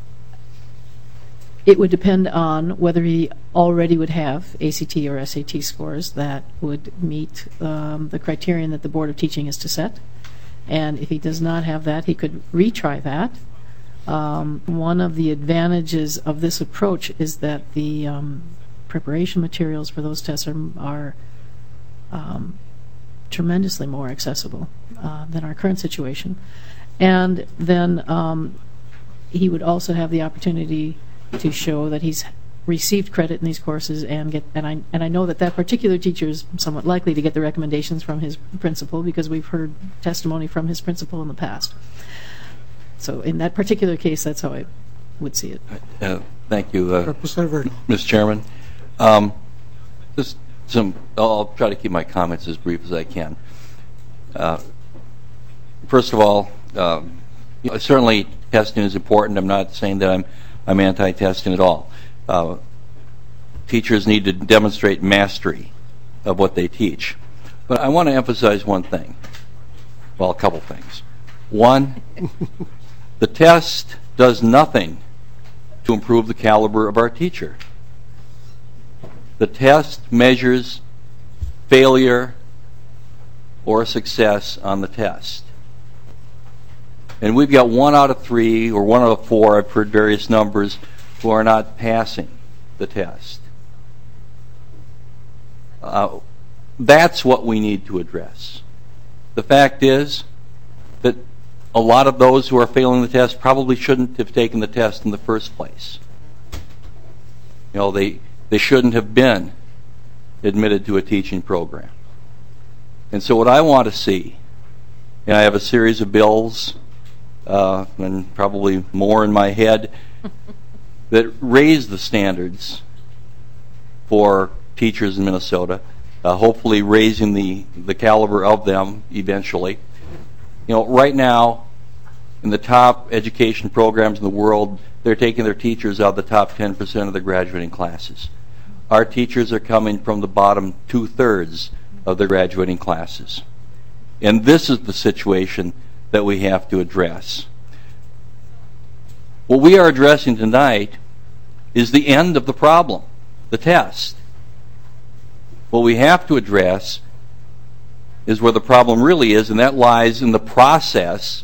It would depend on whether he already would have A C T or S A T scores that would meet um, the criterion that the Board of Teaching is to set. And if he does not have that, he could retry that. Um, one of the advantages of this approach is that the um, preparation materials for those tests are, are um, tremendously more accessible uh, than our current situation. And then um, he would also have the opportunity to show that he's received credit in these courses and get and I and I know that that particular teacher is somewhat likely to get the recommendations from his principal because we've heard testimony from his principal in the past. So in that particular case, that's how I would see it. Uh, thank you, uh, Representative Mister Chairman. Um, just some. I'll try to keep my comments as brief as I can. Uh, first of all, um, you know, certainly testing is important. I'm not saying that I'm I'm anti-testing at all. Uh, teachers need to demonstrate mastery of what they teach. But I want to emphasize one thing. Well, a couple things. One, the test does nothing to improve the caliber of our teacher. The test measures failure or success on the test. And we've got one out of three or one out of four, I've heard various numbers, who are not passing the test. Uh, that's what we need to address. The fact is that a lot of those who are failing the test probably shouldn't have taken the test in the first place. You know, they, they shouldn't have been admitted to a teaching program. And so what I want to see, and I have a series of bills, uh, and probably more in my head, that raise the standards for teachers in Minnesota, uh, hopefully raising the, the caliber of them eventually. You know, right now, in the top education programs in the world, they're taking their teachers out of the top ten percent of the graduating classes. Our teachers are coming from the bottom two-thirds of the graduating classes. And this is the situation that we have to address. What we are addressing tonight is the end of the problem, the test. What we have to address is where the problem really is, and that lies in the process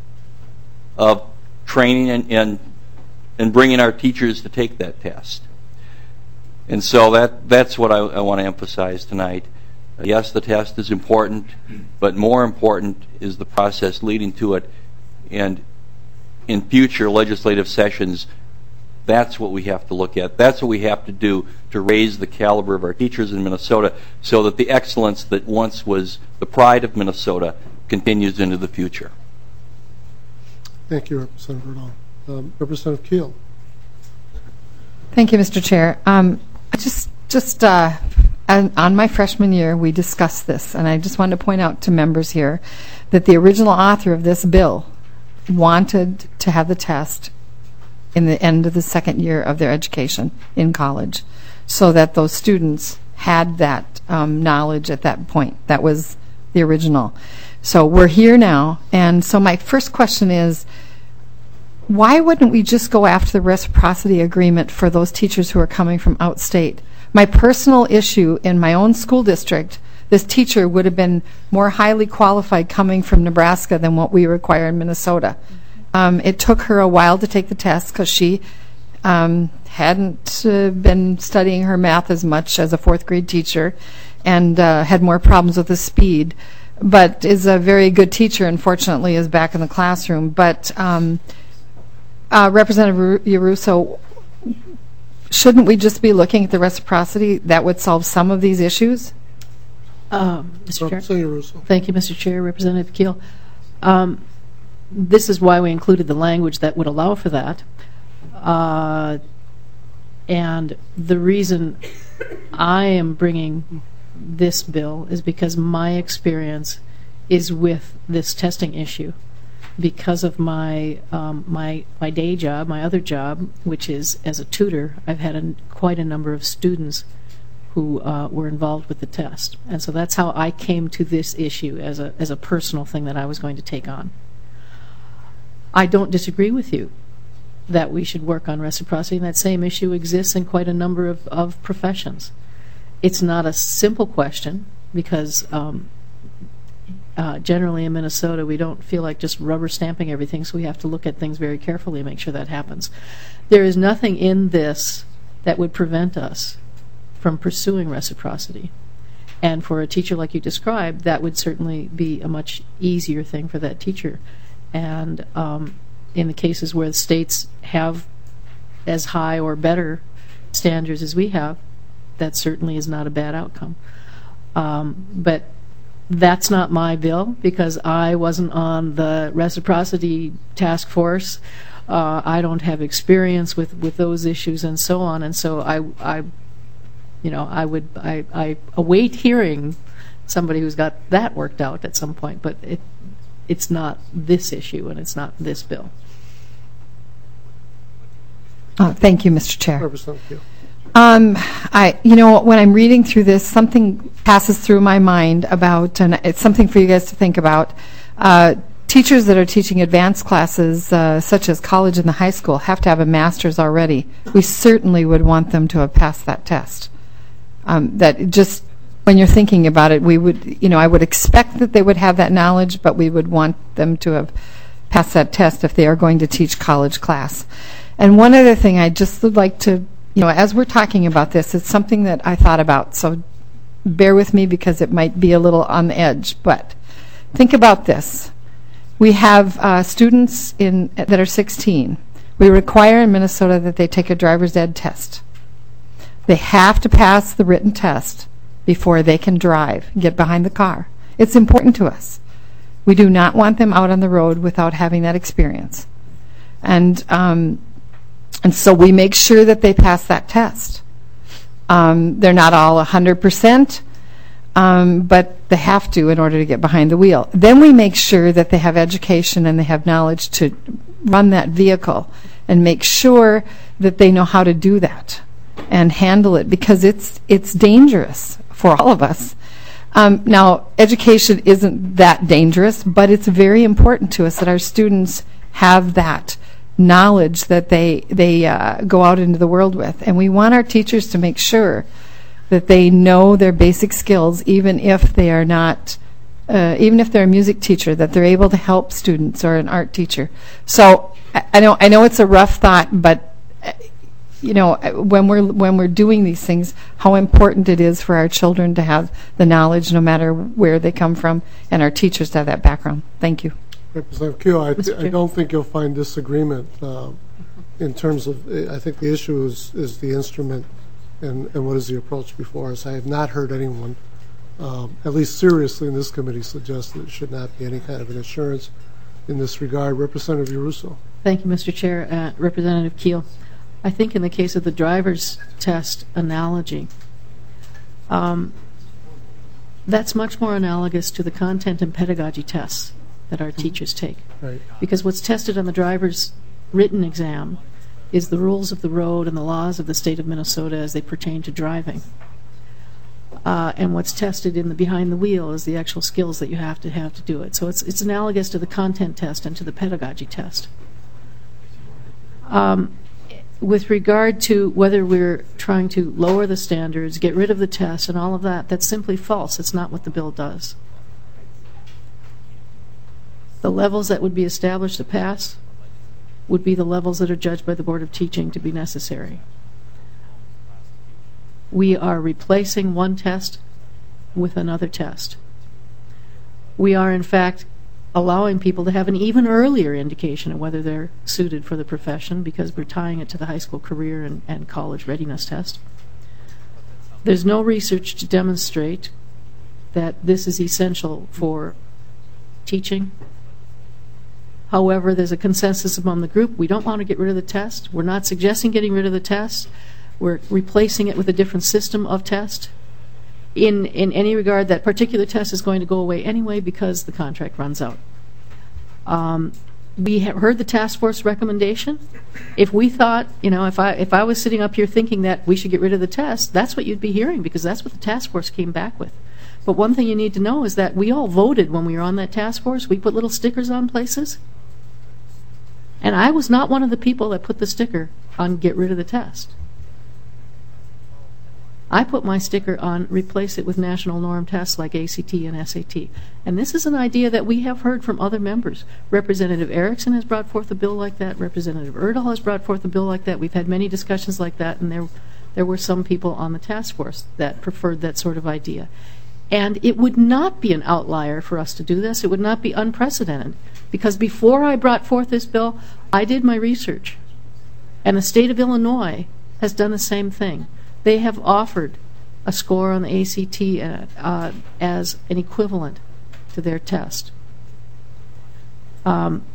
of training and, and, and bringing our teachers to take that test. And so that, that's what I, I want to emphasize tonight. Uh, yes, the test is important, but more important is the process leading to it. And in future legislative sessions, that's what we have to look at. That's what we have to do to raise the caliber of our teachers in Minnesota so that the excellence that once was the pride of Minnesota continues into the future. Thank you, Representative Erdal. Um, Representative Keel. Thank you, Mister Chair. Um, just just uh, on my freshman year, we discussed this, and I just wanted to point out to members here that the original author of this bill wanted to have the test in the end of the second year of their education in college so that those students had that um, knowledge at that point. That was the original. So we're here now, and so my first question is, why wouldn't we just go after the reciprocity agreement for those teachers who are coming from outstate? My personal issue in my own school district, this teacher would have been more highly qualified coming from Nebraska than what we require in Minnesota. Um, it took her a while to take the test because she um, hadn't uh, been studying her math as much as a fourth grade teacher and uh, had more problems with the speed, but is a very good teacher and fortunately is back in the classroom. But um, uh, Representative Yaruso, shouldn't we just be looking at the reciprocity? That would solve some of these issues? Um, Mister Chair. Yaruso. Thank you, Mister Chair. Representative Keel. Um, This is why we included the language that would allow for that. Uh, and the reason I am bringing this bill is because my experience is with this testing issue. Because of my um, my my day job, my other job, which is as a tutor, I've had a, quite a number of students who uh, were involved with the test. And so that's how I came to this issue as a as a personal thing that I was going to take on. I don't disagree with you that we should work on reciprocity, and that same issue exists in quite a number of, of professions. It's not a simple question because um, uh, uh, generally in Minnesota, we don't feel like just rubber stamping everything, so we have to look at things very carefully and make sure that happens. There is nothing in this that would prevent us from pursuing reciprocity. And for a teacher like you described, that would certainly be a much easier thing for that teacher. And um, in the cases where the states have as high or better standards as we have, that certainly is not a bad outcome. Um, but that's not my bill, because I wasn't on the reciprocity task force. Uh, I don't have experience with, with those issues and so on, and so I, I you know, I would I, I await hearing somebody who's got that worked out at some point, but it it's not this issue and it's not this bill. Oh, thank you, Mister Chair. Representative Keel. Um, I, you know, when I'm reading through this, something passes through my mind about, and it's something for you guys to think about. Uh, teachers that are teaching advanced classes, uh, such as college and the high school, have to have a master's already. We certainly would want them to have passed that test. Um, that just, when you're thinking about it, we would, you know, I would expect that they would have that knowledge, but we would want them to have passed that test if they are going to teach college class. And one other thing I just would like to, you know, as we're talking about this, it's something that I thought about, so bear with me because it might be a little on the edge, but think about this. We have uh, students in that are sixteen. We require in Minnesota that they take a driver's ed test. They have to pass the written test before they can drive, get behind the car. It's important to us. We do not want them out on the road without having that experience. And um, and so we make sure that they pass that test. Um, they're not all one hundred percent, um, but they have to in order to get behind the wheel. Then we make sure that they have education and they have knowledge to run that vehicle and make sure that they know how to do that and handle it, because it's it's dangerous for all of us. Um, now, education isn't that dangerous, but it's very important to us that our students have that knowledge that they they uh, go out into the world with. And we want our teachers to make sure that they know their basic skills, even if they are not, uh, even if they're a music teacher, that they're able to help students, or an art teacher. So I, I know I know it's a rough thought, but uh, you know, when we're when we're doing these things, how important it is for our children to have the knowledge, no matter where they come from, and our teachers to have that background. Thank you. Representative Keel, I, th- I don't think you'll find disagreement uh, in terms of, I think the issue is, is the instrument and, and what is the approach before us. I have not heard anyone, um, at least seriously in this committee, suggest that there should not be any kind of an assurance in this regard. Representative Yaruso. Thank you, Mister Chair. Uh, Representative Keel, I think in the case of the driver's test analogy, um, that's much more analogous to the content and pedagogy tests that our teachers take. Right. Because what's tested on the driver's written exam is the rules of the road and the laws of the state of Minnesota as they pertain to driving. Uh, and what's tested in the behind the wheel is the actual skills that you have to have to do it. So it's it's analogous to the content test and to the pedagogy test. Um, with regard to whether we're trying to lower the standards, get rid of the test, and all of that, that's simply false. It's not what the bill does. The levels that would be established to pass would be the levels that are judged by the Board of Teaching to be necessary. We are replacing one test with another test. We are, in fact, allowing people to have an even earlier indication of whether they're suited for the profession, because we're tying it to the high school career and, and college readiness test. There's no research to demonstrate that this is essential for teaching. However, there's a consensus among the group. We don't want to get rid of the test. We're not suggesting getting rid of the test. We're replacing it with a different system of test. In, in any regard, that particular test is going to go away anyway because the contract runs out. Um, we have heard the task force recommendation. If we thought, you know, if I if I was sitting up here thinking that we should get rid of the test, that's what you'd be hearing, because that's what the task force came back with. But one thing you need to know is that we all voted when we were on that task force. We put little stickers on places. And I was not one of the people that put the sticker on get rid of the test. I put my sticker on, replace it with national norm tests like A C T and S A T. And this is an idea that we have heard from other members. Representative Erickson has brought forth a bill like that. Representative Erdahl has brought forth a bill like that. We've had many discussions like that, and there, there were some people on the task force that preferred that sort of idea. And it would not be an outlier for us to do this. It would not be unprecedented. Because before I brought forth this bill, I did my research. And the state of Illinois has done the same thing. They have offered a score on the A C T uh, uh, as an equivalent to their test. Um,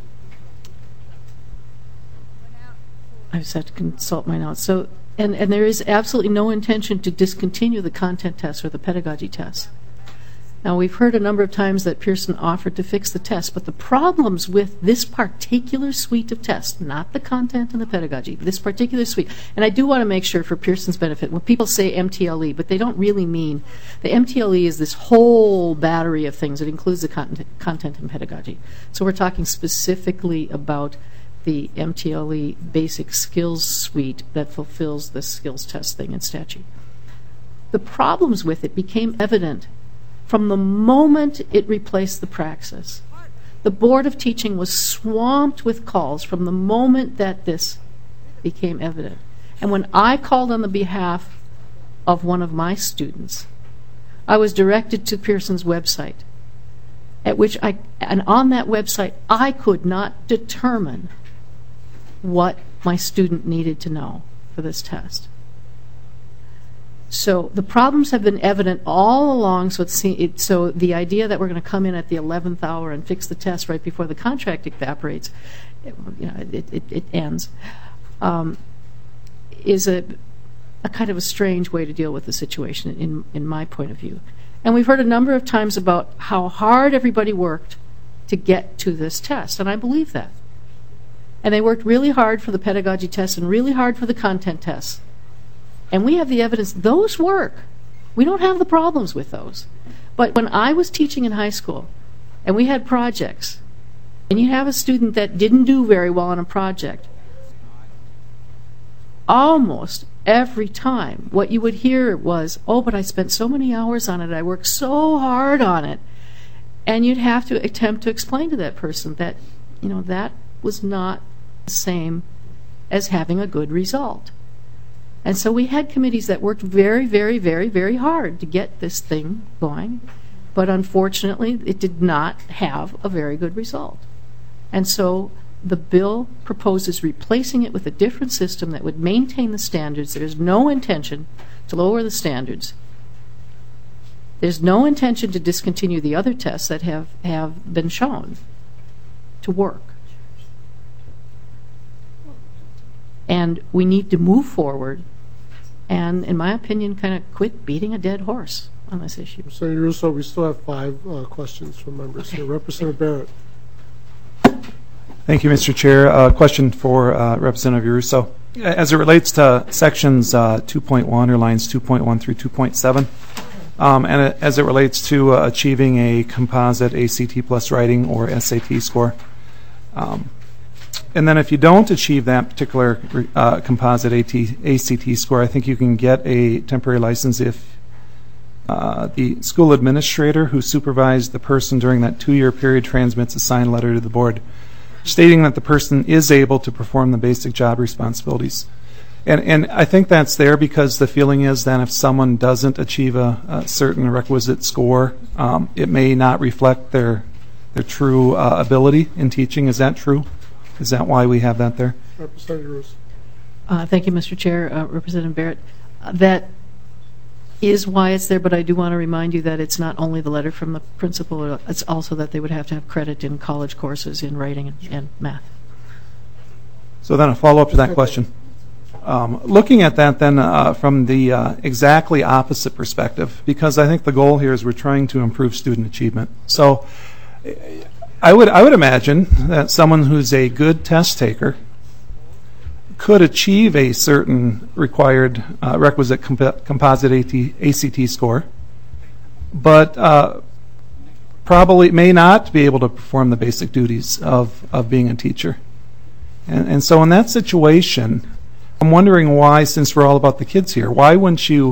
I just have to consult my notes. So, and, and there is absolutely no intention to discontinue the content tests or the pedagogy tests. Now, we've heard a number of times that Pearson offered to fix the test, but the problems with this particular suite of tests, not the content and the pedagogy, this particular suite, and I do want to make sure for Pearson's benefit, when people say M T L E, but they don't really mean, the M T L E is this whole battery of things. It includes the content, content and pedagogy. So we're talking specifically about the M T L E basic skills suite that fulfills the skills test thing in statute. The problems with it became evident from the moment it replaced the praxis. The Board of Teaching was swamped with calls from the moment that this became evident. And when I called on the behalf of one of my students, I was directed to Pearson's website, at which I, and on that website, I could not determine what my student needed to know for this test. So the problems have been evident all along, so, it's, it, so the idea that we're going to come in at the eleventh hour and fix the test right before the contract evaporates, it, you know, it, it, it ends, um, is a, a kind of a strange way to deal with the situation in, in my point of view. And we've heard a number of times about how hard everybody worked to get to this test, and I believe that. And they worked really hard for the pedagogy tests and really hard for the content tests. And we have the evidence those work. We don't have the problems with those. But when I was teaching in high school and we had projects, and you have a student that didn't do very well on a project, almost every time what you would hear was, oh, but I spent so many hours on it, I worked so hard on it. And you'd have to attempt to explain to that person that, you know, that was not the same as having a good result. And so we had committees that worked very, very, very, very hard to get this thing going, but unfortunately it did not have a very good result. And so the bill proposes replacing it with a different system that would maintain the standards. There's no intention to lower the standards. There's no intention to discontinue the other tests that have, have been shown to work. And we need to move forward and, in my opinion, kind of quit beating a dead horse on this issue. Senator Russo, we still have five uh, questions from members here. Representative Barrett. Thank you, Mister Chair. Uh, question for uh, Representative Russo. As it relates to sections uh, two point one or lines two point one through two point seven, um, and it, as it relates to uh, achieving a composite A C T plus writing or S A T score, um, and then if you don't achieve that particular uh, composite A C T score, I think you can get a temporary license if uh, the school administrator who supervised the person during that two-year period transmits a signed letter to the board stating that the person is able to perform the basic job responsibilities. And, and I think that's there because the feeling is that if someone doesn't achieve a, a certain requisite score, um, it may not reflect their, their true uh, ability in teaching. Is that true? Is that why we have that there? Representative Russo. Uh, thank you, Mister Chair. Uh, Representative Barrett. Uh, that is why it's there, but I do want to remind you that it's not only the letter from the principal, it's also that they would have to have credit in college courses in writing and, and math. So then a follow-up to that question. Um, looking at that then uh, from the uh, exactly opposite perspective, because I think the goal here is we're trying to improve student achievement. So I would I would imagine that someone who's a good test taker could achieve a certain required uh, requisite comp- composite A C T score, but uh, probably may not be able to perform the basic duties of, of being a teacher. And, and so in that situation, I'm wondering why, since we're all about the kids here, why wouldn't you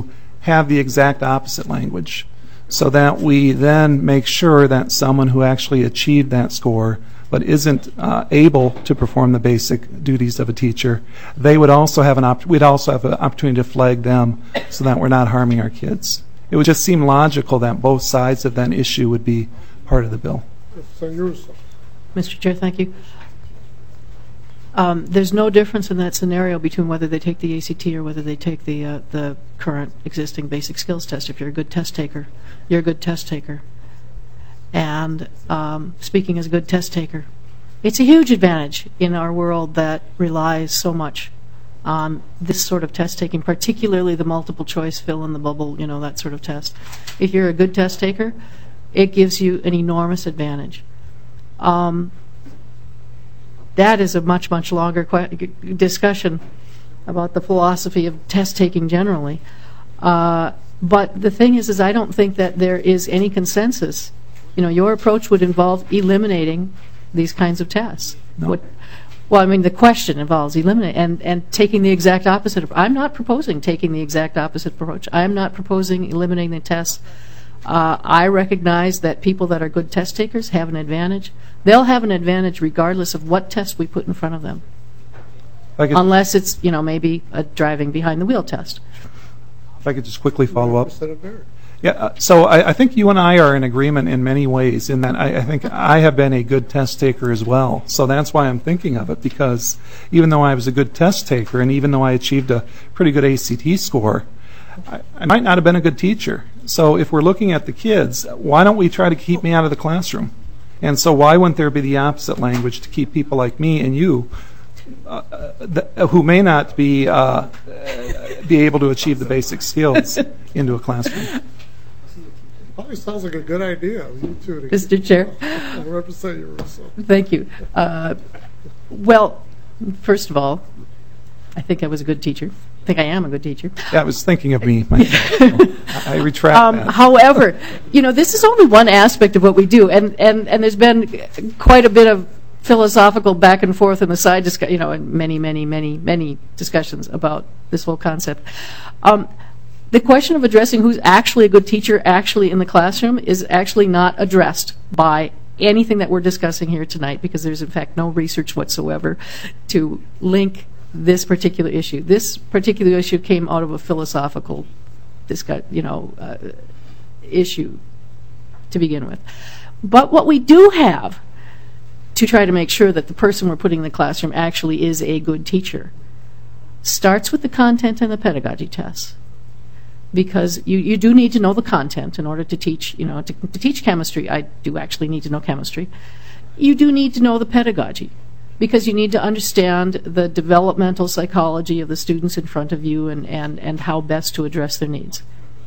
have the exact opposite language, so that we then make sure that someone who actually achieved that score but isn't uh, able to perform the basic duties of a teacher, they would also have an op- we'd also have an opportunity to flag them so that we're not harming our kids. It would just seem logical that both sides of that issue would be part of the bill. Mister Chair, thank you. Um, there's no difference in that scenario between whether they take the A C T or whether they take the uh, the current existing basic skills test. If you're a good test taker, you're a good test taker. And um, speaking as a good test taker, it's a huge advantage in our world that relies so much on this sort of test taking, particularly the multiple choice, fill in the bubble, you know, that sort of test. If you're a good test taker, it gives you an enormous advantage. Um, that is a much, much longer que- discussion about the philosophy of test taking generally. Uh, but the thing is, is I don't think that there is any consensus. You know, your approach would involve eliminating these kinds of tests. No. What, well, I mean, the question involves eliminating and, and taking the exact opposite. Of, I'm not proposing taking the exact opposite approach. I'm not proposing eliminating the tests. Uh, I recognize that people that are good test takers have an advantage. They'll have an advantage regardless of what test we put in front of them, unless it's, you know, maybe a driving behind the wheel test. If I could just quickly follow up. Yeah, uh, so I, I think you and I are in agreement in many ways in that I, I think I have been a good test taker as well. So that's why I'm thinking of it, because even though I was a good test taker and even though I achieved a pretty good A C T score, I, I might not have been a good teacher. So if we're looking at the kids, why don't we try to keep me out of the classroom? And so why wouldn't there be the opposite language to keep people like me and you uh, th- who may not be uh, be able to achieve the basic skills into a classroom? Probably sounds like a good idea. You two Mister Chair. I represent you, Russo. Thank you. Uh, well, first of all, I think I was a good teacher. I think I am a good teacher. Yeah, I was thinking of me. I retract um, that. However, you know, this is only one aspect of what we do, and, and, and there's been quite a bit of philosophical back and forth in the side, discuss, you know, and many, many, many, many discussions about this whole concept. Um, The question of addressing who's actually a good teacher actually in the classroom is actually not addressed by anything that we're discussing here tonight, because there's in fact no research whatsoever to link this particular issue. This particular issue came out of a philosophical discuss, you know, uh, issue to begin with. But what we do have to try to make sure that the person we're putting in the classroom actually is a good teacher starts with the content and the pedagogy tests. Because you, you do need to know the content in order to teach, you know, to, to teach chemistry. I do actually need to know chemistry. You do need to know the pedagogy, because you need to understand the developmental psychology of the students in front of you and, and, and how best to address their needs.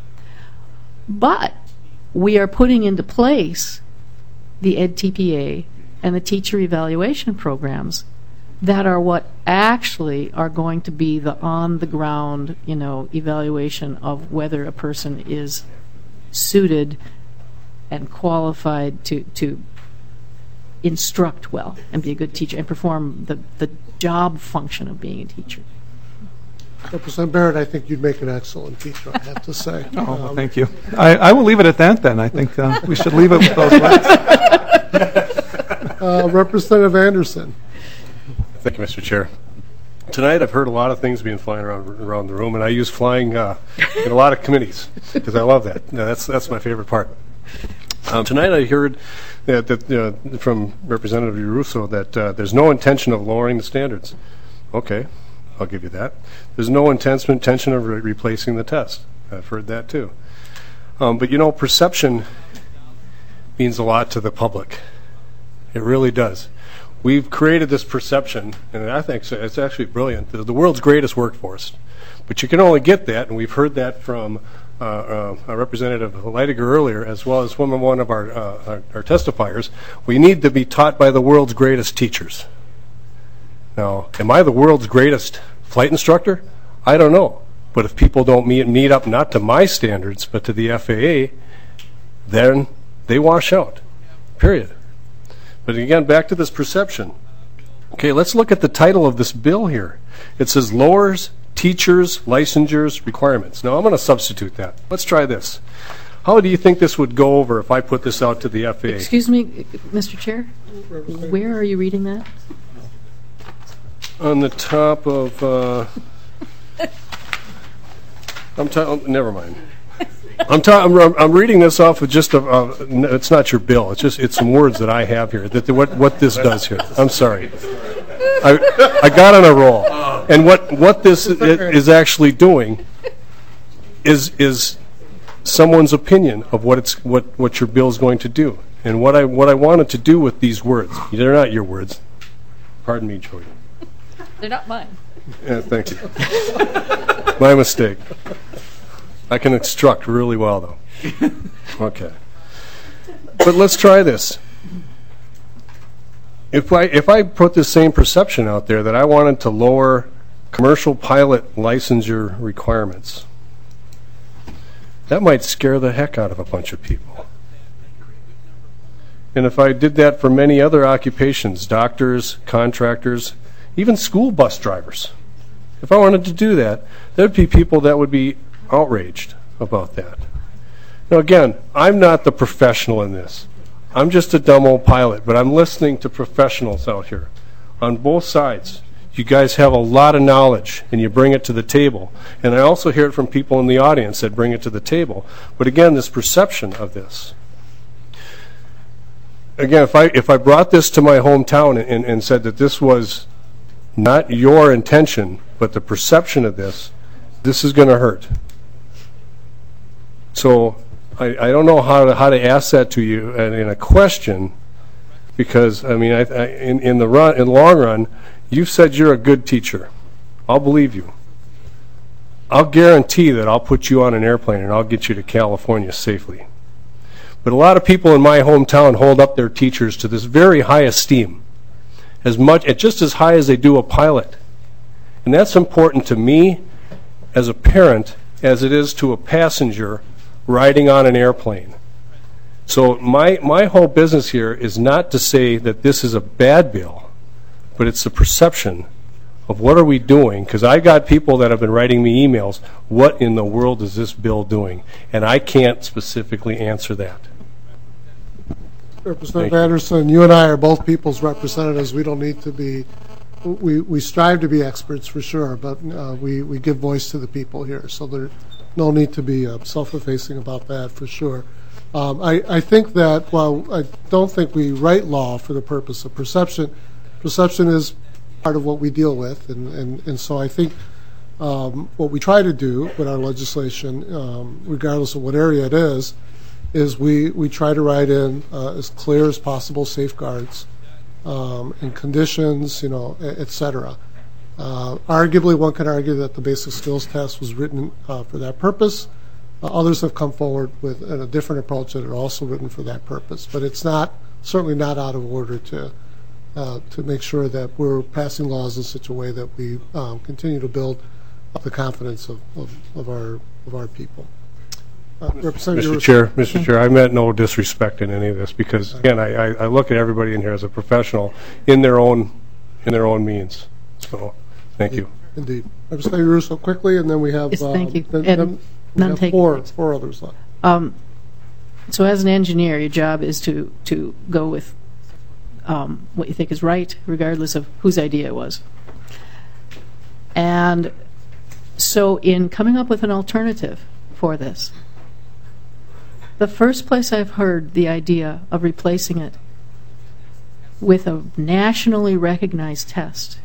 But we are putting into place the Ed T P A and the teacher evaluation programs that are what actually are going to be the on-the-ground, you know, evaluation of whether a person is suited and qualified to, to instruct well and be a good teacher and perform the, the job function of being a teacher. Representative Barrett, I think you'd make an excellent teacher, I have to say. Oh, well, um, thank you. I, I will leave it at that then. I think uh, we should leave it with those words. uh, Representative Anderson. Thank you, Mister Chair. Tonight I've heard a lot of things being flying around around the room, and I use flying uh, in a lot of committees because I love that. No, that's that's my favorite part. Um, tonight I heard that, that uh, from Representative Russo that uh, there's no intention of lowering the standards. Okay, I'll give you that. There's no intention intention of re- replacing the test. I've heard that too. Um, but you know, perception means a lot to the public. It really does. We've created this perception, and I think it's actually brilliant, the world's greatest workforce. But you can only get that, and we've heard that from uh, uh, Representative Leidiger earlier, as well as from one of our, uh, our, our testifiers. We need to be taught by the world's greatest teachers. Now, am I the world's greatest flight instructor? I don't know. But if people don't meet, meet up not to my standards, but to the F A A, then they wash out, period. But again, back to this perception. Okay, let's look at the title of this bill here. It says lowers teachers, licensures, requirements. Now, I'm going to substitute that. Let's try this. How do you think this would go over if I put this out to the F A A? Excuse me, Mister Chair? Where are you reading that? On the top of... Uh, I'm ta- oh, never mind. I'm, ta- I'm, I'm reading this off of just a. Uh, it's not your bill. It's just it's some words that I have here. That the, what what this does here. I'm sorry. I I got on a roll, and what what this is, is actually doing is is someone's opinion of what it's what what your bill is going to do, and what I what I wanted to do with these words. They're not your words. Pardon me, Jody. They're not mine. Yeah, thank you. My mistake. I can instruct really well, though. Okay. But let's try this. If I if I put the same perception out there that I wanted to lower commercial pilot licensure requirements, that might scare the heck out of a bunch of people. And if I did that for many other occupations, doctors, contractors, even school bus drivers, if I wanted to do that, there'd be people that would be outraged about that. Now, again, I'm not the professional in this. I'm just a dumb old pilot, but I'm listening to professionals out here on both sides. You guys have a lot of knowledge, and you bring it to the table. And I also hear it from people in the audience that bring it to the table. But again, this perception of this. Again, if I if I brought this to my hometown and, and said that this was not your intention, but the perception of this, this is going to hurt. So I, I don't know how to how to ask that to you in, in a question, because I mean, I, I, in in the run in the long run, you've said you're a good teacher. I'll believe you. I'll guarantee that I'll put you on an airplane and I'll get you to California safely. But a lot of people in my hometown hold up their teachers to this very high esteem, as much, just as high as they do a pilot. And that's important to me as a parent as it is to a passenger riding on an airplane. So my, my whole business here is not to say that this is a bad bill, but it's the perception of what are we doing, because I got people that have been writing me emails, what in the world is this bill doing? And I can't specifically answer that. Representative Anderson, you and I are both people's representatives. We don't need to be, we, we strive to be experts for sure, but uh, we, we give voice to the people here. So there's no need to be uh, self-effacing about that for sure. Um, I, I think that while I don't think we write law for the purpose of perception, perception is part of what we deal with. And, and, and so I think um, what we try to do with our legislation, um, regardless of what area it is, is we, we try to write in uh, as clear as possible safeguards um, and conditions, you know, et cetera. Uh, arguably, one could argue that the basic skills test was written uh, for that purpose. Uh, others have come forward with a different approach that are also written for that purpose. But it's not, certainly not out of order to uh, to make sure that we're passing laws in such a way that we um, continue to build up the confidence of, of, of our of our people. Uh, Mister Chair, Mister Chair, I meant no disrespect in any of this, because again, I, I, I look at everybody in here as a professional in their own in their own means. So, thank you. Indeed, Representative Russo, quickly, and then we have Yes, thank um, you. Then, And then we none have taken. four four others left. Um, so, as an engineer, your job is to to go with um, what you think is right, regardless of whose idea it was. And so, in coming up with an alternative for this, the first place I've heard the idea of replacing it with a nationally recognized test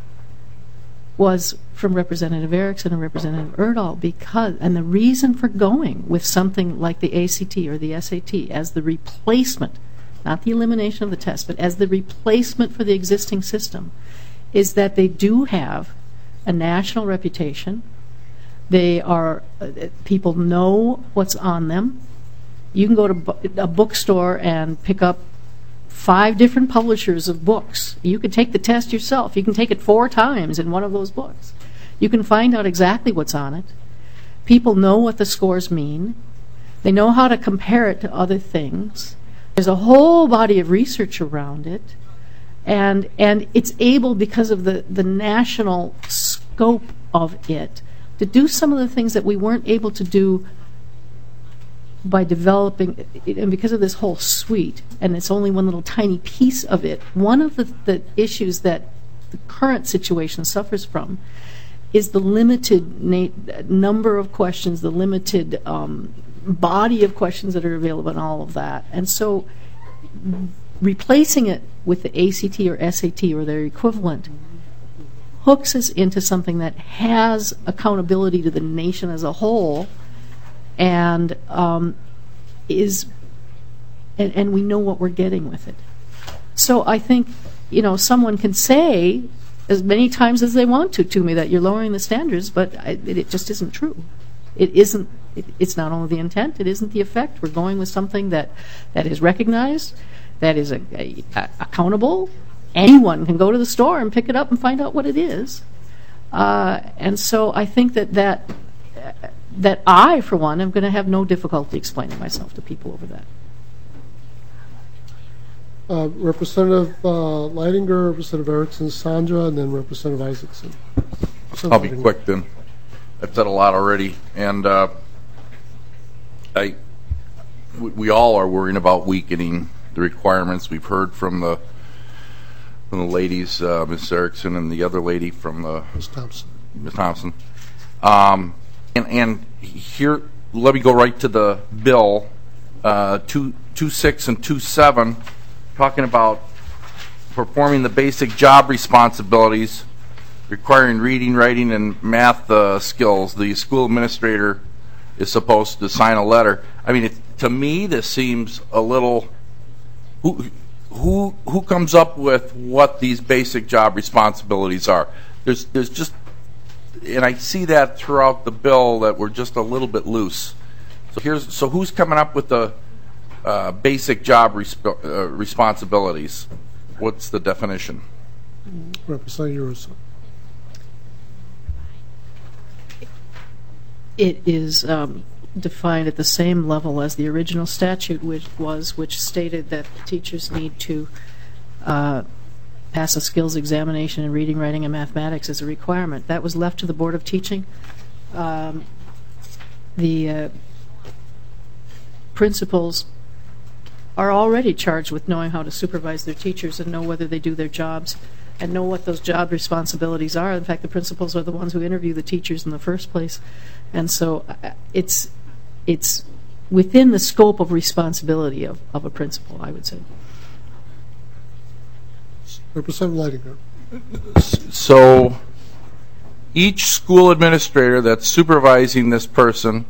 was from Representative Erickson and Representative Erdahl, because, and the reason for going with something like the A C T or the S A T as the replacement, not the elimination of the test, but as the replacement for the existing system, is that they do have a national reputation. They are, uh, people know what's on them. You can go to bu- a bookstore and pick up five different publishers of books. You could take the test yourself. You can take it four times in one of those books. You can find out exactly what's on it. People know what the scores mean. They know how to compare it to other things. There's a whole body of research around it. And and it's able, because of the, the national scope of it, to do some of the things that we weren't able to do by developing, and because of this whole suite, and it's only one little tiny piece of it, one of the, the issues that the current situation suffers from is the limited na- number of questions, the limited um, body of questions that are available, and all of that. And so replacing it with the A C T or S A T or their equivalent hooks us into something that has accountability to the nation as a whole, and um, is, and, and we know what we're getting with it. So I think, you know, someone can say as many times as they want to to me that you're lowering the standards, but I, it, it just isn't true. It isn't. It, it's not only the intent; it isn't the effect. We're going with something that that is recognized, that is a, a, a, accountable. Anyone can go to the store and pick it up and find out what it is. Uh, and so I think that that. Uh, that I, for one, am going to have no difficulty explaining myself to people over that. Uh, Representative uh, Leidinger, Representative Erickson, Sandra, and then Representative Isaacson. I'll be quick then. I've said a lot already, and uh, I, we, we all are worrying about weakening the requirements. We've heard from the from the ladies, uh, Miz Erickson, and the other lady from the Miz Thompson. Miz Thompson. Um, And, and here, let me go right to the bill, uh, two, two six and two seven, talking about performing the basic job responsibilities, requiring reading, writing, and math uh, skills. The school administrator is supposed to sign a letter. I mean, it, to me, this seems a little. Who, who, who comes up with what these basic job responsibilities are? There's, there's just. And I see that throughout the bill that we're just a little bit loose. So here's so who's coming up with the uh, basic job resp- uh, responsibilities? What's the definition? Representative Russo. It is um, defined at the same level as the original statute, which was which stated that teachers need to uh, pass a skills examination in reading, writing, and mathematics as a requirement. That was left to the Board of Teaching. Um, the uh, principals are already charged with knowing how to supervise their teachers and know whether they do their jobs and know what those job responsibilities are. In fact, the principals are the ones who interview the teachers in the first place. And so uh, it's it's within the scope of responsibility of, of a principal, I would say. Representative Leidinger. So each school administrator that's supervising this person,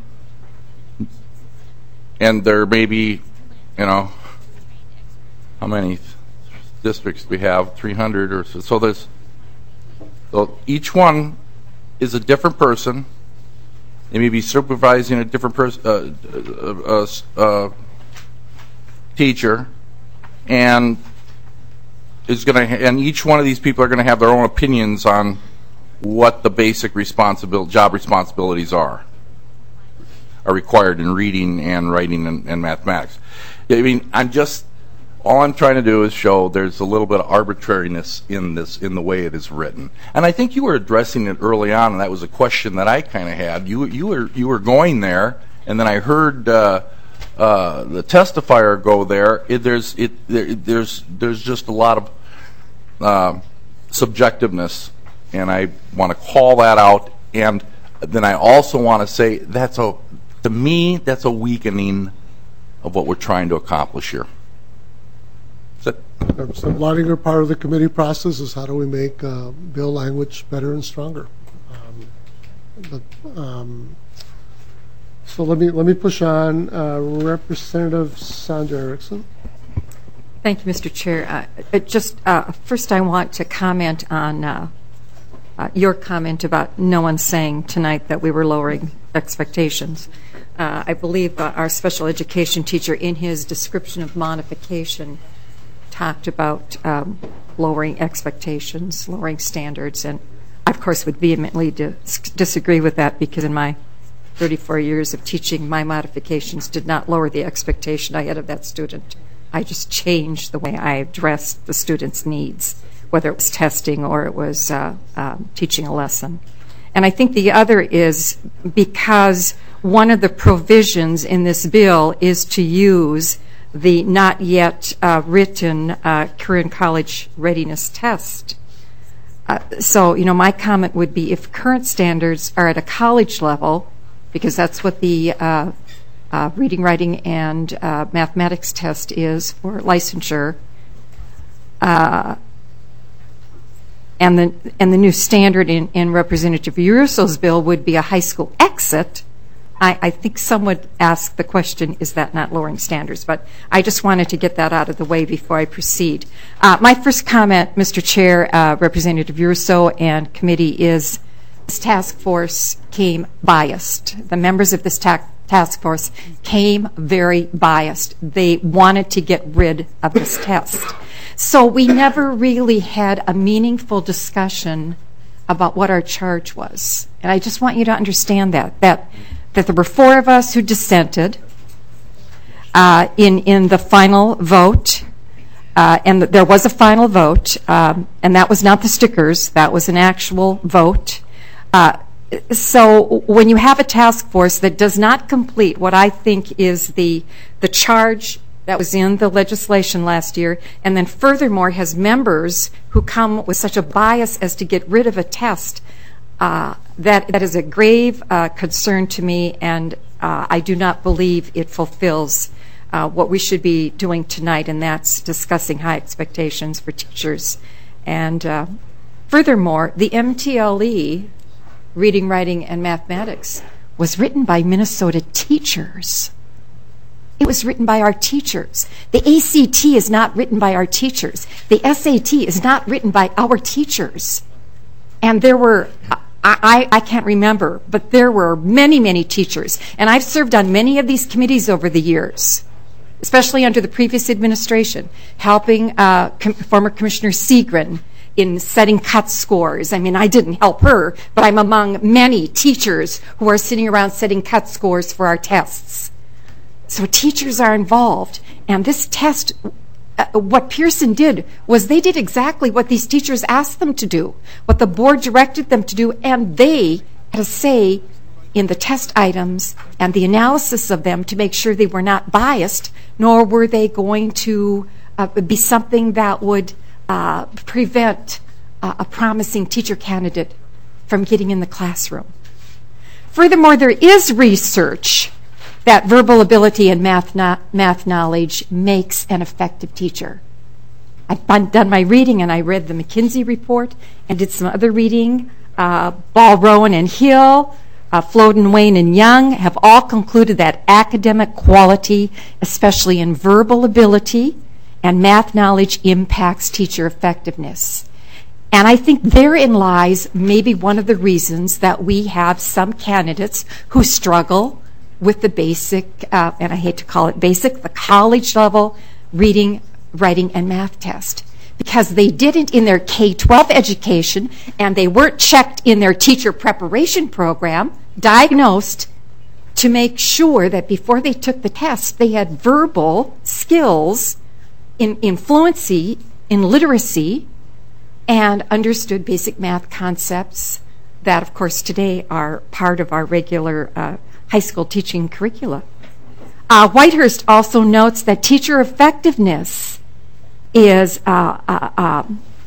and there may be, you know, how many districts do we have? three hundred or so. So there's, so each one is a different person. They may be supervising a different person, uh, uh, uh, uh, teacher, and is going to, and each one of these people are going to have their own opinions on what the basic responsibility, job responsibilities are, are required in reading and writing and, and mathematics. I mean, I'm just, all I'm trying to do is show there's a little bit of arbitrariness in this, in the way it is written. And I think you were addressing it early on, and that was a question that I kind of had. You, you were, you were going there, and then I heard uh, uh, the testifier go there. It, there's, it, there, there's, there's just a lot of Uh, subjectiveness, and I want to call that out. And then I also want to say that's a, to me, that's a weakening of what we're trying to accomplish here. Representative Leidinger, part of the committee process is how do we make uh, bill language better and stronger. Um, but, um, so let me let me push on. Uh, Representative Sandra Erickson. Thank you, Mister Chair. Uh, it just uh, first, I want to comment on uh, uh, your comment about no one saying tonight that we were lowering expectations. Uh, I believe uh, our special education teacher, in his description of modification, talked about um, lowering expectations, lowering standards, and I, of course, would vehemently dis- disagree with that because in my thirty-four years of teaching, my modifications did not lower the expectation I had of that student. I just changed the way I addressed the student's needs, whether it was testing or it was uh, uh, teaching a lesson. And I think the other is because one of the provisions in this bill is to use the not yet uh, written uh, career and college readiness test. Uh, so, you know, my comment would be if current standards are at a college level, because that's what the uh, uh, reading, writing, and uh, mathematics test is for licensure, uh, and the and the new standard in, in Representative Urusso's bill would be a high school exit. I, I think some would ask the question, is that not lowering standards? But I just wanted to get that out of the way before I proceed. Uh, my first comment, Mister Chair, uh, Representative Urusso, and committee is this task force came biased. The members of this ta- task force came very biased. They wanted to get rid of this test. So we never really had a meaningful discussion about what our charge was. And I just want you to understand that, that that there were four of us who dissented uh, in in the final vote, uh, and there was a final vote, um, and that was not the stickers. That was an actual vote. Uh, so when you have a task force that does not complete what I think is the the charge that was in the legislation last year, and then furthermore has members who come with such a bias as to get rid of a test, Uh, that that is a grave uh, concern to me, and uh, I do not believe it fulfills uh, what we should be doing tonight, and that's discussing high expectations for teachers. And uh, furthermore, the M T L E, Reading, Writing, and Mathematics, was written by Minnesota teachers. It was written by our teachers. The A C T is not written by our teachers. The S A T is not written by our teachers. And there were, I, I can't remember, but there were many, many teachers. And I've served on many of these committees over the years, especially under the previous administration, helping uh, com- former Commissioner Seagren in setting cut scores. I mean, I didn't help her, but I'm among many teachers who are sitting around setting cut scores for our tests. So teachers are involved. And this test, Uh, what Pearson did was they did exactly what these teachers asked them to do, what the board directed them to do, and they had a say in the test items and the analysis of them to make sure they were not biased, nor were they going to uh, be something that would uh, prevent uh, a promising teacher candidate from getting in the classroom. Furthermore, there is research that verbal ability and math, no- math knowledge makes an effective teacher. I've done my reading, and I read the McKinsey report and did some other reading. Uh, Ball, Rowan, and Hill, uh, Floden, Wayne, and Young have all concluded that academic quality, especially in verbal ability and math knowledge, impacts teacher effectiveness. And I think therein lies maybe one of the reasons that we have some candidates who struggle with the basic, uh, and I hate to call it basic, the college level reading, writing, and math test. Because they didn't in their K twelve education, and they weren't checked in their teacher preparation program, diagnosed to make sure that before they took the test, they had verbal skills in, in fluency, in literacy, and understood basic math concepts that, of course, today are part of our regular uh, high school teaching curricula. Uh, Whitehurst also notes that teacher effectiveness is uh, uh, uh,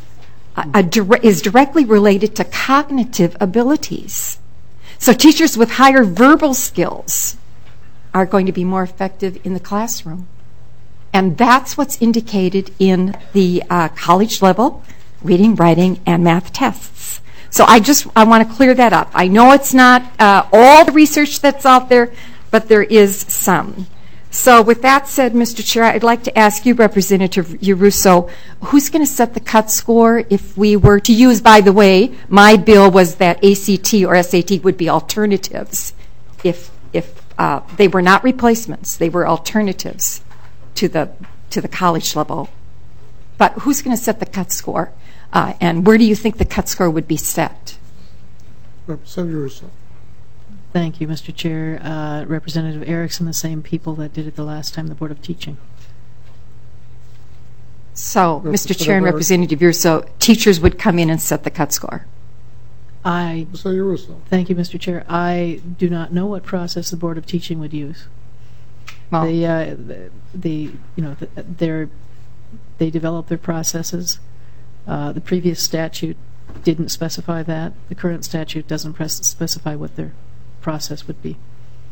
a dire- is directly related to cognitive abilities. So teachers with higher verbal skills are going to be more effective in the classroom. And that's what's indicated in the uh, college level reading, writing, and math tests. So I just I want to clear that up. I know it's not uh, all the research that's out there, but there is some. So with that said, Mister Chair, I'd like to ask you, Representative Urusso, who's going to set the cut score if we were to use, by the way, my bill was that A C T or S A T would be alternatives if if uh, they were not replacements, they were alternatives to the to the college level. But who's going to set the cut score? Uh, and where do you think the cut score would be set? Representative Russo. Thank you, Mister Chair. Uh, Representative Erickson, the same people that did it the last time, the Board of Teaching. So, Mister Chair and Representative Russo, teachers would come in and set the cut score. I Mister Russo. Thank you, Mister Chair. I do not know what process the Board of Teaching would use. Well- the, uh, the, the you know, the, their, they develop their processes. Uh, the previous statute didn't specify that. The current statute doesn't press, specify what their process would be.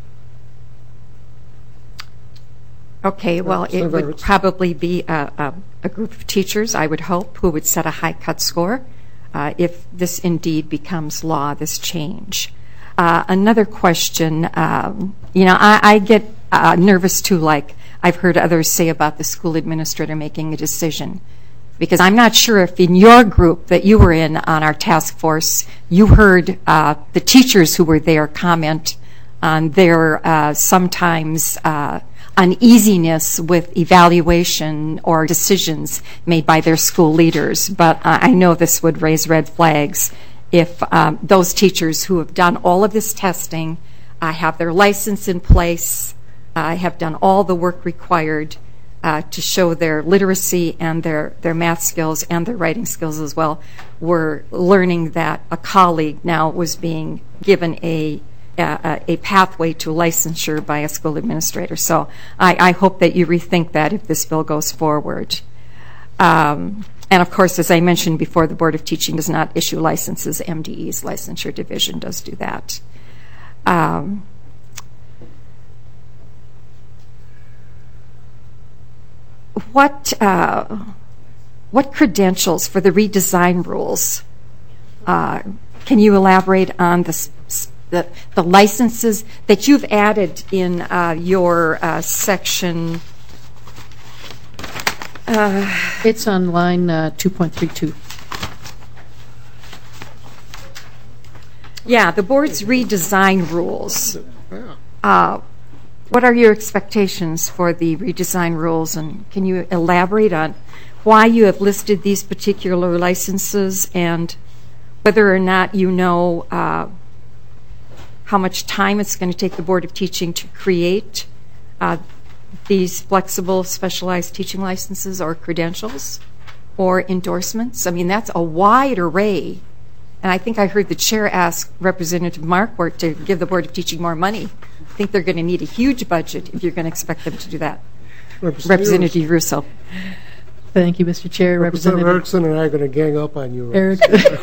Okay, well, Representative it would Erickson. probably be a, a, a group of teachers, I would hope, who would set a high cut score uh, if this indeed becomes law, this change. Uh, another question, um, you know, I, I get uh, nervous too, like I've heard others say about the school administrator making a decision. Because I'm not sure if in your group that you were in on our task force, you heard uh, the teachers who were there comment on their uh, sometimes uh, uneasiness with evaluation or decisions made by their school leaders. But uh, I know this would raise red flags if um, those teachers who have done all of this testing, uh, have their license in place, uh, have done all the work required Uh, to show their literacy and their, their math skills and their writing skills as well, were learning that a colleague now was being given a, a, a pathway to licensure by a school administrator. So I, I hope that you rethink that if this bill goes forward. Um, and of course, as I mentioned before, the Board of Teaching does not issue licenses. M D E's licensure division does do that. Um, What uh, what credentials for the redesign rules? Uh, can you elaborate on the, the the licenses that you've added in uh, your uh, section? Uh, it's on line uh, two point three two. Yeah, the board's redesign rules. Uh, What are your expectations for the redesign rules, and can you elaborate on why you have listed these particular licenses and whether or not you know uh, how much time it's going to take the Board of Teaching to create uh, these flexible specialized teaching licenses or credentials or endorsements? I mean, that's a wide array. And I think I heard the chair ask Representative Markwart to give the Board of Teaching more money. I think they're going to need a huge budget if you're going to expect them to do that. Representative Representative Russo. Thank you, Mister Chair. Representative Representative Erickson and I are going to gang up on you. Eric.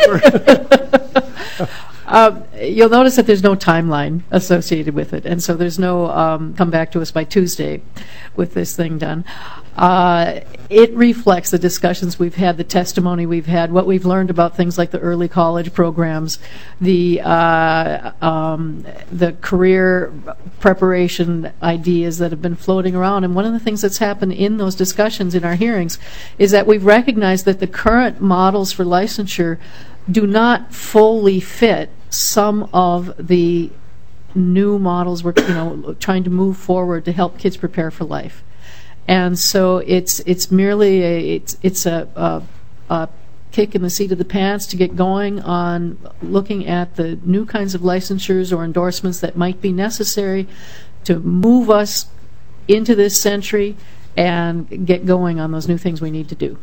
Um, you'll notice that there's no timeline associated with it, and so there's no um, come back to us by Tuesday with this thing done. Uh, it reflects the discussions we've had, the testimony we've had, what we've learned about things like the early college programs, the uh, um, the career preparation ideas that have been floating around. And one of the things that's happened in those discussions in our hearings is that we've recognized that the current models for licensure do not fully fit some of the new models we're you know trying to move forward to help kids prepare for life. And so it's it's merely a it's it's a, a, a kick in the seat of the pants to get going on looking at the new kinds of licensures or endorsements that might be necessary to move us into this century and get going on those new things we need to do.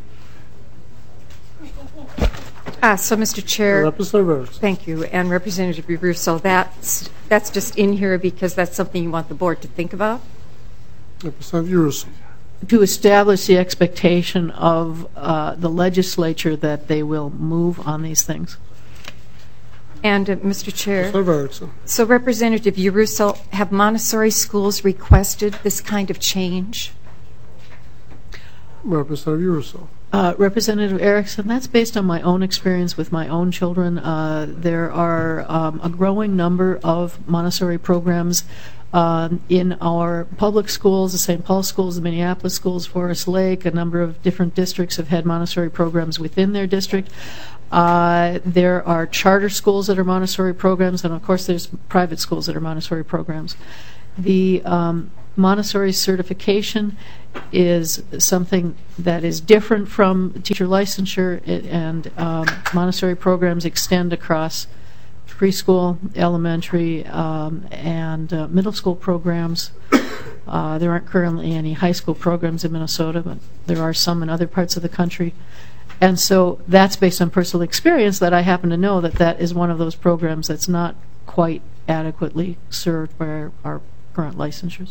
Ah, so, Mister Chair, Representative. Thank you, and Representative Russo, that's that's just in here because that's something you want the board to think about. Representative Russo. To establish the expectation of uh, the legislature that they will move on these things. And uh, Mister Chair, Representative Erickson. so Representative Russo, have Montessori schools requested this kind of change? Representative Russo. Uh, Representative Erickson, that's based on my own experience with my own children. Uh, there are um, a growing number of Montessori programs uh, in our public schools, the Saint Paul schools, the Minneapolis schools, Forest Lake. A number of different districts have had Montessori programs within their district. Uh, there are charter schools that are Montessori programs, and of course there's private schools that are Montessori programs. The um, Montessori certification is something that is different from teacher licensure, it, and um, Montessori programs extend across preschool, elementary, um, and uh, middle school programs. Uh, there aren't currently any high school programs in Minnesota, but there are some in other parts of the country. And so that's based on personal experience that I happen to know that that is one of those programs that's not quite adequately served by our, our current licensures.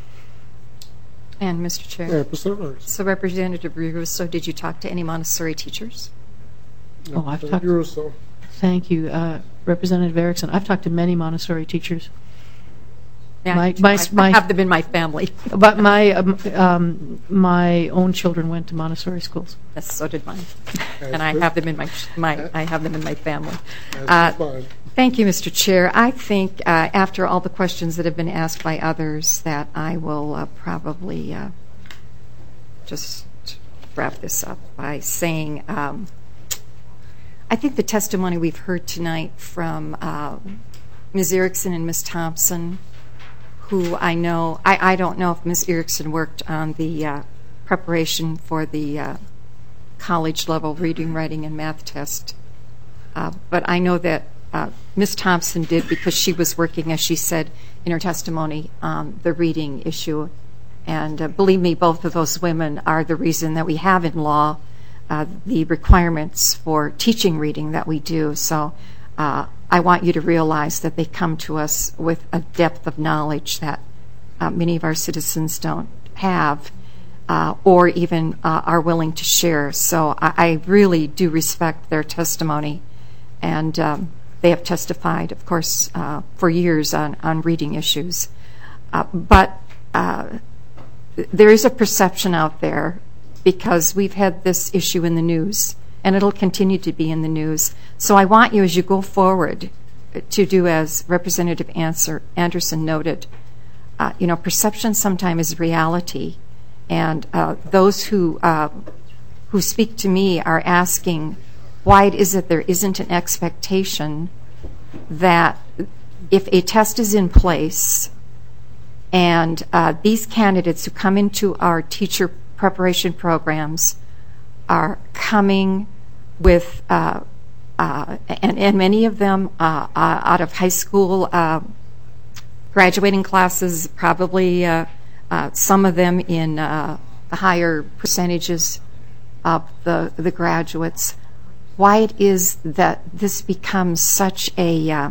And Mister Chair. Yeah, Representative. So Representative Russo, did you talk to any Montessori teachers? No, Oh, I've talked. Russo. Thank you, uh, Representative Erickson. I've talked to many Montessori teachers. Yeah, My- my- I, my- I have them in my family. But my um, um, my own children went to Montessori schools. Yes, so did mine, As and I did- have them in my my I have them in my family. As Uh, did mine. Thank you, Mister Chair. I think uh, after all the questions that have been asked by others, that I will uh, probably uh, just wrap this up by saying um, I think the testimony we've heard tonight from uh, Miz Erickson and Miz Thompson, who I know, I, I don't know if Miz Erickson worked on the uh, preparation for the uh, college level reading, writing, and math test, uh, but I know that uh, Miz Thompson did because she was working, as she said in her testimony, on the reading issue. And uh, believe me, both of those women are the reason that we have in law uh, the requirements for teaching reading that we do. So uh, I want you to realize that they come to us with a depth of knowledge that uh, many of our citizens don't have uh, or even uh, are willing to share. So I, I really do respect their testimony. And um, they have testified, of course, uh, for years on, on reading issues. Uh, but uh, there is a perception out there, because we've had this issue in the news, and it'll continue to be in the news. So I want you, as you go forward, to do as Representative Answer, Anderson noted. Uh, you know, perception sometimes is reality, and uh, those who uh, who speak to me are asking, why it is that there isn't an expectation that if a test is in place and uh, these candidates who come into our teacher preparation programs are coming with, uh, uh, and, and many of them uh, uh, out of high school uh, graduating classes, probably uh, uh, some of them in uh, the higher percentages of the, the graduates, why it is that this becomes such a uh,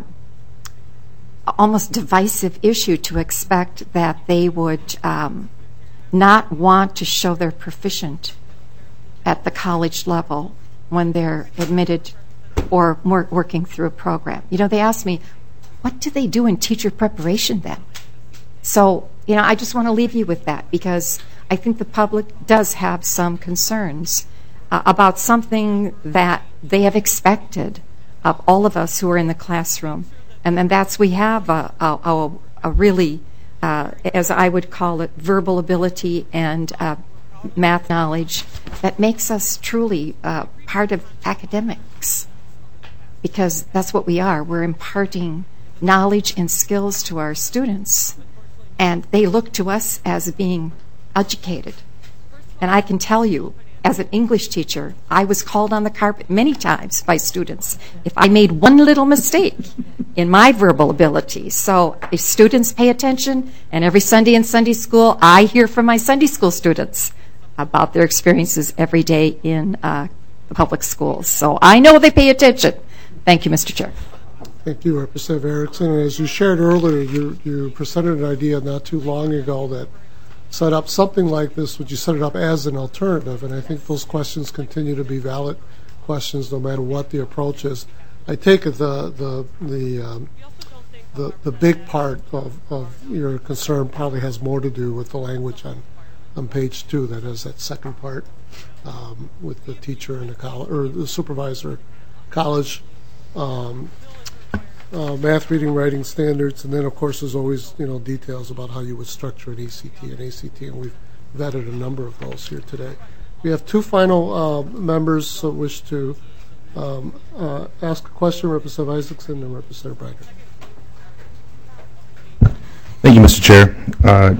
almost divisive issue to expect that they would um, not want to show they're proficient at the college level when they're admitted or more working through a program. You know, they ask me, what do they do in teacher preparation then? So, you know, I just want to leave you with that, because I think the public does have some concerns uh, about something that they have expected of all of us who are in the classroom. And then that's, we have a, a, a, a really, uh, as I would call it, verbal ability and uh, math knowledge that makes us truly uh, part of academics, because that's what we are. We're imparting knowledge and skills to our students, and they look to us as being educated. And I can tell you, as an English teacher, I was called on the carpet many times by students if I made one little mistake in my verbal ability. So if students pay attention, and every Sunday in Sunday school, I hear from my Sunday school students about their experiences every day in uh, the public schools. So I know they pay attention. Thank you, Mister Chair. Thank you, Representative Erickson. And as you shared earlier, you, you presented an idea not too long ago that set up something like this. Would you set it up as an alternative? And I think those questions continue to be valid questions no matter what the approach is. I take it the the the um, the, the big part of, of your concern probably has more to do with the language on on page two. That is that second part um, with the teacher and the college or the supervisor, college. Um, Uh, math, reading, writing standards, and then of course there's always, you know, details about how you would structure an E C T and A C T, and we've vetted a number of those here today. We have two final uh, members who wish to um, uh, ask a question, Representative Isaacson and Representative Breiter. Thank you, Mister Chair. Uh,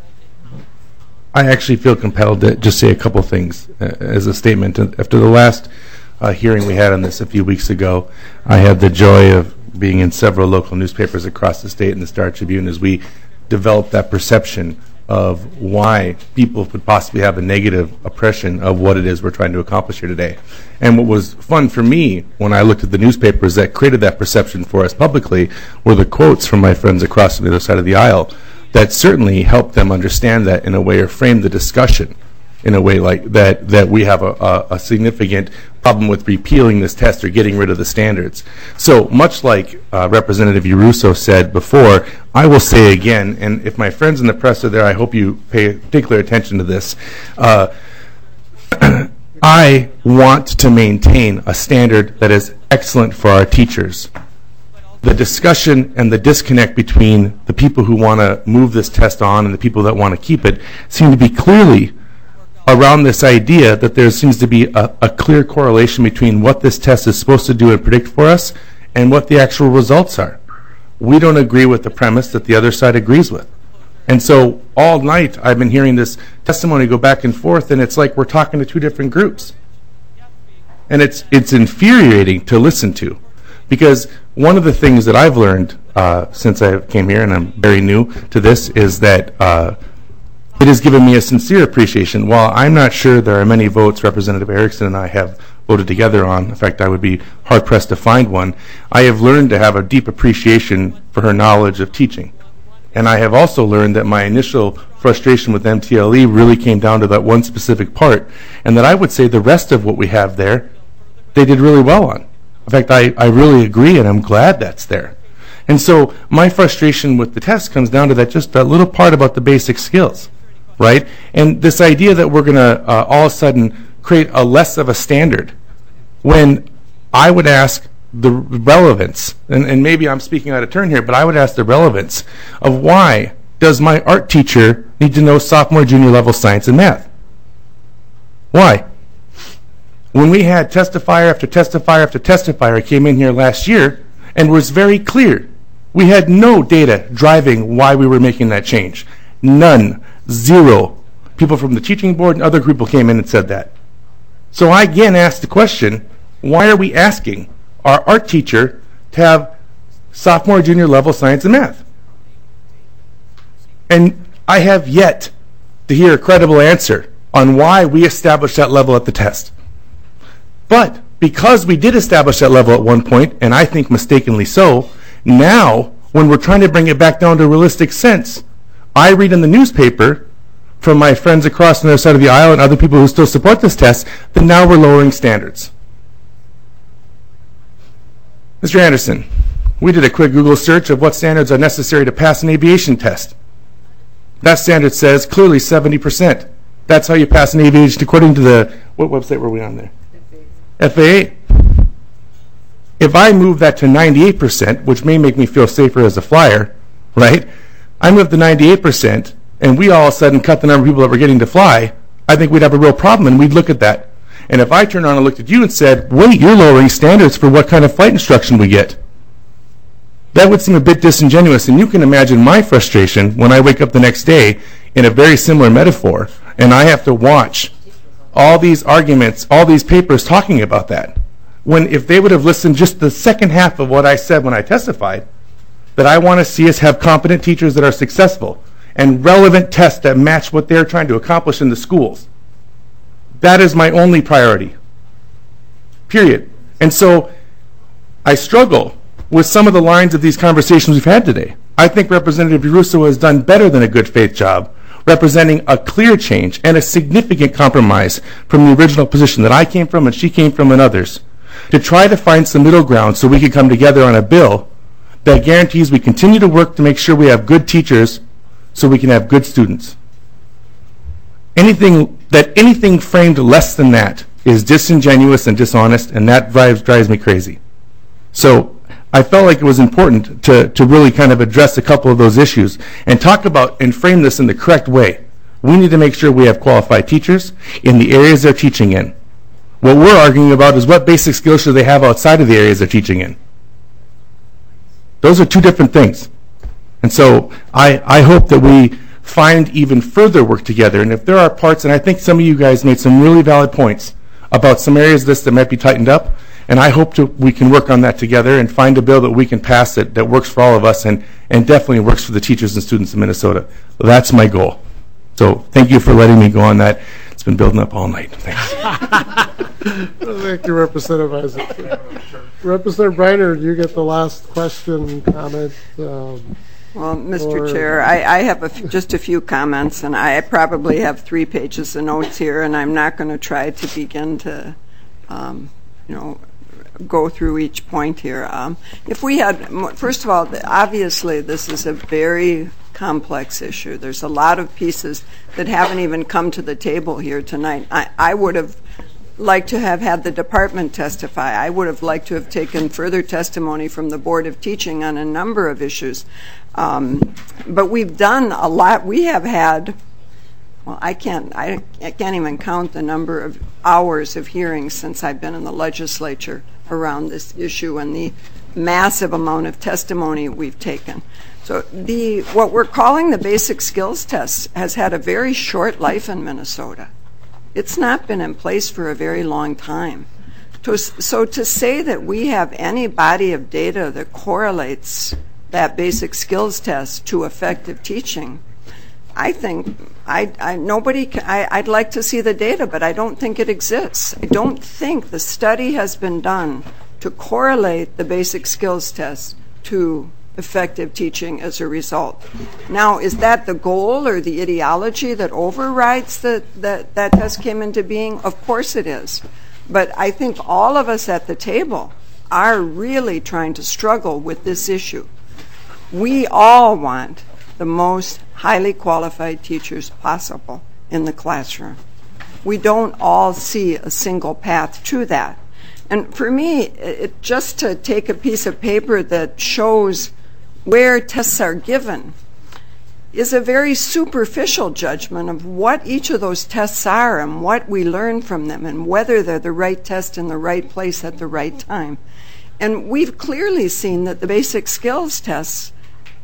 I actually feel compelled to just say a couple things uh, as a statement. After the last uh, hearing we had on this a few weeks ago, I had the joy of being in several local newspapers across the state and the Star Tribune as we developed that perception of why people could possibly have a negative impression of what it is we're trying to accomplish here today. And what was fun for me when I looked at the newspapers that created that perception for us publicly were the quotes from my friends across the other side of the aisle that certainly helped them understand that in a way, or frame the discussion in a way like that, that we have a, a, a significant problem with repealing this test or getting rid of the standards. So much like uh, Representative Urusso said before, I will say again, and if my friends in the press are there, I hope you pay particular attention to this. Uh, I want to maintain a standard that is excellent for our teachers. The discussion and the disconnect between the people who want to move this test on and the people that want to keep it seem to be clearly around this idea that there seems to be a, a clear correlation between what this test is supposed to do and predict for us and what the actual results are. We don't agree with the premise that the other side agrees with. And so all night I've been hearing this testimony go back and forth, and it's like we're talking to two different groups. And it's it's infuriating to listen to, because one of the things that I've learned uh, since I came here, and I'm very new to this, is that uh, it has given me a sincere appreciation. While I'm not sure there are many votes Representative Erickson and I have voted together on, in fact, I would be hard-pressed to find one, I have learned to have a deep appreciation for her knowledge of teaching. And I have also learned that my initial frustration with M T L E really came down to that one specific part, and that I would say the rest of what we have there, they did really well on. In fact, I, I really agree, and I'm glad that's there. And so my frustration with the test comes down to that just that little part about the basic skills, right? And this idea that we're going to uh, all of a sudden create a less of a standard, when I would ask the relevance, and, and maybe I'm speaking out of turn here, but I would ask the relevance of why does my art teacher need to know sophomore, junior level science and math? Why? When we had testifier after testifier after testifier came in here last year and was very clear, we had no data driving why we were making that change. None. Zero. People from the teaching board and other people came in and said that. So I again asked the question, why are we asking our art teacher to have sophomore, junior level science and math? And I have yet to hear a credible answer on why we established that level at the test. But because we did establish that level at one point, and I think mistakenly so, now when we're trying to bring it back down to a realistic sense, I read in the newspaper from my friends across the other side of the aisle and other people who still support this test that now we're lowering standards. Mister Anderson, we did a quick Google search of what standards are necessary to pass an aviation test. That standard says clearly seventy percent. That's how you pass an aviation according to the, what website were we on there? F A A. If I move that to ninety-eight percent, which may make me feel safer as a flyer, right? I move to ninety-eight percent, and we all of a sudden cut the number of people that were getting to fly, I think we'd have a real problem, and we'd look at that. And if I turned around and looked at you and said, wait, you're lowering standards for what kind of flight instruction we get, that would seem a bit disingenuous. And you can imagine my frustration when I wake up the next day in a very similar metaphor, and I have to watch all these arguments, all these papers talking about that. When if they would have listened just the second half of what I said when I testified, that I want to see us have competent teachers that are successful and relevant tests that match what they're trying to accomplish in the schools. That is my only priority, period. And so I struggle with some of the lines of these conversations we've had today. I think Representative Urusso has done better than a good faith job representing a clear change and a significant compromise from the original position that I came from and she came from and others, to try to find some middle ground so we could come together on a bill that guarantees we continue to work to make sure we have good teachers so we can have good students. Anything that anything framed less than that is disingenuous and dishonest, and that drives drives me crazy. So I felt like it was important to, to really kind of address a couple of those issues and talk about and frame this in the correct way. We need to make sure we have qualified teachers in the areas they're teaching in. What we're arguing about is what basic skills should they have outside of the areas they're teaching in. Those are two different things. And so I, I hope that we find even further work together. And if there are parts, and I think some of you guys made some really valid points about some areas of this that might be tightened up, and I hope to, we can work on that together and find a bill that we can pass that, that works for all of us and, and definitely works for the teachers and students in Minnesota. That's my goal. So thank you for letting me go on that. It's been building up all night. Thanks. Thank you, Representative Isaac. Representative Briner, you get the last question, comment. Um, Well, Mister or- Chair, I, I have a f- just a few comments, and I probably have three pages of notes here, and I'm not going to try to begin to, um, you know, go through each point here. Um, if we had, first of all, obviously this is a very complex issue. There's a lot of pieces that haven't even come to the table here tonight. I, I would have liked to have had the department testify. I would have liked to have taken further testimony from the Board of Teaching on a number of issues. Um, but we've done a lot. We have had, well, I can't, I, I can't even count the number of hours of hearings since I've been in the legislature around this issue and the massive amount of testimony we've taken. So the what we're calling the basic skills test has had a very short life in Minnesota. It's not been in place for a very long time. To, so to say that we have any body of data that correlates that basic skills test to effective teaching, I think I, I nobody can, I, I'd like to see the data, but I don't think it exists. I don't think the study has been done to correlate the basic skills test to effective teaching as a result. Now, is that the goal or the ideology that overrides the, that that test came into being? Of course it is. But I think all of us at the table are really trying to struggle with this issue. We all want the most highly qualified teachers possible in the classroom. We don't all see a single path to that. And for me, it, just to take a piece of paper that shows where tests are given is a very superficial judgment of what each of those tests are and what we learn from them and whether they're the right test in the right place at the right time. And we've clearly seen that the basic skills tests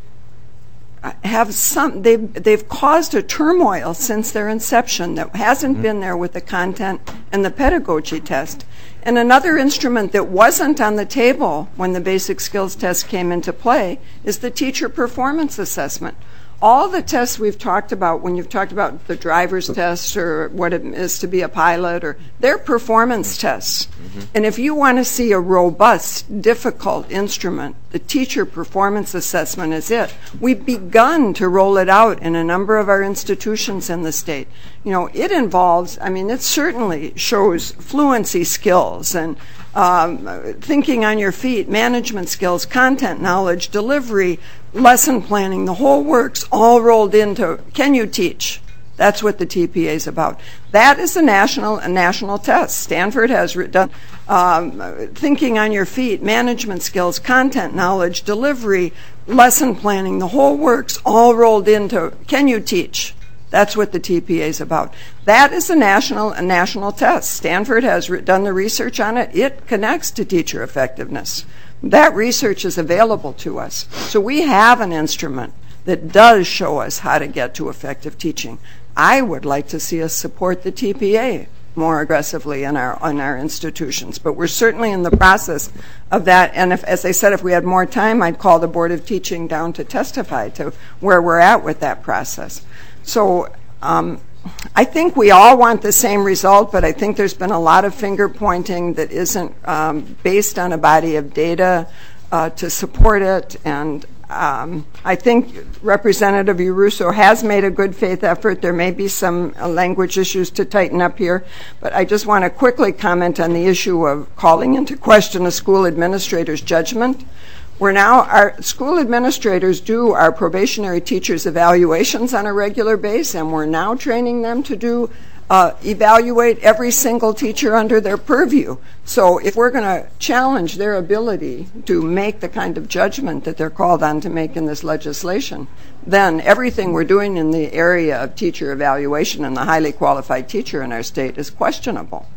have some, they've, they've caused a turmoil since their inception that hasn't mm-hmm. been there with the content and the pedagogy test. And another instrument that wasn't on the table when the basic skills test came into play is the teacher performance assessment. All the tests we've talked about, when you've talked about the driver's test or what it is to be a pilot, or they're performance tests. Mm-hmm. And if you want to see a robust, difficult instrument, the teacher performance assessment is it. We've begun to roll it out in a number of our institutions in the state. You know, it involves, I mean, it certainly shows fluency skills and um, thinking on your feet, management skills, content knowledge, delivery, lesson planning, the whole works all rolled into, can you teach? That's what the T P A is about. That is a national a national test. Stanford has done um, thinking on your feet, management skills, content knowledge, delivery, lesson planning, the whole works all rolled into, can you teach? That's what the T P A is about. That is a national a national test. Stanford has re- done the research on it. It connects to teacher effectiveness. That research is available to us. So we have an instrument that does show us how to get to effective teaching. I would like to see us support the T P A more aggressively in our in our institutions, but we're certainly in the process of that. And if, as I said, if we had more time, I'd call the Board of Teaching down to testify to where we're at with that process. So um, I think we all want the same result, but I think there's been a lot of finger pointing that isn't um, based on a body of data uh, to support it. And um, I think Representative Urusso has made a good faith effort. There may be some uh, language issues to tighten up here, but I just want to quickly comment on the issue of calling into question a school administrator's judgment. We're now, our school administrators do our probationary teachers' evaluations on a regular basis, and we're now training them to do uh, evaluate every single teacher under their purview. So if we're going to challenge their ability to make the kind of judgment that they're called on to make in this legislation, then everything we're doing in the area of teacher evaluation and the highly qualified teacher in our state is questionable.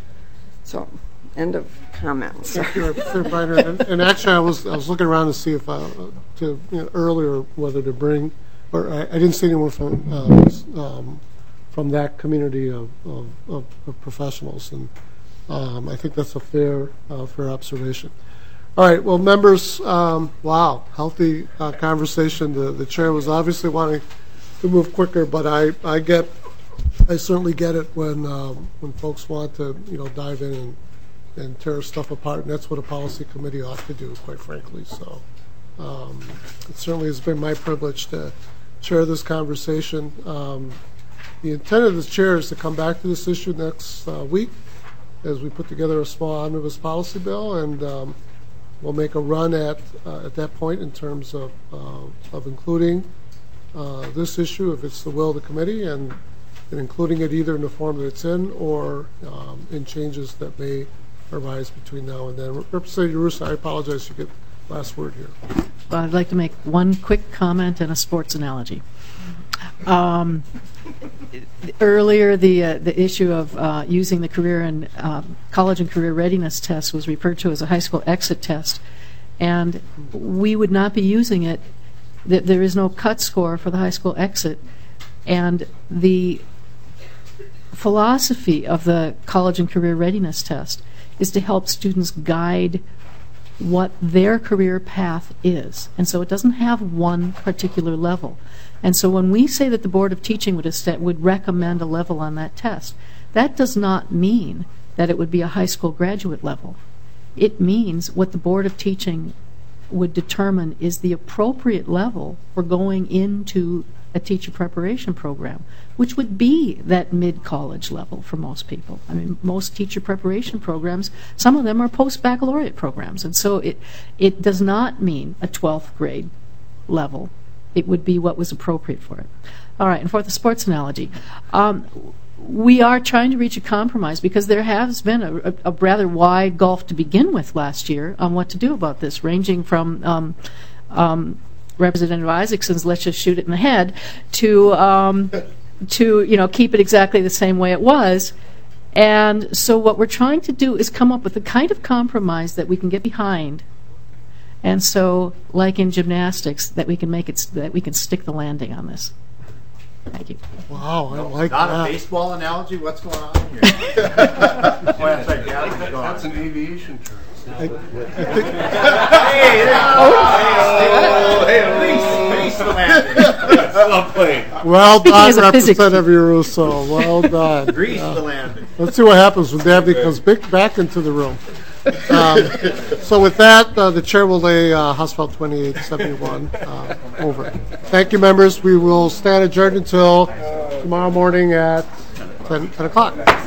So, end of comments. Thank you, Representative Briner. And, and actually, I was I was looking around to see if uh, to you know, earlier whether to bring, or I, I didn't see anyone from uh, um, from that community of, of, of, of professionals, and um, I think that's a fair uh, fair observation. All right, well, members, um, wow, healthy uh, conversation. The the chair was obviously wanting to move quicker, but I, I get, I certainly get it when um, when folks want to, you know, dive in and, and tear stuff apart, and that's what a policy committee ought to do, quite frankly. So um, it certainly has been my privilege to chair this conversation. Um, the intent of this chair is to come back to this issue next uh, week as we put together a small omnibus policy bill, and um, we'll make a run at uh, at that point in terms of uh, of including uh, this issue, if it's the will of the committee, and, and including it either in the form that it's in or um, in changes that may arise between now and then. Representative Russo, I apologize, you get last word here. Well, I'd like to make one quick comment and a sports analogy. Um, earlier, the uh, the issue of uh, using the career and um, college and career readiness test was referred to as a high school exit test, and we would not be using it. Th- there is no cut score for the high school exit, and the philosophy of the college and career readiness test is to help students guide what their career path is. And so it doesn't have one particular level. And so when we say that the Board of Teaching would, est- would recommend a level on that test, that does not mean that it would be a high school graduate level. It means what the Board of Teaching would determine is the appropriate level for going into a teacher preparation program, which would be that mid-college level for most people. I mean, most teacher preparation programs, some of them are post-baccalaureate programs, and so it it does not mean a twelfth grade level. It would be what was appropriate for it. All right, and for the sports analogy, um, we are trying to reach a compromise because there has been a, a, a rather wide gulf to begin with last year on what to do about this, ranging from um, um, Representative Isaacson's "let's just shoot it in the head" to um, to you know keep it exactly the same way it was. And so what we're trying to do is come up with the kind of compromise that we can get behind. And so, like in gymnastics, that we can make it that we can stick the landing on this. Thank you. Wow, I like Not that. a baseball analogy? What's going on here? Oh, that's right. Yeah, That's an aviation term. I, I think, Hey, oh, hey, at least, at least the landing. Well played. well Speaking done, as a physics Representative Russo. Well done. Grease Uh, the landing. Let's see what happens when Dabney comes big, back into the room. Um, so with that, uh, the chair will lay uh, House File twenty-eight seventy-one uh, over. Thank you, members. We will stand adjourned until tomorrow morning at ten, ten o'clock.